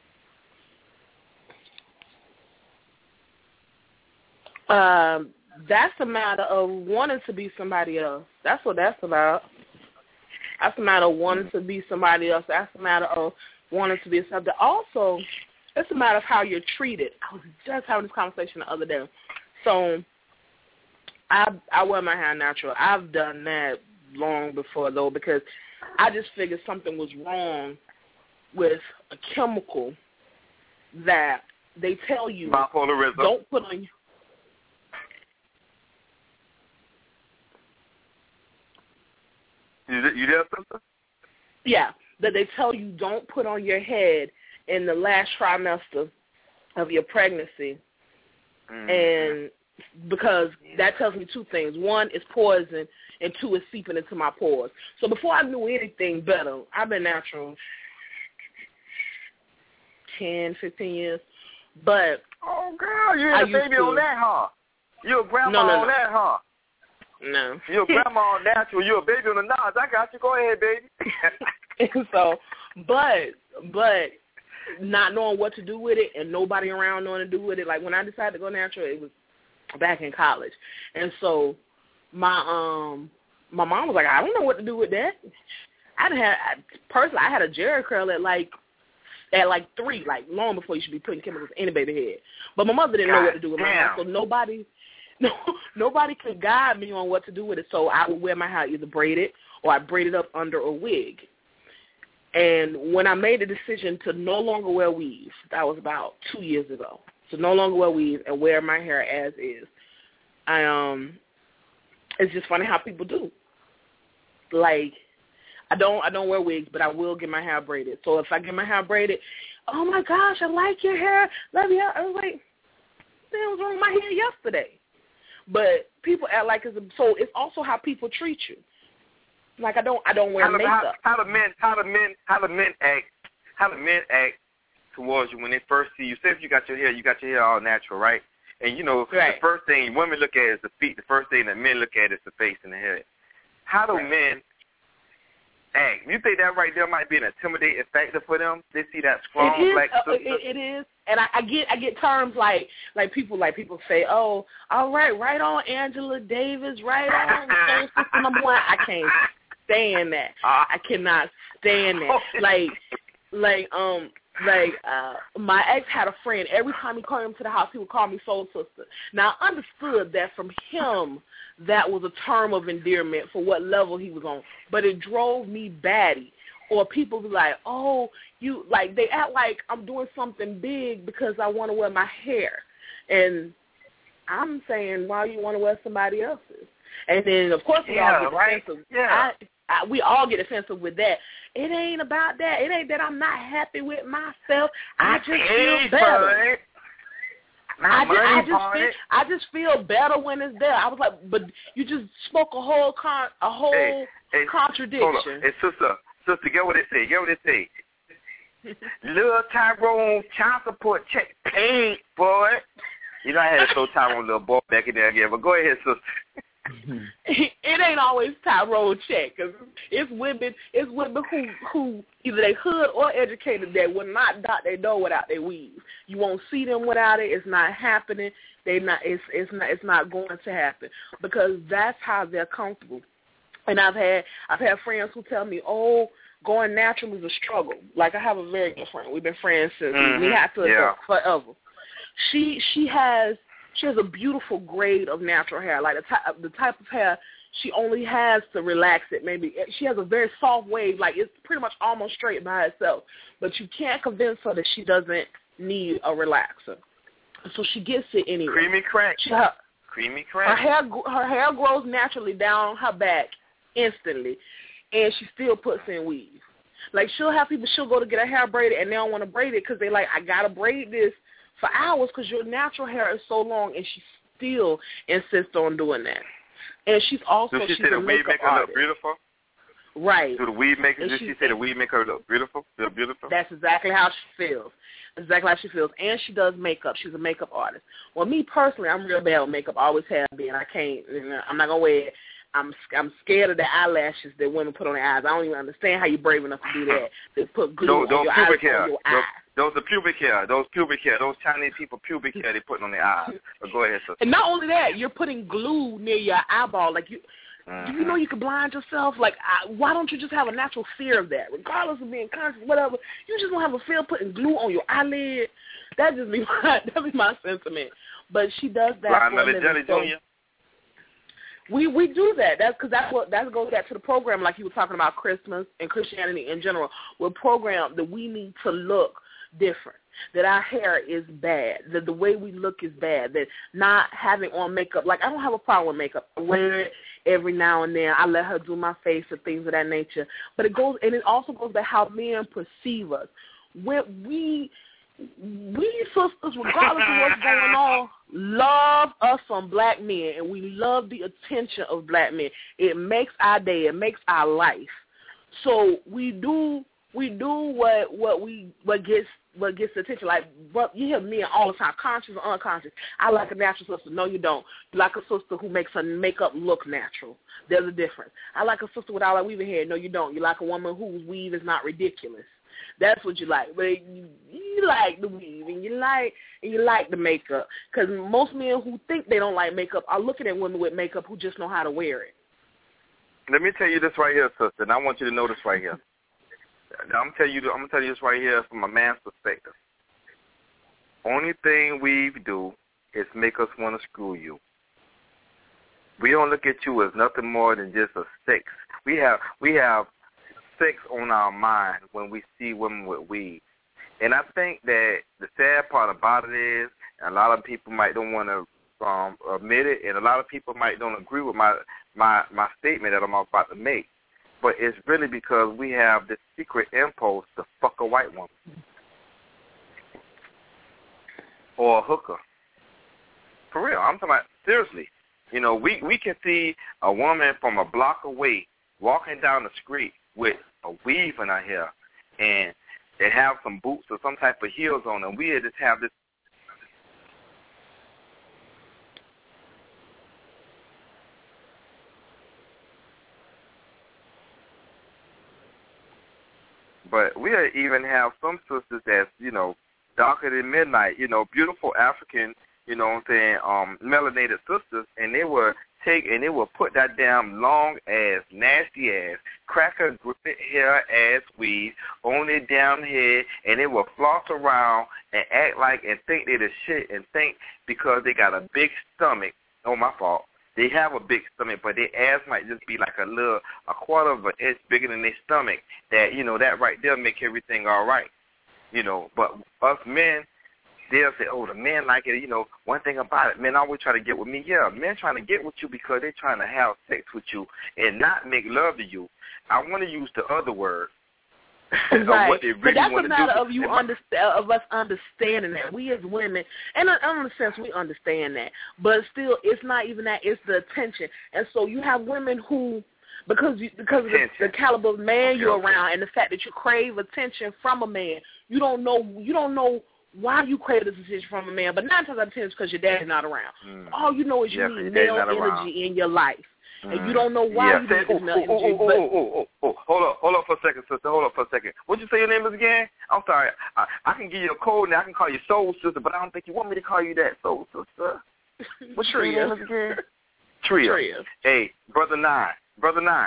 Um, that's a matter of wanting to be somebody else. That's what that's about. That's a matter of wanting to be somebody else. That's a matter of wanting to be accepted. Also, it's a matter of how you're treated. I was just having this conversation the other day. So I I wear my hair natural. I've done that long before, though, because I just figured something was wrong with a chemical that they tell you bipolarism. Don't put on. You you there, sister? Yeah, that they tell you don't put on your head in the last trimester of your pregnancy, mm-hmm. and because that tells me two things. One, it's poison, and two, it's seeping into my pores. So before I knew anything better, I've been natural ten, fifteen years. But oh, girl, you had a baby to, on that, huh? You a grandma no, no, on no. that, huh? No. You a grandma on natural. You a baby on the nose. I got you. Go ahead, baby. so, but, but not knowing what to do with it and nobody around knowing to do with it. Like when I decided to go natural, it was back in college, and so my um my mom was like, I don't know what to do with that. I didn't have I, personally. I had a Jerry curl at like at like three, like long before you should be putting chemicals in any baby head. But my mother didn't God know what to do with damn. my hair, so nobody. No, nobody could guide me on what to do with it, so I would wear my hair either braided or I braided up under a wig. And when I made the decision to no longer wear weave, that was about two years ago, to no longer wear weave and wear my hair as is, I um, it's just funny how people do. Like, I don't I don't wear wigs, but I will get my hair braided. So if I get my hair braided, oh my gosh, I like your hair, love your hair. I was like, what the hell was wrong with my hair yesterday? But people act like it's a, so. It's also how people treat you. Like I don't, I don't wear how makeup. How, how the men, how the men, how the men act, how the men act towards you when they first see you. Say if you got your hair, you got your hair all natural, right? And you know, right. the first thing women look at is the feet. The first thing that men look at is the face and the head. How do right. men act? You think that right there might be an intimidating factor for them? They see that strong it is, black uh, sister. It, it is, and I, I get I get terms like like people like people say, oh, all right, right on Angela Davis, right on soul sister number one. I can't stand that. I cannot stand that. Like like um. Like, uh, my ex had a friend. Every time he came to the house, he would call me soul sister. Now, I understood that from him, that was a term of endearment for what level he was on. But it drove me batty. Or people be like, oh, you, like, they act like I'm doing something big because I want to wear my hair. And I'm saying, why you want to wear somebody else's? And then, of course, we yeah, all get right? defensive. Yeah. I, I, we all get offensive with that. It ain't about that. It ain't that I'm not happy with myself. I just feel better. I just, I just, feel, I just feel better when it's there. I was like, but you just spoke a whole con, a whole hey, hey, contradiction. Hold on. Hey, sister, sister, get what it say. Get what it say. Little Tyrone child support check paid, boy. You know I had to throw Tyrone little boy back in there again, but go ahead, sister. It ain't always Tyrone check, cause it's women, it's women who who either they hood or educated that will not dot their door without their weave. You won't see them without it. It's not happening. They not. It's it's not. It's not going to happen because that's how they're comfortable. And I've had I've had friends who tell me, oh, going natural is a struggle. Like I have a very good friend. We've been friends since mm-hmm. we have to yeah. forever. She she has. She has a beautiful grade of natural hair, like the type, the type of hair she only has to relax it. Maybe she has a very soft wave, like it's pretty much almost straight by itself. But you can't convince her that she doesn't need a relaxer, so she gets it anyway. Creamy crack. She, her, Creamy crack. Her hair, her hair grows naturally down her back instantly, and she still puts in weave. Like she'll have people, she'll go to get her hair braided, and they don't want to braid it because they like, I gotta braid this for hours because your natural hair is so long, and she still insists on doing that. And she's also so she she's say a the weave make her artist. look beautiful? Right. Do the weave make her? Did she, she say the weave make her look beautiful? Feel beautiful? That's exactly how she feels. Exactly how she feels. And she does makeup. She's a makeup artist. Well, me personally, I'm real bad with makeup. I always have been. I can't. I'm not gonna wear it. I'm I'm scared of the eyelashes that women put on their eyes. I don't even understand how you're brave enough to do that. They put glue those, on those your pubic eyes, hair. on your those, eyes. those are pubic hair. Those pubic hair. Those Chinese people pubic hair they putting on their eyes. But go ahead, sister. And not only that, you're putting glue near your eyeball. Like you, mm-hmm. do you know you could blind yourself? Like, I, why don't you just have a natural fear of that, regardless of being conscious, whatever? You just don't have a fear of putting glue on your eyelid. That just be my that be my sentiment. But she does that Blind for a Melly living. Jelly So, Junior We we do that. That's because that's what that goes back to the program, like you were talking about Christmas and Christianity in general. We're programmed that we need to look different, that our hair is bad, that the way we look is bad, that not having on makeup. Like, I don't have a problem with makeup. I wear it every now and then. I let her do my face and things of that nature. But it goes, and it also goes back how men perceive us. When we we sisters, regardless of what's going on, love us some black men, and we love the attention of black men. It makes our day. It makes our life. So we do we do what what we what gets what gets attention. Like, but you hear men all the time, conscious or unconscious. I like a natural sister. No, you don't. You like a sister who makes her makeup look natural. There's a difference. I like a sister without a weaving hair. No, you don't. You like a woman whose weave is not ridiculous. That's what you like. But you, you like the weave and you like and you like the makeup. Because most men who think they don't like makeup are looking at women with makeup who just know how to wear it. Let me tell you this right here, sister, and I want you to know this right here. I'm tell you. I'm gonna tell you this right here from a man's perspective. Only thing we do is make us want to screw you. We don't look at you as nothing more than just a sex. We have we have sex on our mind when we see women with weave, and I think that the sad part about it is, and a lot of people might don't want to um, admit it, and a lot of people might don't agree with my my my statement that I'm about to make. But it's really because we have this secret impulse to fuck a white woman or a hooker. For real, I'm talking about seriously. You know, we, we can see a woman from a block away walking down the street with a weave in her hair, and they have some boots or some type of heels on, and we just have this. But we even have some sisters that's, you know, darker than midnight, you know, beautiful African, you know what I'm saying, um, melanated sisters, and they were take and they will put that damn long ass, nasty ass, cracker gripped hair ass weave on their damn head, and they will floss around and act like and think they the shit and think because they got a big stomach, oh my fault, they have a big stomach, but their ass might just be like a little, a quarter of an inch bigger than their stomach, that, you know, that right there make everything all right. You know, but us men, they'll say, oh, the men like it. You know, one thing about it, men always try to get with me. Yeah, men trying to get with you because they're trying to have sex with you and not make love to you. I want to use the other word. Of right. what they really but that's want a matter to do. of you understand, of us understanding that. We as women, and in a sense, we understand that. But still, it's not even that. It's the attention. And so you have women who, because you, because of the, the caliber of man okay, you're okay. around, and the fact that you crave attention from a man, you don't know. You don't know why you crave this attention from a man. But nine times out of ten, it's because your dad's not around. Mm. All you know is you yeah, need male energy around. in your life. Mm. And you don't know why yeah. you Say, need this oh, male oh, energy. Oh, but, oh, oh, oh, oh, hold up, hold up for a second, sister. Hold up for a second. What'd you say your name is again? I'm sorry. I, I can give you a code now. I can call you Soul Sister, but I don't think you want me to call you that, Soul Sister. What's your name is again? Tria. Tria. Hey, Brother Nine. Brother Nine.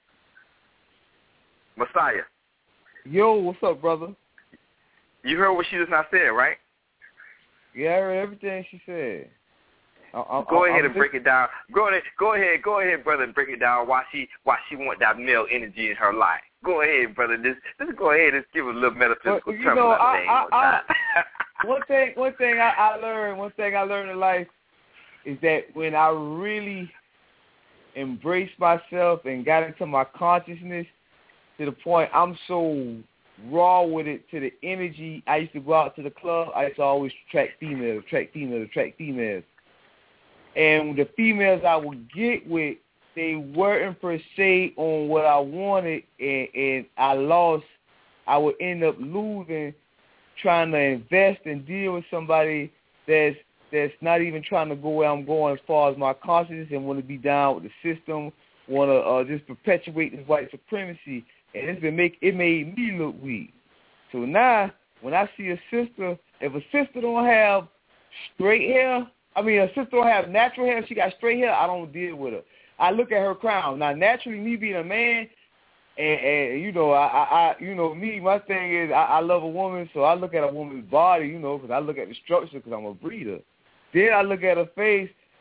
Messiah. Yo, what's up, brother? You heard what she just now said, right? Yeah, I heard everything she said. I, I, go I, ahead I'm and break it down. Go ahead, go ahead, go ahead, brother, and break it down. Why she, why she want that male energy in her life? Go ahead, brother. Just, just go ahead and give a little metaphysical well, you term know, of that I, thing. I, I, one thing, one thing I, I learned, one thing I learned in life is that when I really embraced myself and got into my consciousness to the point I'm so raw with it, to the energy. I used to go out to the club. I used to always attract females, attract females, attract females. And the females I would get with, they weren't per se on what I wanted, and, and I lost. I would end up losing trying to invest and deal with somebody that's that's not even trying to go where I'm going as far as my consciousness and want to be down with the system, want to uh, just perpetuate this white supremacy. And it's been make it made me look weak. So now, when I see a sister, if a sister don't have straight hair, I mean, a sister don't have natural hair, she got straight hair, I don't deal with her. I look at her crown. Now, naturally, me being a man, and, and you know, I, I, I, you know, me, my thing is, I, I love a woman, so I look at a woman's body, you know, because I look at the structure, because I'm a breeder. Then I look at her face,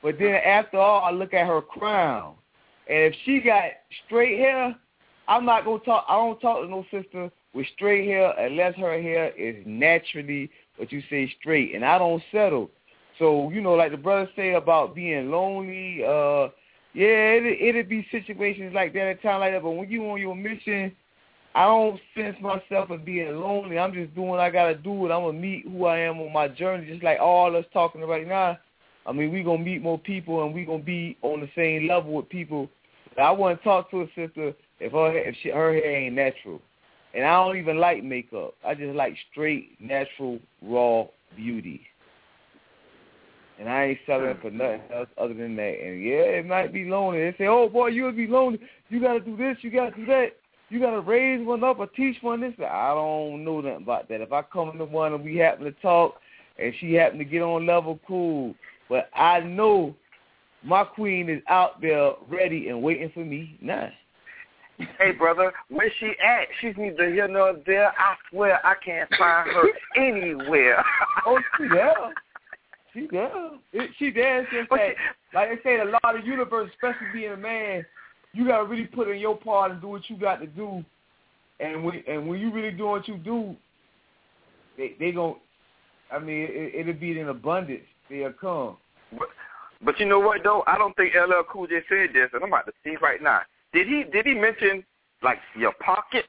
But then after all, I look at her crown. And if she got straight hair, I'm not going to talk. I don't talk to no sister with straight hair unless her hair is naturally what you say straight. And I don't settle. So, you know, like the brother say about being lonely, uh, yeah, it, it'll be situations like that at a time like that. But when you on your mission, I don't sense myself as being lonely. I'm just doing what I got to do, and I'm going to meet who I am on my journey, just like all us talking right now. I mean, we going to meet more people, and we going to be on the same level with people. I wouldn't talk to a sister if her, if she, her hair ain't natural. And I don't even like makeup. I just like straight, natural, raw beauty. And I ain't settling for nothing else other than that. And, yeah, it might be lonely. They say, oh, boy, you'll be lonely. You got to do this. You got to do that. You got to raise one up or teach one this. I don't know nothing about that. If I come into one and we happen to talk and she happen to get on level, cool. But I know my queen is out there ready and waiting for me now. Hey, brother, where she at? She's neither here nor there. I swear I can't find her anywhere. Oh, she there. She there. It, she there. It's just that, like they say, the law of the universe, especially being a man, you got to really put in your part and do what you got to do. And when, and when you really do what you do, they they gon' I mean, it, it'll be in abundance. They'll come. But, but you know what, though? I don't think L L Cool J said this, and I'm about to see right now. Did he did he mention, like, your pocket?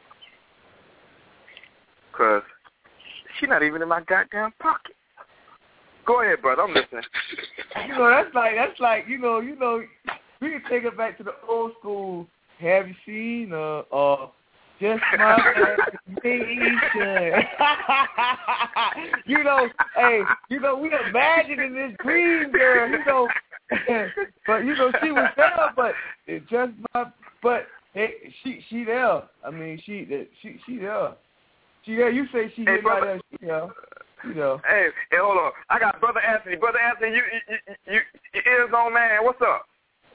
Because she's not even in my goddamn pocket. Go ahead, brother. I'm listening. You know, that's like, that's like, you know, you know, we can take it back to the old school. Have you seen uh, uh, Just My Imagination? You know, hey, you know, we imagining this dream girl, you know, but, you know, she was there, but it just my, but hey, she she there. I mean, she she she there. She there. You say she hey, get by there, she there. You know. Hey, hey, hold on. I got Brother Anthony. Brother Anthony, you, you, you, you ears on, man. What's up?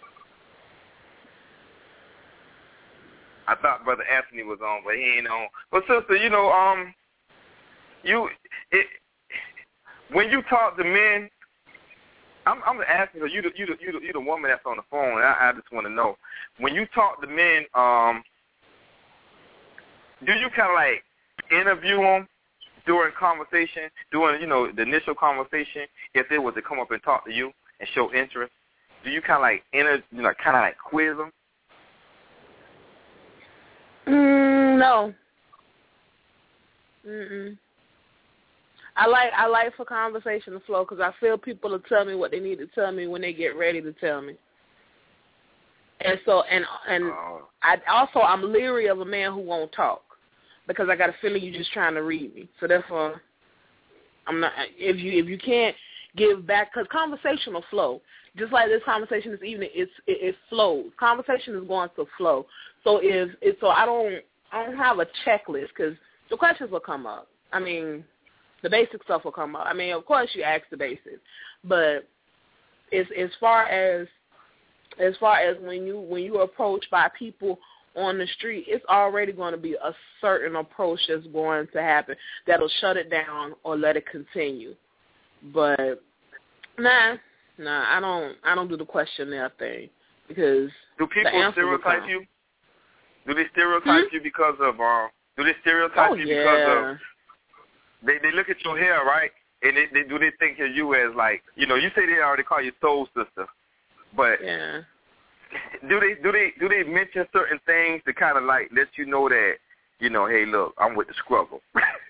I thought Brother Anthony was on, but he ain't on. But sister, you know, um, you, it, when you talk to men, I'm, I'm asking you, you the, you the, you the, you the woman that's on the phone. I, I just want to know, when you talk to men, um, do you kind of like interview them during conversation, during, you know, the initial conversation, if they was to come up and talk to you and show interest? Do you kind of like, inter, you know, kind of like quiz them? Mm, no. Mm-mm. I like I like for conversation to flow because I feel people will tell me what they need to tell me when they get ready to tell me. And so, and and oh. I also I'm leery of a man who won't talk because I got a feeling you're just trying to read me. So therefore, I'm not. If you if you can't give back, because conversation will flow. Just like this conversation this evening, it's it, it flows. Conversation is going to flow. So if it, so, I don't I don't have a checklist because the questions will come up. I mean, the basic stuff will come up. I mean, of course you ask the basics, but as as far as as far as when you when you approach by people on the street, it's already going to be a certain approach that's going to happen that'll shut it down or let it continue. But nah, nah, I don't I don't do the questionnaire thing because do people stereotype you? Do they stereotype hmm? you because of uh? Do they stereotype oh, you yeah. because of they they look at your hair, right? And they, they do they think of you as like, you know, you say they already call you soul sister, but yeah. do they do they do they mention certain things to kind of like let you know that, you know, hey, look, I'm with the struggle.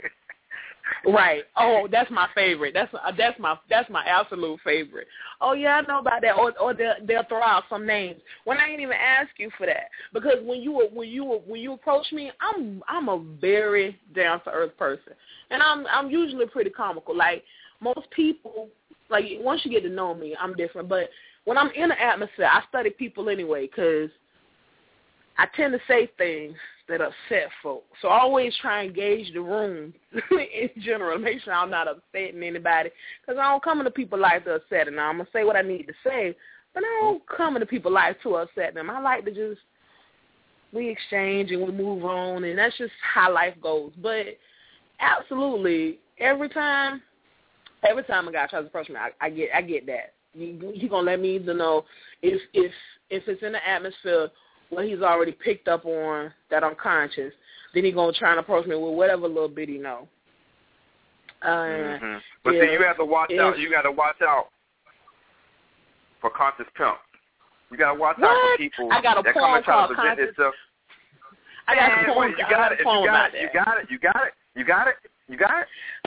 Right. Oh, that's my favorite. That's uh, that's my that's my absolute favorite. Oh yeah, I know about that. Or or they'll, they'll throw out some names when I ain't even ask you for that. Because when you when you when you approach me, I'm I'm a very down to earth person, and I'm I'm usually pretty comical. Like most people, like once you get to know me, I'm different. But when I'm in the atmosphere, I study people anyway because I tend to say things that upset folks. So I always try and gauge the room in general, make sure I'm not upsetting anybody, because I don't come into people's life to upset them. Now, I'm going to say what I need to say, but I don't come into people's life to upset them. I like to just, we exchange and we move on, and that's just how life goes. But absolutely, every time, every time a guy tries to approach me, I, I get I get that. He's gonna let me either know if if if it's in the atmosphere what he's already picked up on that I'm conscious. Then he's gonna try and approach me with whatever little bit he know. Uh, mm-hmm. But if, see, you have to watch if, out. You got to watch out for conscious pimps. You got to watch what? out for people I got a that come and try to present conscious. themselves. I got Man, a poem. wait, you got it. You got it. You got it. You got it. You got it. You got it.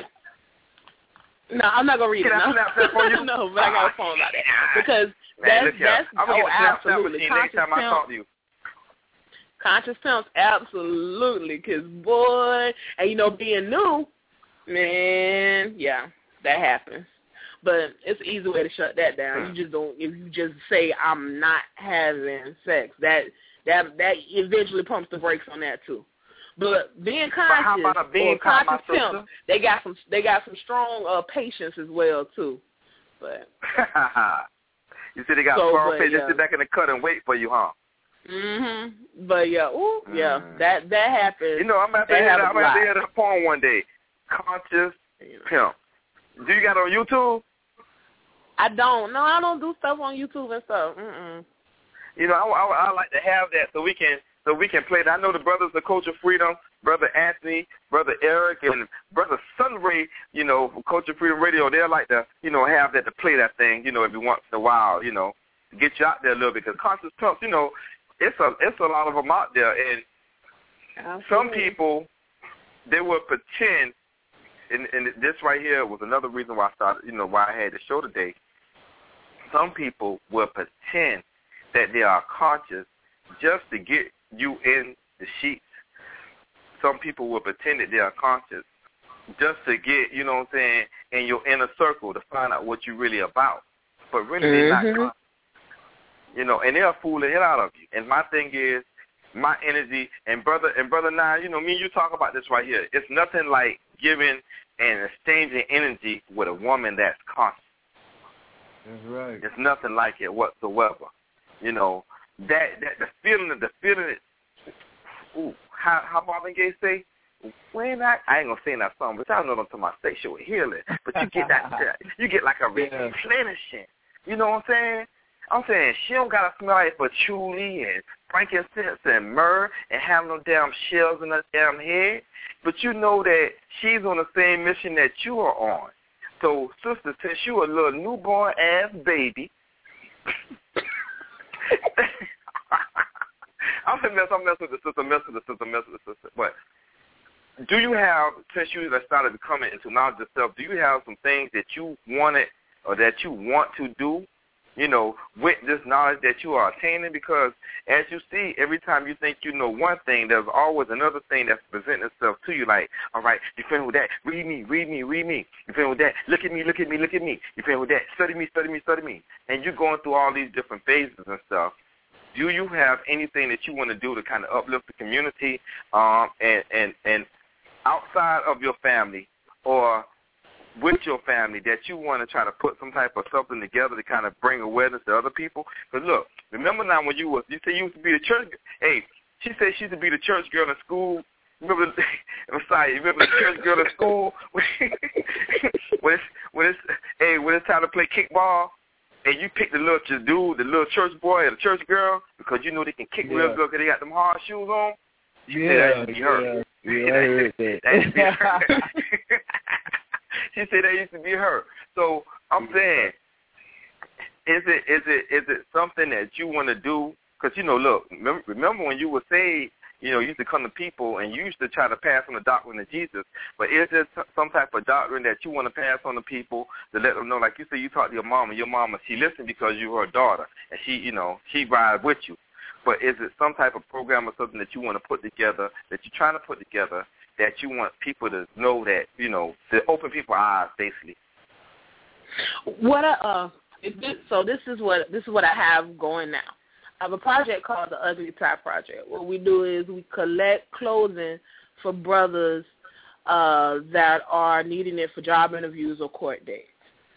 No, I'm not gonna read Can it. I No, snap that for you? no, but I got a poem about that because Man, that's look that's I'm gonna oh, get a snap absolutely. machine next time I Conscious talk to you. Conscious pimps, absolutely, because, boy, and, you know, being new, man, yeah, that happens. But it's an easy way to shut that down. You just don't, if you just say, I'm not having sex, that that that eventually pumps the brakes on that, too. But being conscious, but how about a being or conscious kind, pimps, they got some, they got some strong uh, patience as well, too. But you see they got so, strong but, patience, yeah. sit back in the cut and wait for you, huh? Mhm. But yeah, ooh, mm. yeah, that that happens. You know, I'm at the hear I'm at the hear the porn one day. Conscious pimp. Do you got it on YouTube? I don't. No, I don't do stuff on YouTube and stuff. Mm-mm. You know, I, I, I like to have that so we can so we can play that. I know the brothers, the Coach of Freedom, Brother Anthony, Brother Eric, and Brother Sunray, you know, from Coach of Freedom Radio, they like to, you know, have that to play that thing, you know, every once in a while, you know, to get you out there a little bit. Because conscious pimps, you know, it's a it's a lot of them out there, and Absolutely. Some people, they will pretend. And, and this right here was another reason why I started, you know, why I had the show today. Some people will pretend that they are conscious just to get you in the sheets. Some people will pretend that they are conscious just to get, you know what I'm saying, in your inner circle to find out what you're really about. But really, mm-hmm. they're not conscious. You know, and they'll fool the hell out of you. And my thing is, my energy, and brother, and brother Nine, you know, me and you talk about this right here. It's nothing like giving and exchanging energy with a woman that's conscious. That's right. It's nothing like it whatsoever. You know, that that the feeling, the feeling. Ooh, how how Marvin Gaye say? When I I ain't gonna sing that song, but y'all know I'm talking about sexual healing. But you get that, you get like a replenishing. You know what I'm saying? I'm saying she don't gotta smell like patchouli and frankincense and myrrh and have no damn shells in her damn head. But you know that she's on the same mission that you are on. So, sister, since you a little newborn ass baby, I'm gonna mess, I'm mess with the sister, mess with the sister, mess with the sister. But do you have, since you have started becoming into knowledge of yourself, do you have some things that you wanted or that you want to do, you know, with this knowledge that you are attaining? Because as you see, every time you think you know one thing, there's always another thing that's presenting itself to you. Like, all right, you feeling with that? Read me, read me, read me. You feeling with that? Look at me, look at me, look at me. You feeling with that? Study me, study me, study me. And you're going through all these different phases and stuff. Do you have anything that you want to do to kind of uplift the community, um, and and and outside of your family or with your family, that you want to try to put some type of something together to kind of bring awareness to other people? Because look, remember now when you was, you say you used to be the church, hey, she said she used to be the church girl in school. Remember, I'm sorry, remember the church girl in school? when it's, when it's, hey, when it's time to play kickball, and you pick the little dude, the little church boy or the church girl, because you know they can kick yeah. real good because they got them hard shoes on. She yeah, said that used to be her. Yeah, yeah, I heard that. That used to be her. She said that used to be her. So I'm saying, is it is it is it something that you want to do? Because you know, look, remember, remember when you were saved, you know, you used to come to people and you used to try to pass on the doctrine of Jesus. But is there some type of doctrine that you want to pass on to people to let them know? Like you said, you talk to your mama. Your mama, she listened because you were her daughter, and she, you know, she rides with you. But is it some type of program or something that you want to put together, that you're trying to put together, that you want people to know that, you know, to open people's eyes, basically? What I, uh, this, so this is what this is what I have going now. I have a project called the Ugly Tie Project. What we do is we collect clothing for brothers uh, that are needing it for job interviews or court dates,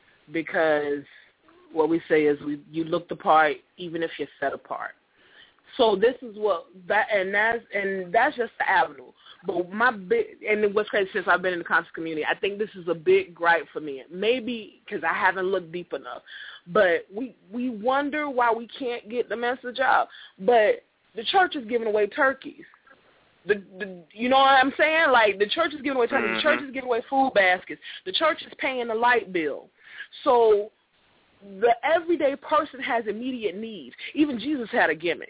because what we say is we you look the part even if you're set apart. So this is what that and that's and that's just the avenue. But my big and what's crazy, since I've been in the conscious community, I think this is a big gripe for me. Maybe because I haven't looked deep enough, but we we wonder why we can't get the message out. But the church is giving away turkeys. The, the you know what I'm saying? Like the church is giving away turkeys. Mm-hmm. The church is giving away food baskets. The church is paying the light bill. So the everyday person has immediate needs. Even Jesus had a gimmick,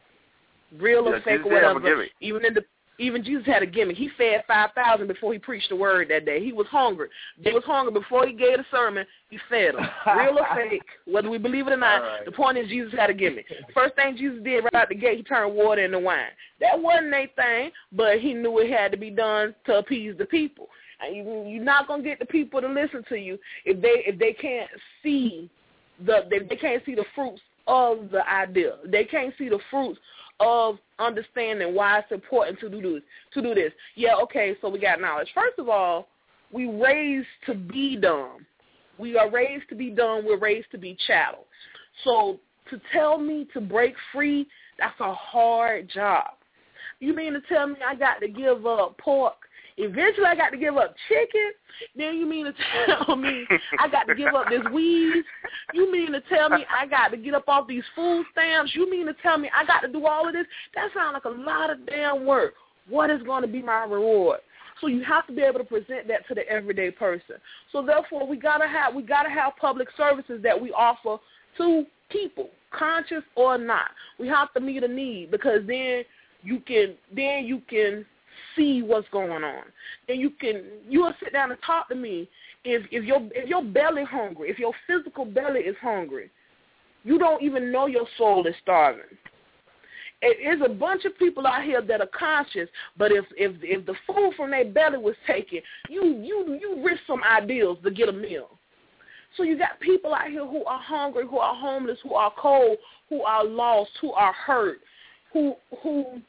real or yeah, fake or whatever. Even in the Even Jesus had a gimmick. He fed five thousand before he preached the word that day. He was hungry. They was hungry before he gave the sermon. He fed them. Real or fake, whether we believe it or not, right. The point is Jesus had a gimmick. First thing Jesus did right out the gate, he turned water into wine. That wasn't a thing, but he knew it had to be done to appease the people. And you, you're not going to get the people to listen to you if they if they can't see the they, they can't see the fruits of the idea. They can't see the fruits of understanding why it's important to do this. To do this, yeah, okay. So we got knowledge. First of all, we raised to be dumb. We are raised to be dumb. We're raised to be chattel. So to tell me to break free, that's a hard job. You mean to tell me I got to give up pork? Eventually, I got to give up chicken. Then you mean to tell me I got to give up this weed? You mean to tell me I got to get up off these food stamps? You mean to tell me I got to do all of this? That sounds like a lot of damn work. What is going to be my reward? So you have to be able to present that to the everyday person. So therefore, we gotta have we gotta have public services that we offer to people, conscious or not. We have to meet a need, because then you can then you can. see what's going on. Then you can you will sit down and talk to me if if your if your belly hungry, if your physical belly is hungry, you don't even know your soul is starving. It is a bunch of people out here that are conscious, but if if if the food from their belly was taken, you you you risk some ideals to get a meal. So you got people out here who are hungry, who are homeless, who are cold, who are lost, who are hurt, who who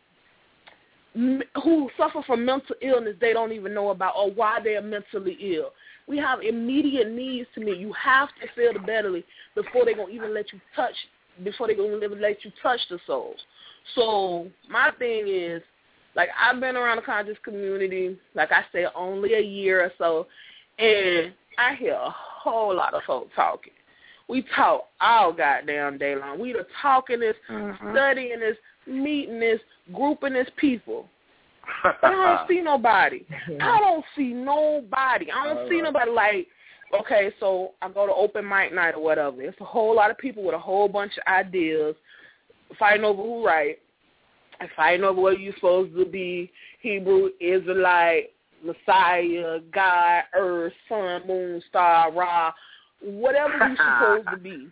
who suffer from mental illness they don't even know about, or why they're mentally ill. We have immediate needs to meet. You have to fill the belly before they're going to even let you touch, before they're going to even let you touch the souls. So my thing is, like, I've been around the conscious community, like I said, only a year or so, and I hear a whole lot of folk talking. We talk all goddamn day long. We the talking this, mm-hmm. studying this, meeting this, grouping this people. I don't see nobody. I don't see nobody. I don't all see right. nobody like, okay, so I go to open mic night or whatever. It's a whole lot of people with a whole bunch of ideas fighting over who right, and fighting over whether you're supposed to be Hebrew, Israelite, Messiah, God, Earth, Sun, Moon, Star, Ra, whatever you're supposed to be.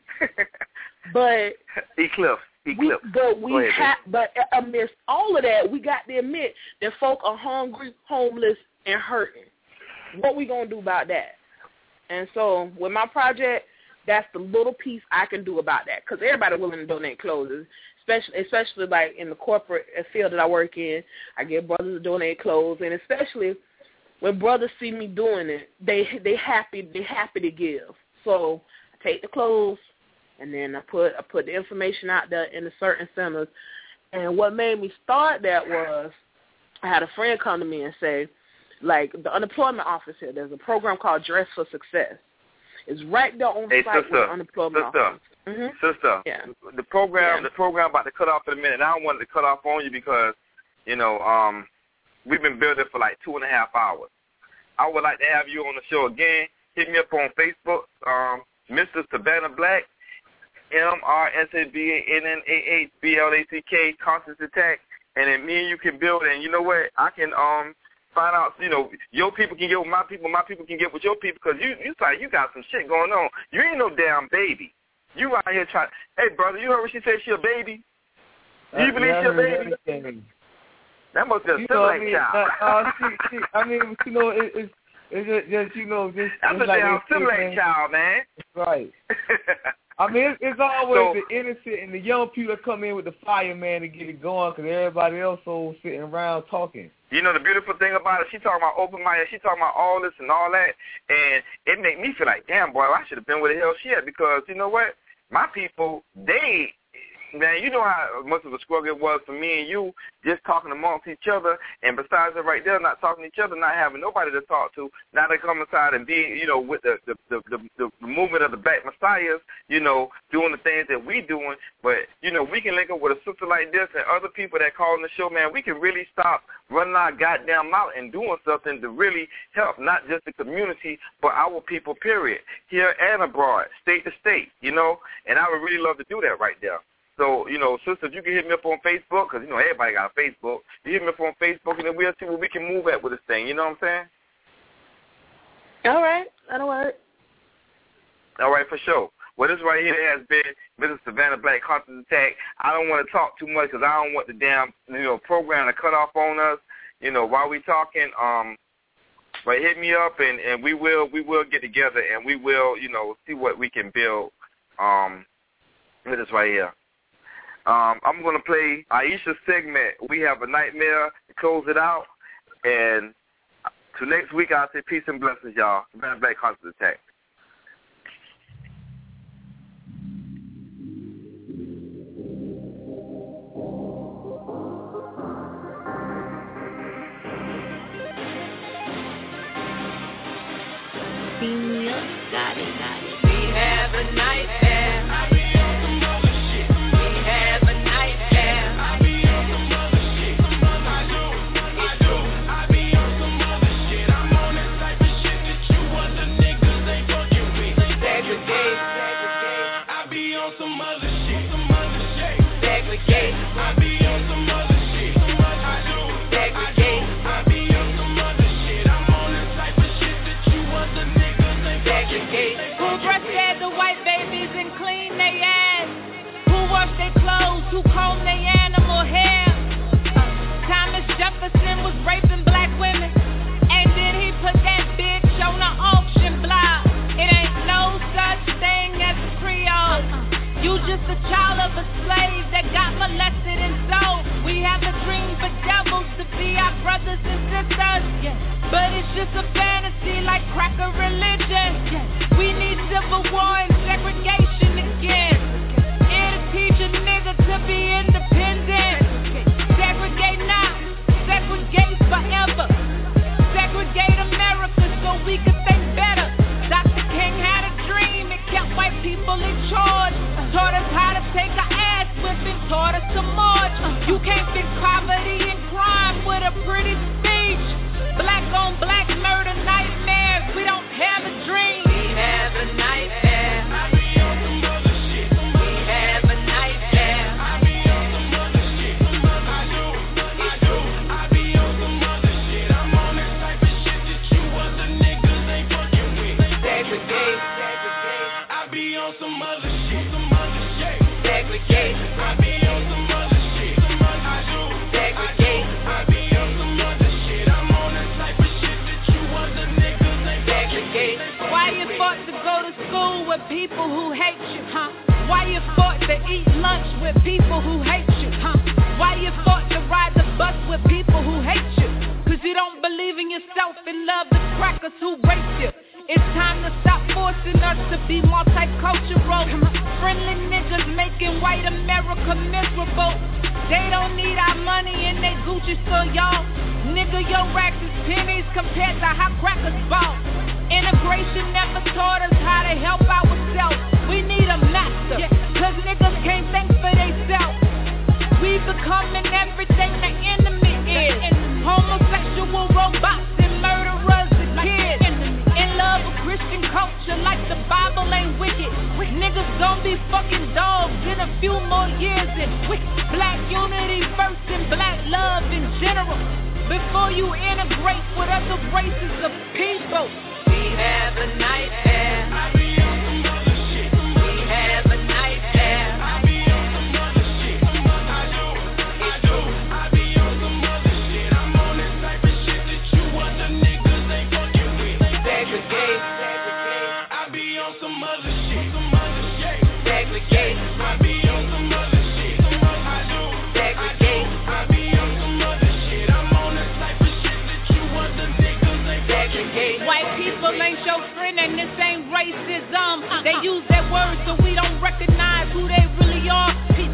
But Eclipse. We, but we have, but amidst all of that, we got to admit that folk are hungry, homeless, and hurting. What we gonna do about that? And so, with my project, that's the little piece I can do about that. Because everybody willing to donate clothes, especially, especially like in the corporate field that I work in. I get brothers to donate clothes, and especially when brothers see me doing it, they they happy they happy to give. So I take the clothes. And then I put I put the information out there in the certain centers. And what made me start that was I had a friend come to me and say, like, the unemployment office here, there's a program called Dress for Success. It's right there on hey, site sister, with the unemployment sister, office. Mm-hmm. Sister, yeah. the program yeah. the program about to cut off in a minute. I don't want it to cut off on you because, you know, um, we've been building for like two and a half hours. I would like to have you on the show again. Hit me up on Facebook, um, Mister Savannah Black. M R S A B A N N A H B L A C K, Conscious Attack, and then me and you can build, and you know what, I can um find out, you know, your people can get with my people, my people can get with your people, because you, you like, you got some shit going on. You ain't no damn baby. You out here trying, hey, brother, you heard what she said, she a baby? Do you uh, believe yeah, she a baby? Everything. That must be a Similac child. Uh, uh, she, she, I mean, you know, it, it's, it's just, you know, just. That's a like damn Similac child, man. Right. I mean, it's, it's always so, the innocent and the young people that come in with the fireman to get it going, because everybody else is sitting around talking. You know the beautiful thing about it, she talking about open mind, she talking about all this and all that, and it made me feel like, damn, boy, I should have been where the hell she at, because you know what? My people, they man, you know how much of a struggle it was for me and you just talking amongst each other, and besides that right there, not talking to each other, not having nobody to talk to. Now they come inside and be, you know, with the the, the, the, the movement of the Black Messiahs, you know, doing the things that we doing. But, you know, we can link up with a sister like this and other people that call in the show, man. We can really stop running our goddamn mouth and doing something to really help not just the community, but our people, period, here and abroad, state to state, you know. And I would really love to do that right there. So, you know, sisters, you can hit me up on Facebook, because, you know, everybody got a Facebook. You hit me up on Facebook, and then we'll see where we can move at with this thing. You know what I'm saying? All right. That'll work. All right, for sure. Well, this right here has been Missus Savannah Black Conscious Attack. I don't want to talk too much because I don't want the damn, you know, program to cut off on us. You know, while we talking, um, but hit me up, and, and we will we will get together, and we will, you know, see what we can build um, with this right here. Um, I'm going to play Aisha's segment, We Have a Nightmare, to close it out. And to next week, I'll say peace and blessings, y'all. Savannah Black Conscious Attack. Got it, got it. We have a nightmare. Who comb their animal hair. uh, Thomas Jefferson was raping black women, and then he put that bitch on an auction block. It ain't no such thing as a Creole. uh, You just a child of a slave that got molested and sold. We have a dream for devils to be our brothers and sisters, yeah. But it's just a fantasy like cracker religion, yeah. We need civil war and segregation again. Teach a nigga to be independent. Segregate now, segregate forever. Segregate America so we can think better. Doctor King had a dream, it kept white people in charge. Taught us how to take our ass whipping, taught us to march. You can't fix poverty and crime with a pretty speech. Black on black murder nightmares, we don't have a dream. We have a nightmare. With people who hate you, huh? Why you fought to eat lunch with people who hate you, huh? Why you fought to ride the bus with people who hate you? Cause you don't believe in yourself and love the crackers who rape you. It's time to stop forcing us to be multicultural. Friendly niggas making white America miserable. They don't need our money and they Gucci, so y'all, nigga, your racks is pennies compared to how crackers bought. Integration never taught us how to help ourselves. We need a master, cause niggas can't think for themselves. We becoming everything the enemy is. Homosexual robots and murderers of kids. In love with Christian culture like the Bible ain't wicked. Niggas gon' be fucking dogs in a few more years. And black unity first and black love in general. Before you integrate with other races of people. We have a nightmare. I be on some other shit. We have a nightmare. I be on some other shit. I do, I do. I be on some other shit. I'm on this type of shit that you other niggas ain't fucking with. Segregate, segregate. I be on some other shit, some other shit. Segregate. I be on some other shit. I do, segregate. I be on some other shit. I'm on this type of shit that you other niggas ain't fucking with. White people ain't your friend and this ain't racism. They use that word so we don't recognize who they really are.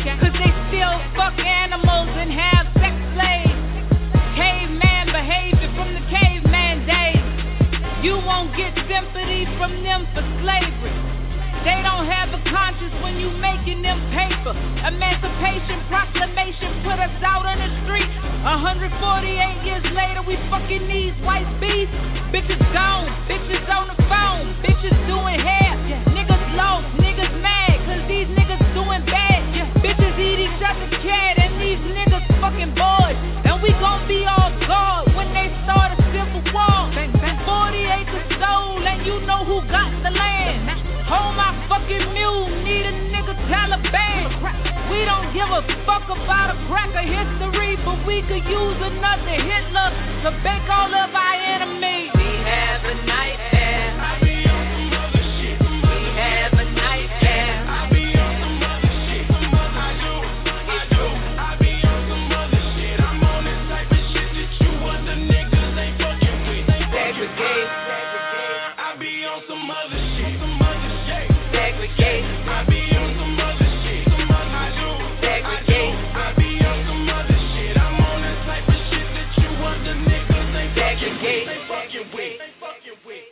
Cause they still fuck animals and have sex slaves. Caveman behavior from the caveman days. You won't get sympathy from them for slavery. They don't have a conscience when you making them paper. Emancipation Proclamation put us out on the street. one hundred forty-eight years later, we fucking these white beasts. Bitches gone, bitches on the phone, bitches doing hair. Yeah. Niggas lost, niggas mad, cause these niggas doing bad. Yeah. Bitches eat each other's cat, and these niggas fucking bored. And we gon' be all God when they start a civil war. forty acres sold, and you know who got the land. Hold my fucking mule, need a nigga Taliban. We don't give a fuck about a crack of history, but we could use another Hitler to bake all of our enemies. We have a nightmare. I be on some other shit. We have a nightmare. I be on some other shit. I do, I do. I be on some other shit. I'm on this type of shit that you other niggas ain't fucking with. Segregate. I be on some other shit. Segregate. I be on some other shit. I do. Segregate. I be on some other shit. I'm on this type of shit that you other niggas ain't segregate. They fucking with. They fucking with.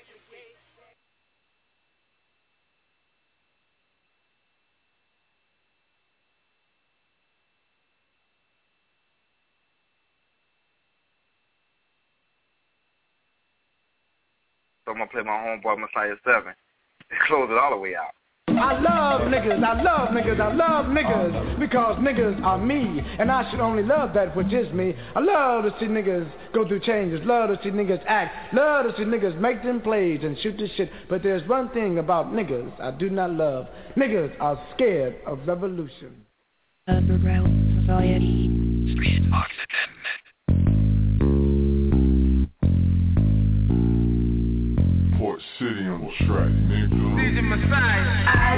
So I'm gonna play my homeboy Messiah seven. Close it all the way out. I love niggas, I love niggas, I love niggas, because niggas are me, and I should only love that which is me. I love to see niggas go through changes, love to see niggas act, love to see niggas make them plays and shoot this shit. But there's one thing about niggas I do not love. Niggas are scared of revolution. Underground society. Street oxygen. Port City on the track, nigga. D J Messiah. I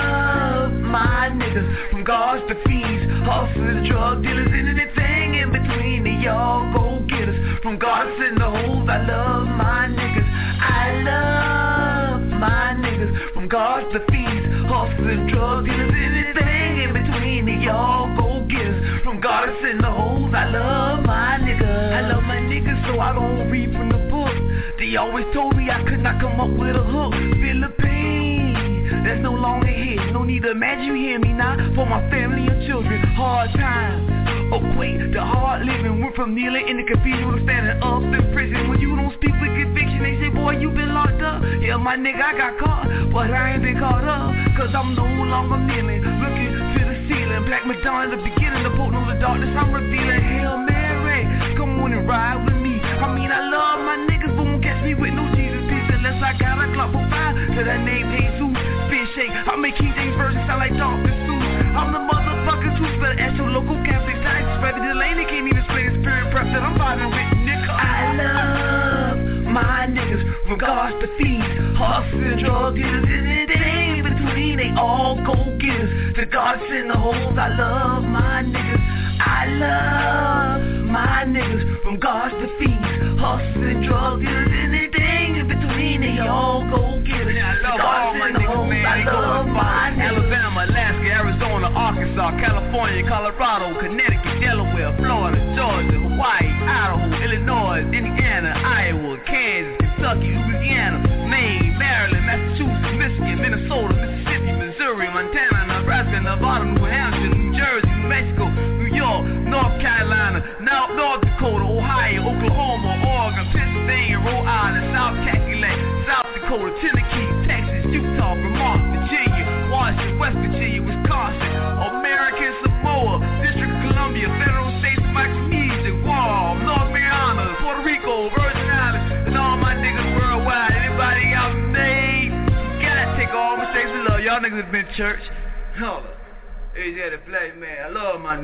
love my niggas, from guards to thieves, hustlers, drug dealers, and anything in between. They all go get us, from guards in the holes. I love my niggas. I love my niggas, from guards to thieves, hustlers, drug dealers, and anything in between. They all go get us, from guards in the holes. I love my niggas. I love my niggas, so I don't read from the book. They always told me I could not come up with a hook. Philippines, that's no longer here. No need to imagine, you hear me now. For my family and children, hard times equate to hard living. Went from kneeling in the cathedral to standing up in prison. When you don't speak with conviction, they say, boy, you been locked up. Yeah, my nigga, I got caught, but I ain't been caught up, cause I'm no longer kneeling, looking to the ceiling. Black Madonna, the beginning, the potent of the darkness, I'm revealing. Hail Mary, come on and ride with me. I mean, I love my niggas, but won't catch me with no Jesus peace unless I got a clock for five. To that name Jesus, spin shake. I make King James version sound like Doctor Seuss. I'm the motherfucking truth, better ask your local Catholic types. Brother Delaney can't even explain the spirit prep that I'm vibing with, nigga. I love my niggas, from guards to thieves, hustlers, drug dealers, anything in between. They all go get us, the gods in the holes. I love my niggas. I love my niggas, from guards to thieves, hustlers, drug dealers, anything in between. They all go get us. Yeah, I love all my niggas, man. They go as far as Alabama, Alaska, Arizona, Arkansas, California, Colorado, Connecticut, Delaware, Florida, Georgia, Hawaii, Idaho, Illinois, Indiana, Iowa, Kansas, Kentucky, Louisiana, Maine, Maryland, Massachusetts, Michigan, Minnesota, Mississippi, Missouri, Montana, Nebraska, Nevada, New Hampshire, New Jersey, New Mexico, New York, North Carolina, North, North Dakota, Ohio, Oklahoma, Oregon, Pennsylvania, Rhode Island, South Carolina, South Dakota, Tennessee, Texas, Utah, Vermont, Virginia, Washington, West Virginia, Wisconsin, American Samoa, District of Columbia, Federal States of Micronesia, Guam, North Mariana, Puerto Rico, Virgin Islands, and all my niggas worldwide. Anybody out there, you gotta take all mistakes and love. Y'all niggas have been church. Hold up. Hey, yeah, the black man. I love my niggas.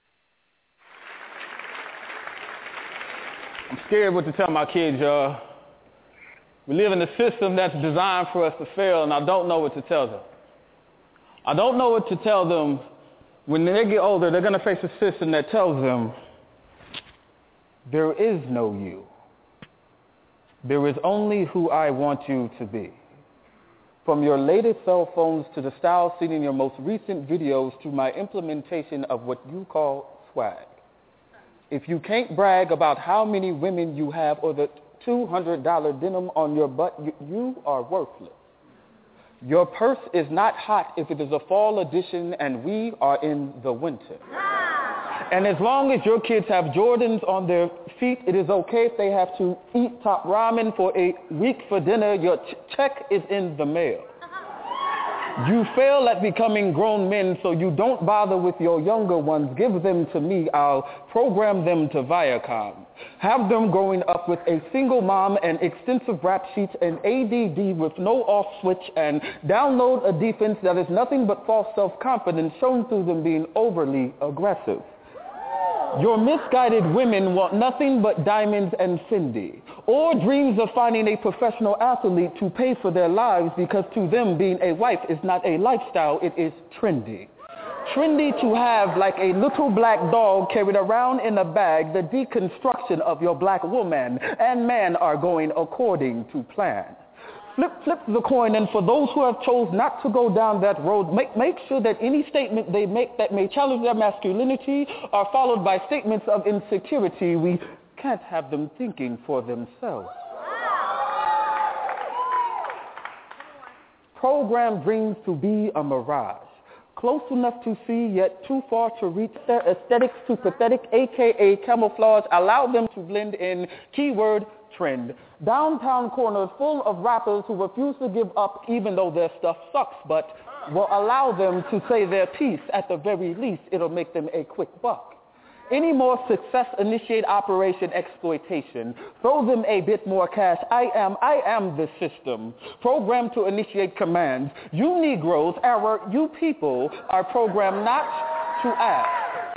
I'm scared what to tell my kids, y'all. We live in a system that's designed for us to fail, and I don't know what to tell them. I don't know what to tell them. When they get older, they're going to face a system that tells them there is no you. There is only who I want you to be. From your latest cell phones to the style seen in your most recent videos to my implementation of what you call swag. If you can't brag about how many women you have or the two hundred dollars denim on your butt, you, you are worthless. Your purse is not hot if it is a fall edition and we are in the winter. And as long as your kids have Jordans on their feet, it is okay if they have to eat top ramen for a week for dinner. Your ch- check is in the mail. You fail at becoming grown men, so you don't bother with your younger ones. Give them to me. I'll program them to Viacom. Have them growing up with a single mom and extensive rap sheets and A D D with no off switch, and download a defense that is nothing but false self-confidence shown through them being overly aggressive. Your misguided women want nothing but diamonds and Fendi, or dreams of finding a professional athlete to pay for their lives, because to them being a wife is not a lifestyle, it is trendy. Trendy to have like a little black dog carried around in a bag. The deconstruction of your black woman and man are going according to plan. Flip, flip the coin, and for those who have chose not to go down that road, make, make sure that any statement they make that may challenge their masculinity are followed by statements of insecurity. We can't have them thinking for themselves. Program dreams to be a mirage. Close enough to see, yet too far to reach. Their aesthetics too pathetic, a k a camouflage. Allow them to blend in. Keyword, trend. Downtown corners full of rappers who refuse to give up even though their stuff sucks, but will allow them to say their piece. At the very least, it'll make them a quick buck. Any more success initiate operation exploitation. Throw them a bit more cash. I am, I am the system. Programmed to initiate commands. You Negroes, error, you people are programmed not to ask.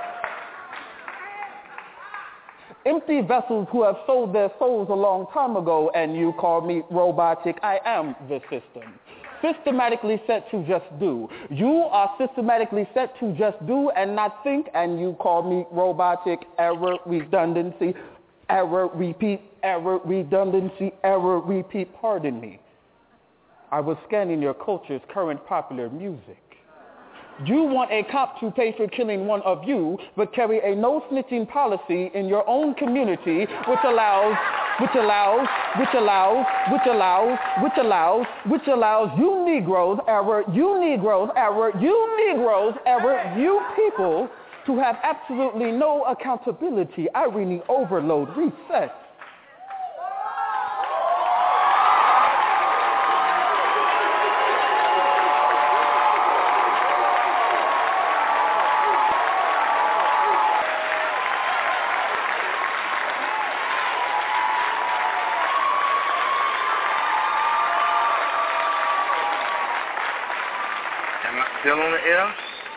Empty vessels who have sold their souls a long time ago, and you call me robotic. I am the system. Systematically set to just do. You are systematically set to just do and not think, and you call me robotic. Error, redundancy, error, repeat, error, redundancy, error, repeat. Pardon me. I was scanning your culture's current popular music. You want a cop to pay for killing one of you, but carry a no-snitching policy in your own community, which allows, which allows, which allows, which allows, which allows, which allows you Negroes, error, you Negroes, error, you Negroes, error, you people to have absolutely no accountability. Irony overload, reset. Still on the air?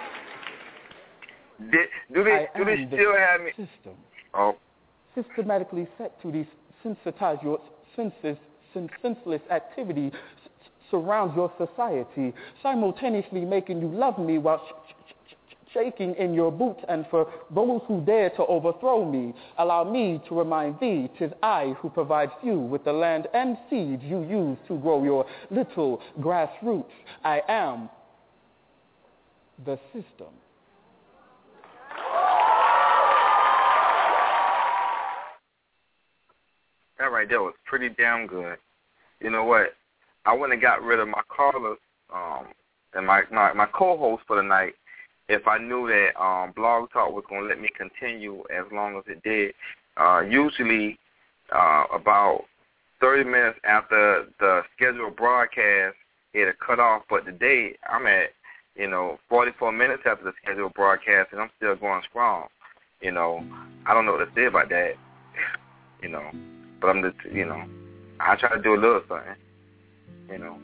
Did, do they do they still the have me? System. Oh. Systematically set to desensitize your senses, sen- senseless activity s- surrounds your society, simultaneously making you love me while sh- sh- sh- shaking in your boots. And for those who dare to overthrow me, allow me to remind thee, 'tis I who provides you with the land and seeds you use to grow your little grassroots. I am the system. That right there was pretty damn good. You know what? I went and got rid of my callers um, and my, my, my co-host for the night if I knew that um, Blog Talk was going to let me continue as long as it did. Uh, usually uh, about thirty minutes after the scheduled broadcast, it'll cut off. But today I'm at You know, forty-four minutes after the scheduled broadcast, and I'm still going strong. You know, I don't know what to say about that. You know, but I'm just, you know, I try to do a little something. You know,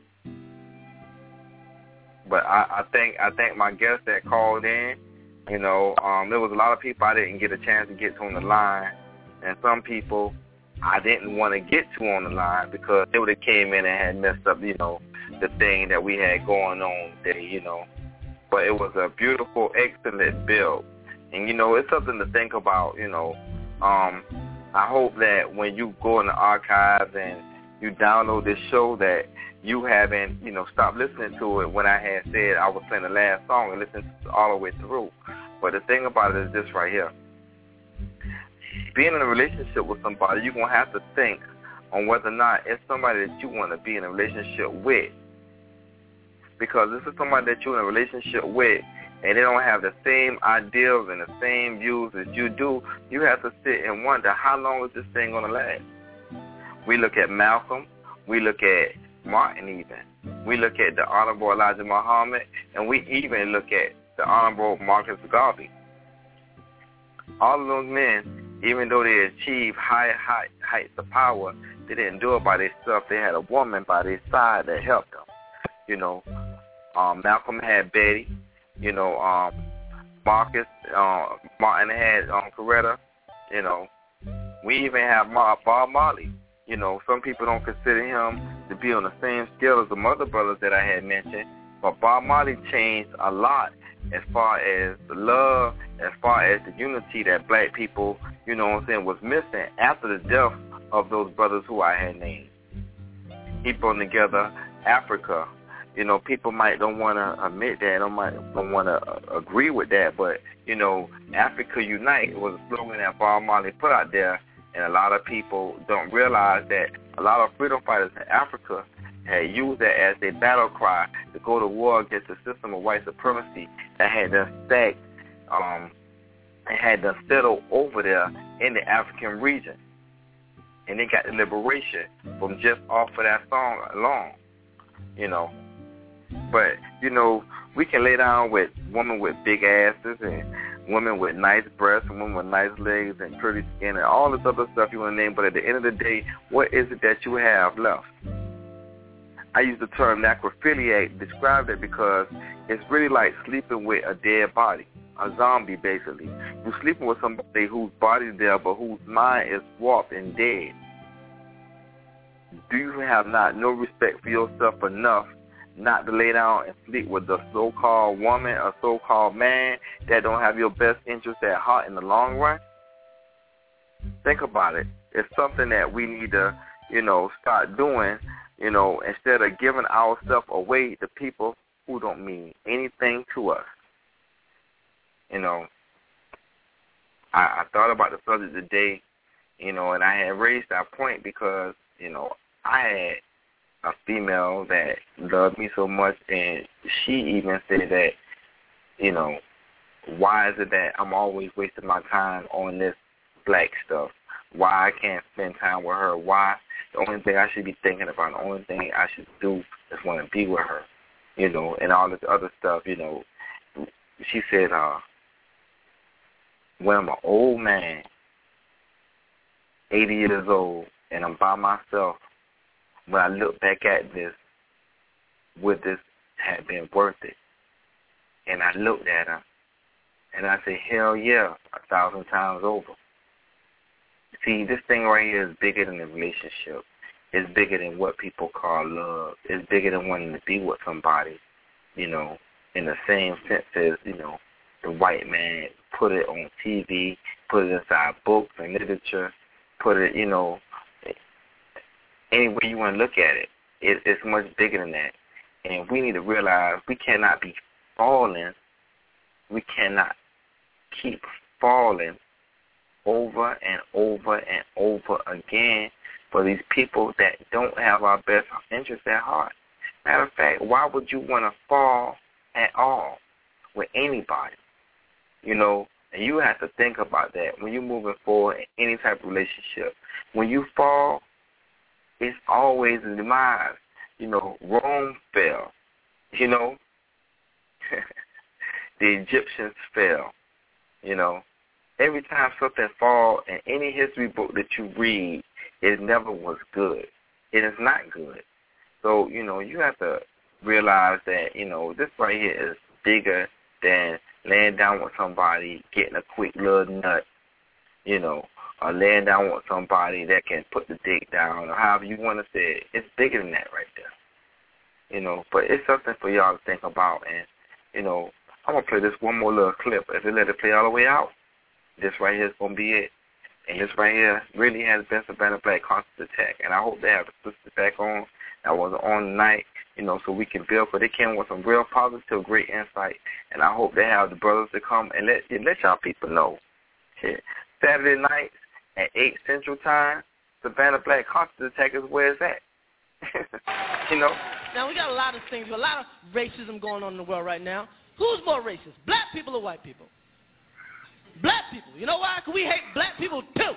but I, I think I think my guests that called in, you know, um, there was a lot of people I didn't get a chance to get to on the line, and some people I didn't want to get to on the line because they would have came in and had messed up, you know, the thing that we had going on today, you know. But it was a beautiful, excellent build. And, you know, it's something to think about, you know. Um, I hope that when you go in the archives and, you download this show that you haven't, you know, stopped listening to it when I had said I was playing the last song and listened all the way through. But the thing about it is this right here. Being in a relationship with somebody, you're going to have to think on whether or not it's somebody that you want to be in a relationship with. Because this is somebody that you're in a relationship with and they don't have the same ideals and the same views as you do, you have to sit and wonder, how long is this thing going to last? We look at Malcolm. We look at Martin even. We look at the Honorable Elijah Muhammad, and we even look at the Honorable Marcus Garvey. All of those men, even though they achieved high, high heights of power, they didn't do it by themselves. They had a woman by their side that helped them. You know, um, Malcolm had Betty. You know, um, Marcus, uh, Martin had um, Coretta. You know, we even have Bob Marley. You know, some people don't consider him to be on the same scale as the other brothers that I had mentioned, but Bob Marley changed a lot as far as the love, as far as the unity that black people, you know what I'm saying, was missing after the death of those brothers who I had named. He brought together Africa. You know, people might don't want to admit that, don't might don't want to agree with that, but, you know, Africa Unite was a slogan that Bob Marley put out there. And a lot of people don't realize that a lot of freedom fighters in Africa had used that as their battle cry to go to war against the system of white supremacy that had done stacked, um, and had done settled over there in the African region. And they got the liberation from just off of that song alone, you know. But, you know, we can lay down with women with big asses and women with nice breasts and women with nice legs and pretty skin and all this other stuff you want to name, but at the end of the day, what is it that you have left? I use the term necrophiliac to describe that because it's really like sleeping with a dead body, a zombie basically. You're sleeping with somebody whose body's there but whose mind is warped and dead. Do you have not no respect for yourself enough not to lay down and sleep with the so-called woman or so-called man that don't have your best interest at heart in the long run? Think about it. It's something that we need to, you know, start doing, you know, instead of giving ourselves away to people who don't mean anything to us. You know, I, I thought about the subject today, you know, and I had raised that point because, you know, I had a female that loved me so much, and she even said that, you know, why is it that I'm always wasting my time on this black stuff? Why I can't spend time with her? Why the only thing I should be thinking about, the only thing I should do is want to be with her, you know, and all this other stuff, you know. She said, uh, when I'm an old man, eighty years old, and I'm by myself, when I look back at this, would this have been worth it? And I looked at her, and I said, hell yeah, a thousand times over. See, this thing right here is bigger than the relationship. It's bigger than what people call love. It's bigger than wanting to be with somebody, you know, in the same sense as, you know, the white man put it on T V, put it inside books and literature, put it, you know, any way you want to look at it, it, it's much bigger than that. And we need to realize we cannot be falling, we cannot keep falling over and over and over again for these people that don't have our best interests at heart. Matter of fact, why would you want to fall at all with anybody? You know, and you have to think about that when you're moving forward in any type of relationship. When you fall, it's always a demise. You know, Rome fell. You know, the Egyptians fell. You know, every time something falls in any history book that you read, it never was good. It is not good. So, you know, you have to realize that, you know, this right here is bigger than laying down with somebody, getting a quick little nut, you know, or laying down with somebody that can put the dick down, or however you want to say it. It's bigger than that right there. You know, but it's something for y'all to think about. And, you know, I'm going to play this one more little clip. If it let it play all the way out, this right here is going to be it. And this right here really has been Savannah Black Conscious Attack. And I hope they have the sisters back on that was on tonight, you know, so we can build, because they came with some real positive, great insight. And I hope they have the brothers to come and let let y'all people know. Shit. Saturday nights at eight Central Time, Savannah Black Conscious Attack is where it's at. You know? Now, we got a lot of things, a lot of racism going on in the world right now. Who's more racist, black people or white people? Black people. You know why? Because we hate black people, too.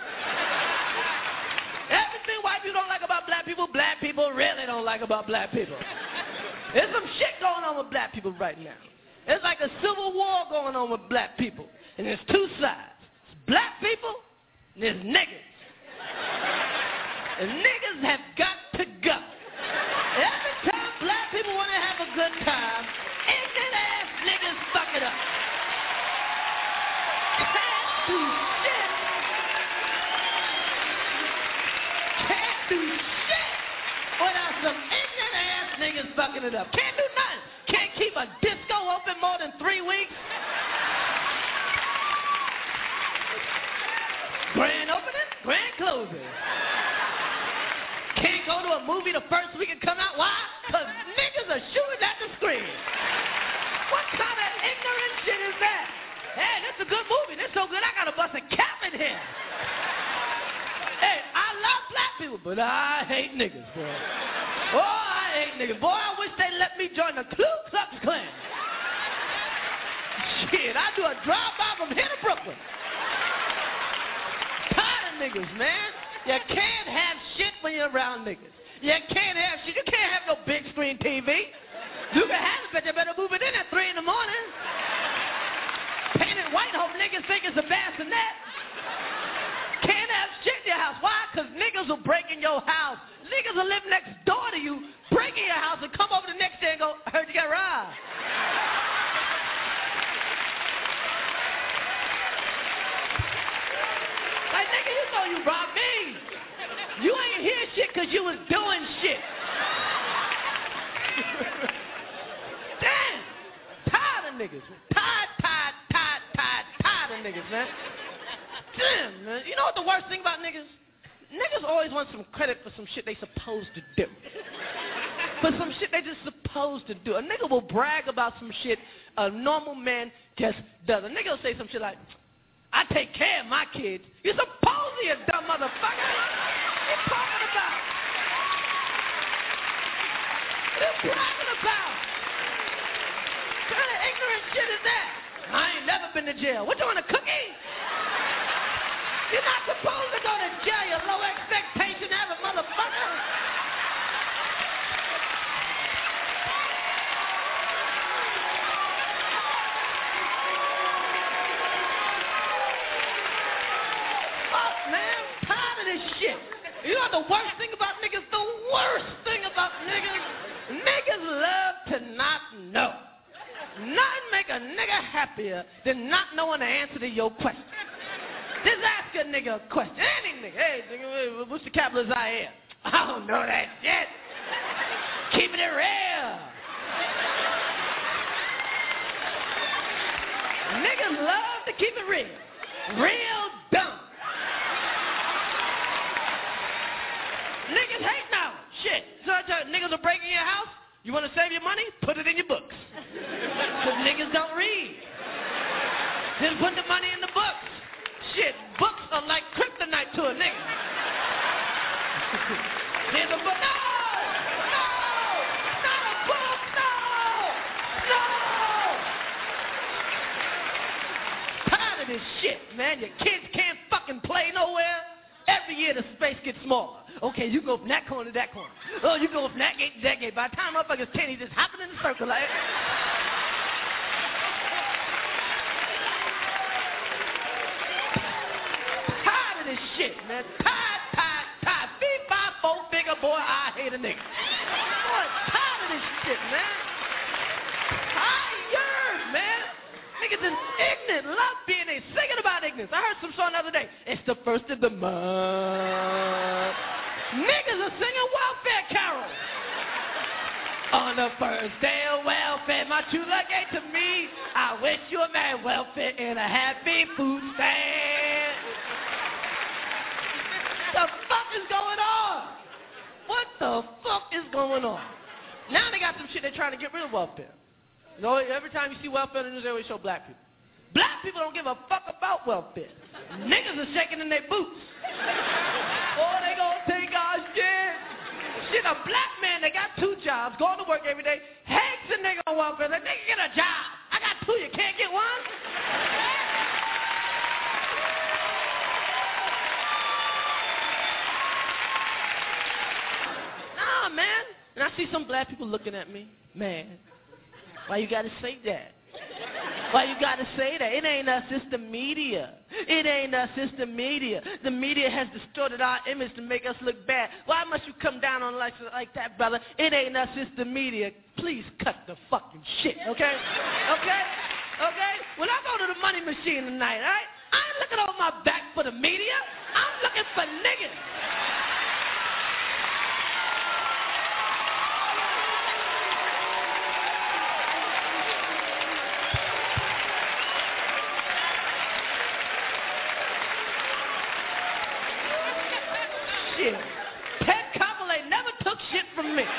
Everything white people don't like about black people, black people really don't like about black people. There's some shit going on with black people right now. It's like a civil war going on with black people. And there's two sides. It's black people and there's niggas. And niggas have got to go. Every time black people want to have a good time, ignorant ass niggas fuck it up. Can't do shit. Can't do shit without some ignorant ass niggas fucking it up. Can't do nothing. Can't keep a disco open more than three weeks. Grand opening, grand closing. Can't go to a movie the first week and come out. Why? Because niggas are shooting at the screen. What kind of ignorant shit is that? Hey, that's a good movie. This so good, I got to bust a cap in here. Hey, I love black people, but I hate niggas, boy. Oh, I hate niggas. Boy, I wish they let me join the Ku Klux Klan. Shit, I do a drive-by from here to Brooklyn. Tired of niggas, man. You can't have shit when you're around niggas. You can't have shit. You can't have no big screen T V. You can have it, but you better move it in at three in the morning. Painted white, hope niggas think it's a bassinet. Can't have shit in your house. Why? Because niggas will break in your house. Niggas will live next door to you, break in your house, and come over the next day and go, I heard you got robbed. Like, nigga, you know you robbed me. You ain't hear shit because you was doing shit. Damn. Tired of niggas. Tired, tired, tired, tired, tired of niggas, man. Damn, man. You know what the worst thing about niggas? Niggas always want some credit for some shit they supposed to do. For some shit they just supposed to do. A nigga will brag about some shit a normal man just does. A nigga will say some shit like, I take care of my kids. You're supposed to, you dumb motherfucker. What you talking about? What are you bragging about? What kind of ignorant shit is that? I ain't never been to jail. What, you want a cookie? You're not supposed to go to jail, you low expectation having motherfucker. Shit. You know what the worst thing about niggas? The worst thing about niggas? Niggas love to not know. Nothing make a nigga happier than not knowing the answer to your question. Just ask a nigga a question. Any nigga. Hey, nigga, what's the capital of Zaire? I don't know that shit. Keeping it real. Niggas love to keep it real. Real dumb. Niggas hate now. Shit. So I tell you, niggas will break in your house. You want to save your money? Put it in your books. Because niggas don't read. Just put the money in the books. Shit, books are like kryptonite to a nigga. There's a book. No! No! Not a book! No! No! Tired of this shit, man. Your kids can't fucking play nowhere. Every year the space gets smaller. Okay, you go from that corner to that corner. Oh, you go from that gate to that gate. By the time motherfuckers ten, he's just hopping in the circle like. Tired of this shit, man. Tired, tired, tired. Three, five, four figure boy, I hate a nigga. Boy, tired of this shit, man. Tired, man. Niggas is ignorant. Love being a singing about ignorance. I heard some song the other day. It's the first of the month. Niggas are singing welfare carols. On the first day of welfare, my true love gave to me. I wish you a merry welfare and a happy food stand. going on. Now they got some shit they're trying to get rid of welfare. You know, every time you see welfare in the news, they always show black people. Black people don't give a fuck about welfare. Niggas are shaking in their boots. Oh, they gonna take our shit. Shit, a black man that got two jobs, going to work every day, hates a nigga on welfare. Like, nigga, get a job. I got two, you can't get one? Nah, man. And I see some black people looking at me. Man, why you gotta say that? Why you gotta say that? It ain't us, it's the media. It ain't us, it's the media. The media has distorted our image to make us look bad. Why must you come down on like, like that, brother? It ain't us, it's the media. Please cut the fucking shit, okay? Okay? Okay? When I go to the money machine tonight, all right? I ain't looking over my back for the media. I'm looking for niggas. Shit. Ted Koppel ain't never took shit from me.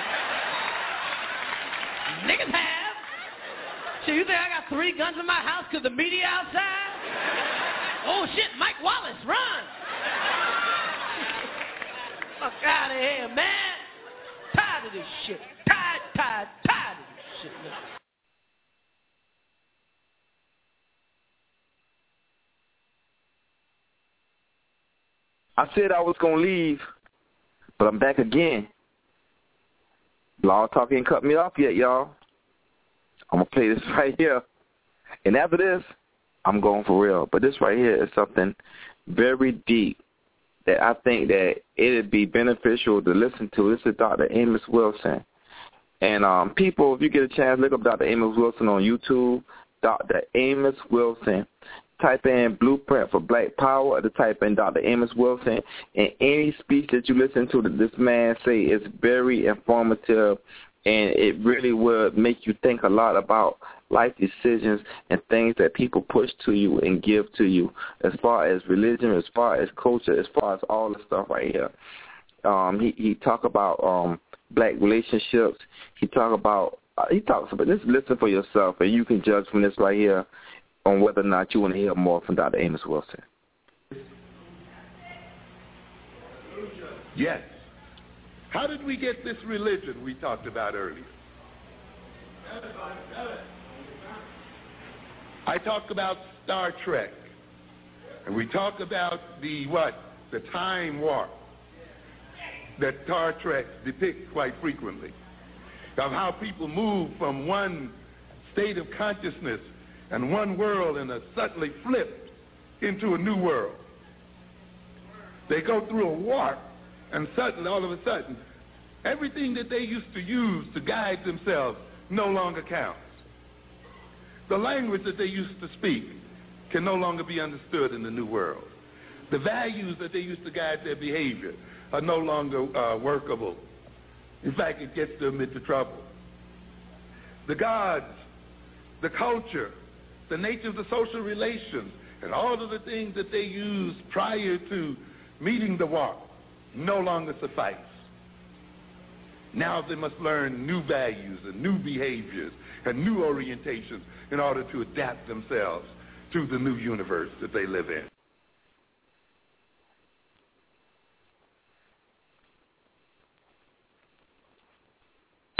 Niggas have. So you think I got three guns in my house because the media outside? Oh shit, Mike Wallace, run! Fuck out of here, man. Tired of this shit. Tired, tired, tired of this shit, man. I said I was going to leave, but I'm back again. Law Talk ain't cut me off yet, y'all. I'm going to play this right here. And after this, I'm going for real. But this right here is something very deep that I think that it would be beneficial to listen to. This is Doctor Amos Wilson. And um, people, if you get a chance, look up Doctor Amos Wilson on YouTube. Doctor Amos Wilson. Type in Blueprint for Black Power, or to type in Doctor Amos Wilson. And any speech that you listen to that this man say is very informative, and it really would make you think a lot about life decisions and things that people push to you and give to you, as far as religion, as far as culture, as far as all this stuff right here. Um, he he talk about um, black relationships. He talk about uh, he talks about this. Listen for yourself, and you can judge from this right here on whether or not you want to hear more from Doctor Amos Wilson. Yes. How did we get this religion we talked about earlier? I talked about Star Trek, and we talked about the what? The time warp that Star Trek depicts quite frequently, of how people move from one state of consciousness and one world and are suddenly flipped into a new world. They go through a warp, and suddenly, all of a sudden, everything that they used to use to guide themselves no longer counts. The language that they used to speak can no longer be understood in the new world. The values that they used to guide their behavior are no longer uh, workable. In fact, it gets them into trouble. The gods, the culture, the nature of the social relations, and all of the things that they used prior to meeting the warp no longer suffice. Now they must learn new values and new behaviors and new orientations in order to adapt themselves to the new universe that they live in.